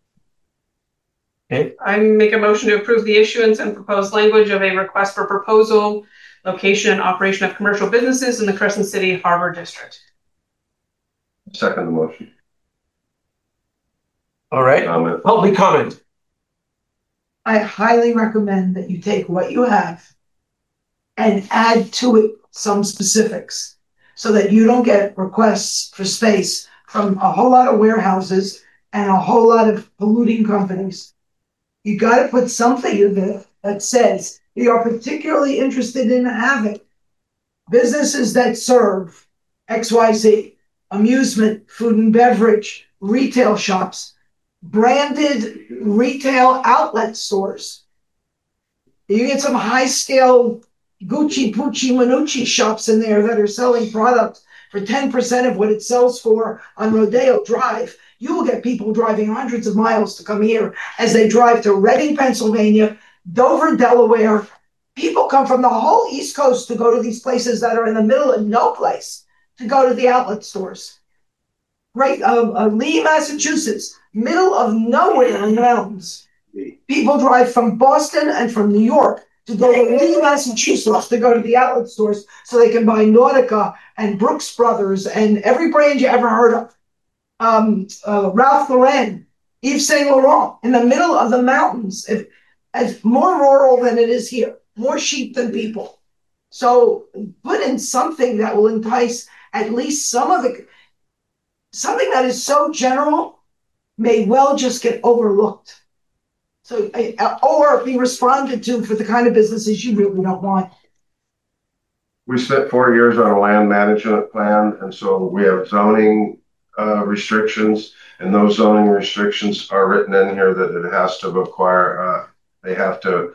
Okay. I make a motion to approve the issuance and proposed language of a request for proposal, location and operation of commercial businesses in the Crescent City Harbor District. Second the motion. All right. Comment. Public comment. I highly recommend that you take what you have and add to it some specifics so that you don't get requests for space from a whole lot of warehouses and a whole lot of polluting companies. You got to put something in there that says you are particularly interested in having businesses that serve X Y Z, amusement, food and beverage, retail shops, branded retail outlet stores. You get some high scale Gucci, Pucci, Manucci shops in there that are selling products for ten percent of what it sells for on Rodeo Drive. You will get people driving hundreds of miles to come here as they drive to Reading, Pennsylvania, Dover, Delaware. People come from the whole East Coast to go to these places that are in the middle of no place to go to the outlet stores. Right, uh, uh, Lee, Massachusetts, middle of nowhere in the mountains. People drive from Boston and from New York to go to Lee, Massachusetts to go to the outlet stores so they can buy Nautica and Brooks Brothers and every brand you ever heard of. Um, uh, Ralph Lauren, Yves Saint Laurent, in the middle of the mountains. If, it's more rural than it is here, more sheep than people. So put in something that will entice at least some of the, something that is so general may well just get overlooked. So, uh, or be responded to for the kind of businesses you really don't want. We spent four years on a land management plan, and so we have zoning uh, restrictions, and those zoning restrictions are written in here that it has to acquire, uh, they have to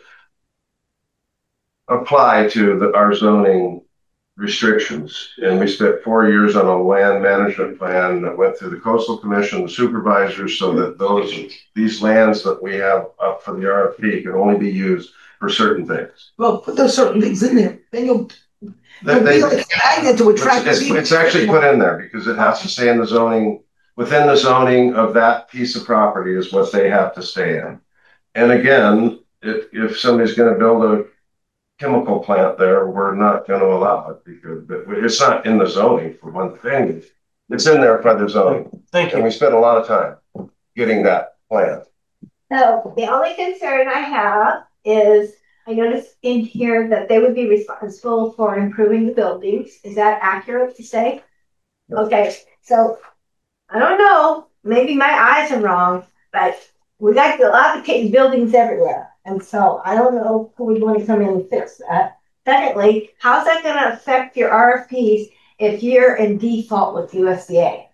apply to the, our zoning restrictions. And we spent four years on a land management plan that went through the Coastal Commission, the supervisors, so that those these lands that we have up for the R F P can only be used for certain things. Well, put those certain things in there. Then you'll, That you'll they, be like a magnet to attract it's, people. it's actually put in there because it has to stay in the zoning, within the zoning of that piece of property is what they have to stay in. And again, if, if somebody's going to build a chemical plant there, we're not going to allow it because it's not in the zoning for one thing. It's in there by the zoning. Thank you. And we spent a lot of time getting that plan. So the only concern I have is I noticed in here that they would be responsible for improving the buildings. Is that accurate to say? Yes. Okay, so I don't know, maybe my eyes are wrong, but we got dilapidated buildings everywhere. And so I don't know who would want to come in and fix that. Secondly, how's that going to affect your R F Ps if you're in default with U S D A?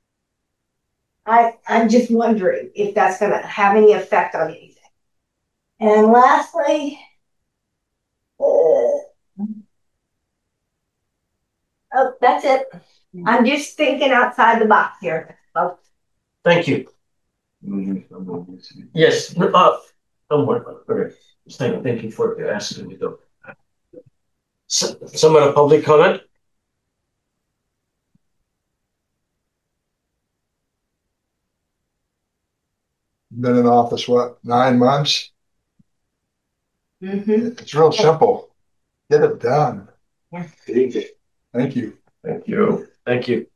I, I'm just wondering if that's going to have any effect on anything. And lastly, uh, oh, that's it. I'm just thinking outside the box here. Oh. Thank you. Yes. Uh, don't worry about it. Okay. Thank, thank you for asking me though. So, some of the public comment. Been in office, what, nine months? Mm-hmm. It's real simple. Get it done. Thank you. Thank you. Thank you. Thank you.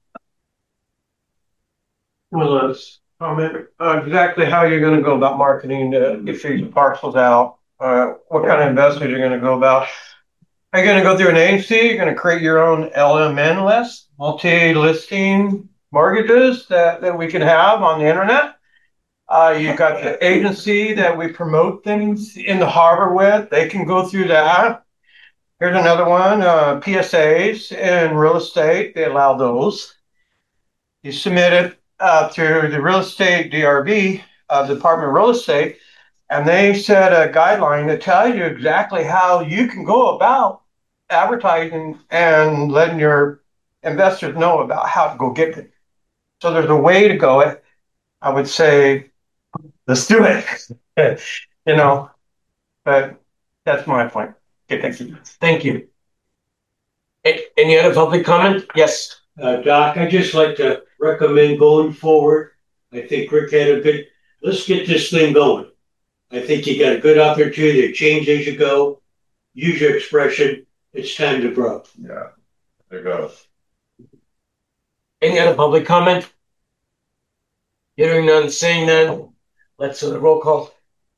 Well, let's comment uh, exactly how you're going to go about marketing to get these parcels out. Uh, what kind of investors you're going to go about? Are you going to go through an agency? You're going to create your own L M N list, multi-listing mortgages that, that we can have on the internet. Uh, you got the agency that we promote things in the harbor with. They can go through that. Here's another one, uh, P S As in real estate. They allow those. You submit it uh, through the real estate D R B, uh, Department of Real Estate, and they set a guideline that tells you exactly how you can go about advertising and letting your investors know about how to go get it. So there's a way to go it. I would say, let's do it. You know, but that's my point. Okay, thank you. Thank you. A- Any other public comment? Yes. Uh, Doc, I'd just like to recommend going forward. I think Rick had a good, let's get this thing going. I think you got a good opportunity to change as you go. Use your expression. It's time to grow. Yeah, there goes. Any other public comment? Hearing none, seeing none. Let's uh, roll call.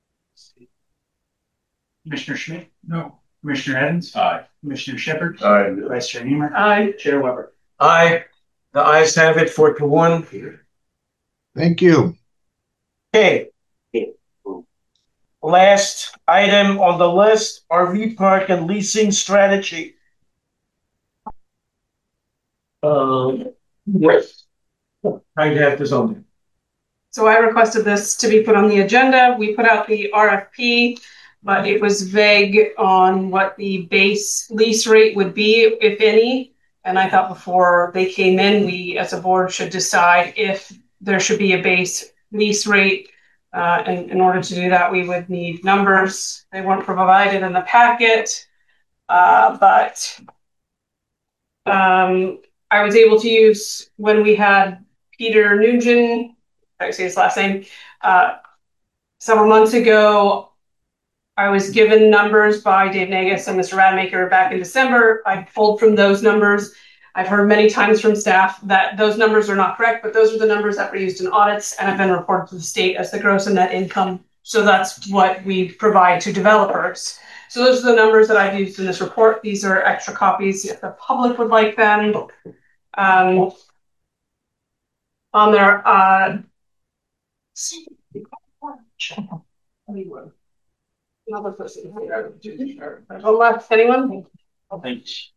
Commissioner Schmidt, No. Commissioner Evans, Aye. Commissioner Shepard, Aye. Vice Chair Niemer, Aye. Chair Weber. Aye. The ayes have it, four to one. Thank you. Okay. Last item on the list, R V park and leasing strategy. Um, yes. Trying to have this on there. So I requested this to be put on the agenda. We put out the R F P, but it was vague on what the base lease rate would be, if any. And I thought before they came in, we as a board should decide if there should be a base lease rate. Uh, and in order to do that, we would need numbers. They weren't provided in the packet, uh, but um, I was able to use when we had Peter Nugent, I say his last name, uh, several months ago. I was given numbers by Dave Nagus and Mister Radmaker back in December. I pulled from those numbers. I've heard many times from staff that those numbers are not correct, but those are the numbers that were used in audits and have been reported to the state as the gross and net income. So that's what we provide to developers. So those are the numbers that I've used in this report. These are extra copies if the public would like them. Um, on their uh, another person. One left, anyone? Thanks.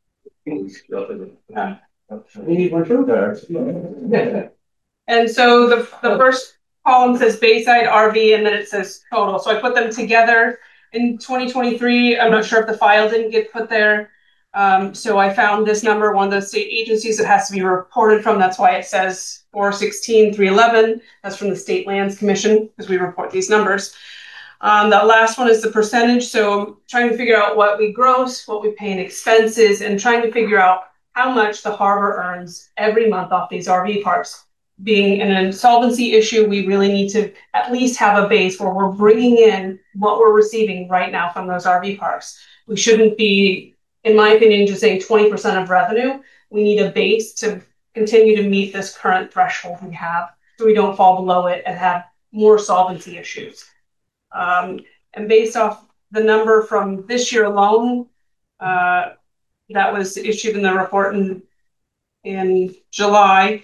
And so the, the first column says Bayside R V and then it says total. So I put them together in twenty twenty-three. I'm not sure if the file didn't get put there. Um, so I found this number, one of the state agencies it has to be reported from. That's why it says four sixteen, three eleven. That's from the State Lands Commission because we report these numbers. Um, the last one is the percentage. So I'm trying to figure out what we gross, what we pay in expenses, and trying to figure out how much the harbor earns every month off these R V parks. Being an insolvency issue, we really need to at least have a base where we're bringing in what we're receiving right now from those R V parks. We shouldn't be, in my opinion, just saying twenty percent of revenue. We need a base to continue to meet this current threshold we have so we don't fall below it and have more solvency issues. Um, and based off the number from this year alone, uh, that was issued in the report in, in July,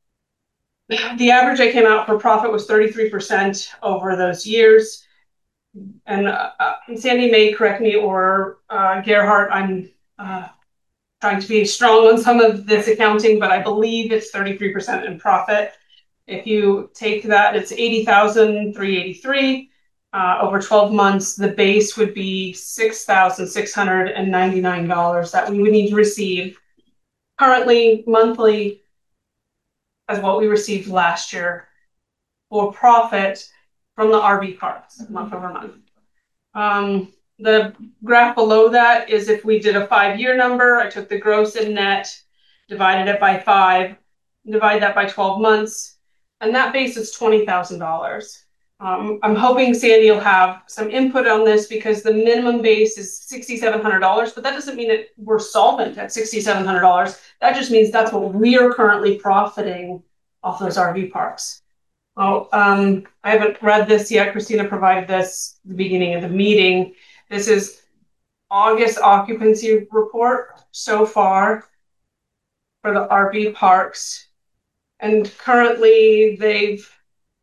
the average I came out for profit was thirty-three percent over those years. And, uh, and Sandy may correct me, or uh, Gerhard, I'm uh, trying to be strong on some of this accounting, but I believe it's thirty-three percent in profit. If you take that, it's eighty thousand three hundred eighty-three. Uh, over twelve months, the base would be six thousand six hundred ninety-nine dollars that we would need to receive currently monthly as what we received last year for profit from the R V parks month over month. Um, the graph below that is if we did a five-year number, I took the gross and net, divided it by five, divide that by twelve months, and that base is twenty thousand dollars. Um, I'm hoping Sandy will have some input on this because the minimum base is six thousand seven hundred dollars, but that doesn't mean that we're solvent at six thousand seven hundred dollars. That just means that's what we are currently profiting off those R V parks. Oh, um, I haven't read this yet. Christina provided this at the beginning of the meeting. This is August occupancy report so far for the R V parks. And currently they've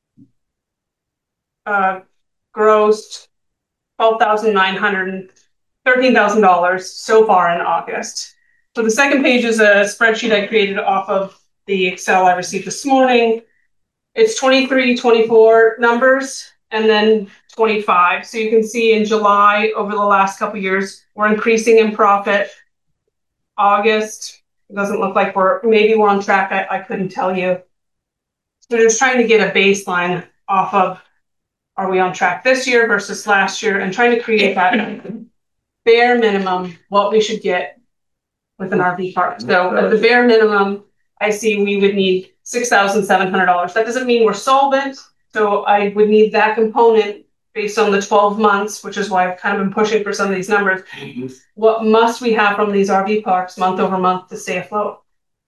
uh, grossed twelve thousand nine hundred thirteen thousand dollars so far in August. So the second page is a spreadsheet I created off of the Excel I received this morning. It's twenty-three, twenty-four numbers and then twenty-five. So you can see in July, over the last couple of years, we're increasing in profit. August, it doesn't look like we're, maybe we're on track. I, I couldn't tell you. So just trying to get a baseline off of, are we on track this year versus last year, and trying to create that bare minimum, what we should get with an R V park. So at the bare minimum, I see we would need six thousand seven hundred dollars. That doesn't mean we're solvent. So I would need that component based on the twelve months, which is why I've kind of been pushing for some of these numbers. Mm-hmm. What must we have from these R V parks month over month to stay afloat?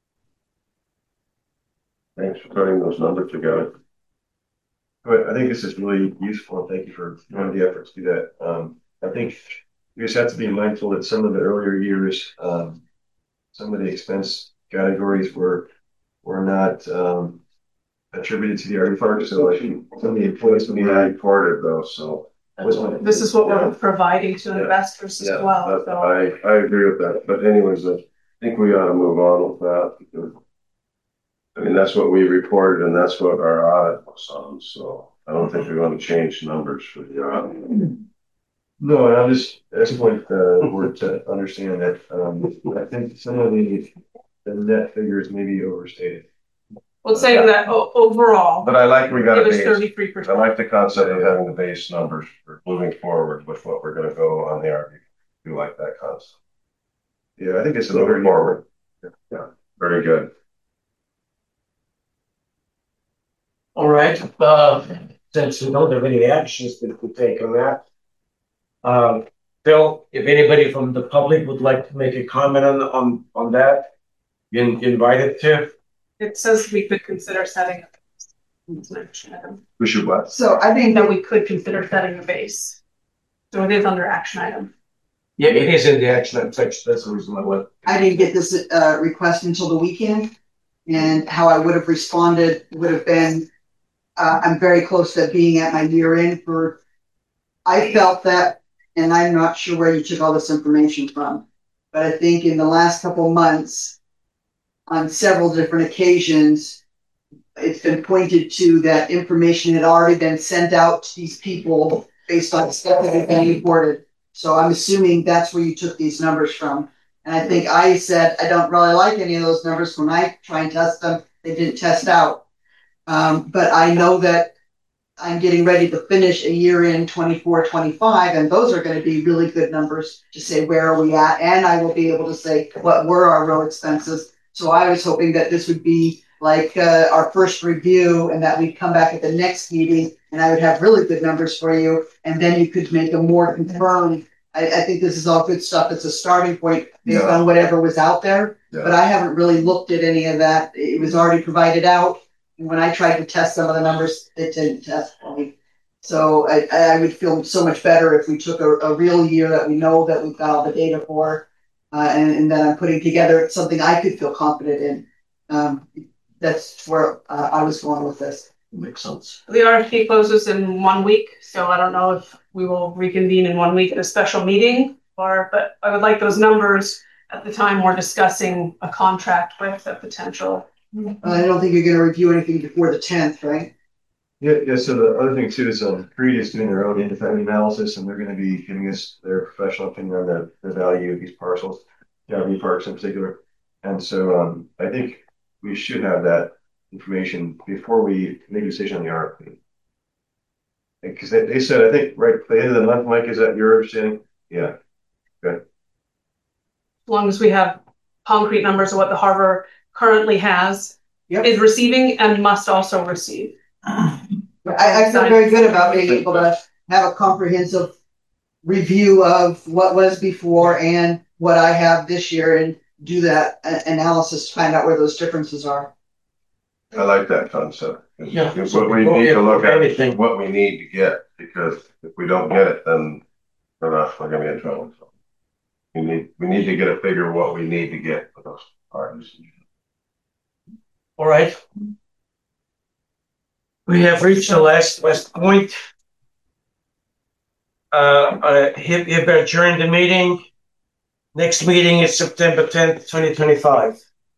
Thanks for putting those numbers together. But I think this is really useful. Thank you for doing the effort to do that. Um, I think we just have to be mindful that some of the earlier years, um, some of the expense categories were were not um, attributed to the R V park. So like some of the employees will be reported though. So this is what yeah. we're providing to yeah. investors as yeah. well. That, so. I I agree with that. But anyways, I think we ought to move on with that because I mean that's what we reported and that's what our audit was on. So I don't think we're going to change numbers for the audit. No, and I'm just at this point uh, we're to understand that um, I think some of the the net figures may be overstated. Well, saying that o- overall, but I like we got it a was base. thirty-three percent. I like the concept of having the base numbers for moving forward with what we're going to go on the R V. We like that concept. Yeah, I think it's moving forward. Yeah, yeah, very good. All right. Uh, since we don't have any actions that we take on that, um, Phil, if anybody from the public would like to make a comment on on on that, you're invited to. It says we could consider setting up. We should what? So I think that we could consider setting a base. So it is under action item. Yeah, it is in the action item section. That's the reason I went. I didn't get this uh, request until the weekend, and how I would have responded would have been, uh, I'm very close to being at my year end for, I felt that, and I'm not sure where you took all this information from, but I think in the last couple of months, on several different occasions, it's been pointed to that information had already been sent out to these people based on stuff that had been reported. So I'm assuming that's where you took these numbers from. And I think I said, I don't really like any of those numbers. When I try and test them, they didn't test out. Um, but I know that I'm getting ready to finish a year in twenty-four, twenty-five, and those are going to be really good numbers to say, where are we at? And I will be able to say, what were our road expenses? So I was hoping that this would be like uh, our first review and that we'd come back at the next meeting and I would have really good numbers for you. And then you could make a more confirmed. I, I think this is all good stuff. It's a starting point based yeah. on whatever was out there. Yeah. But I haven't really looked at any of that. It was already provided out. And when I tried to test some of the numbers, it didn't test for me. So I, I would feel so much better if we took a, a real year that we know that we've got all the data for. Uh, and, and then I'm putting together something I could feel confident in. Um, that's where uh, I was going with this. Makes sense. The R F P closes in one week, so I don't know if we will reconvene in one week at a special meeting, or but I would like those numbers at the time we're discussing a contract with a potential. Uh, I don't think you're going to review anything before the tenth, right? Yeah, yeah. So the other thing too is um, Creed is doing their own independent analysis, and they're going to be giving us their professional opinion on the, the value of these parcels, the R V parks in particular. And so um, I think we should have that information before we make a decision on the R F P. Because they, they said, I think, right, at the end of the month, Mike, is that your understanding? Yeah. Good. As long as we have concrete numbers of what the harbor currently has, yep. is receiving and must also receive. I, I feel very good about being able to have a comprehensive review of what was before and what I have this year and do that uh, analysis to find out where those differences are. I like that concept. Yeah. It's what we need to look at is what we need to get, because if we don't get it, then we're not, we're going to be in trouble. So we need, we need to get a figure of what we need to get for those parties. All right. We have reached the last, last point. Uh, uh, hereby adjourn the meeting. Next meeting is September tenth, twenty twenty-five.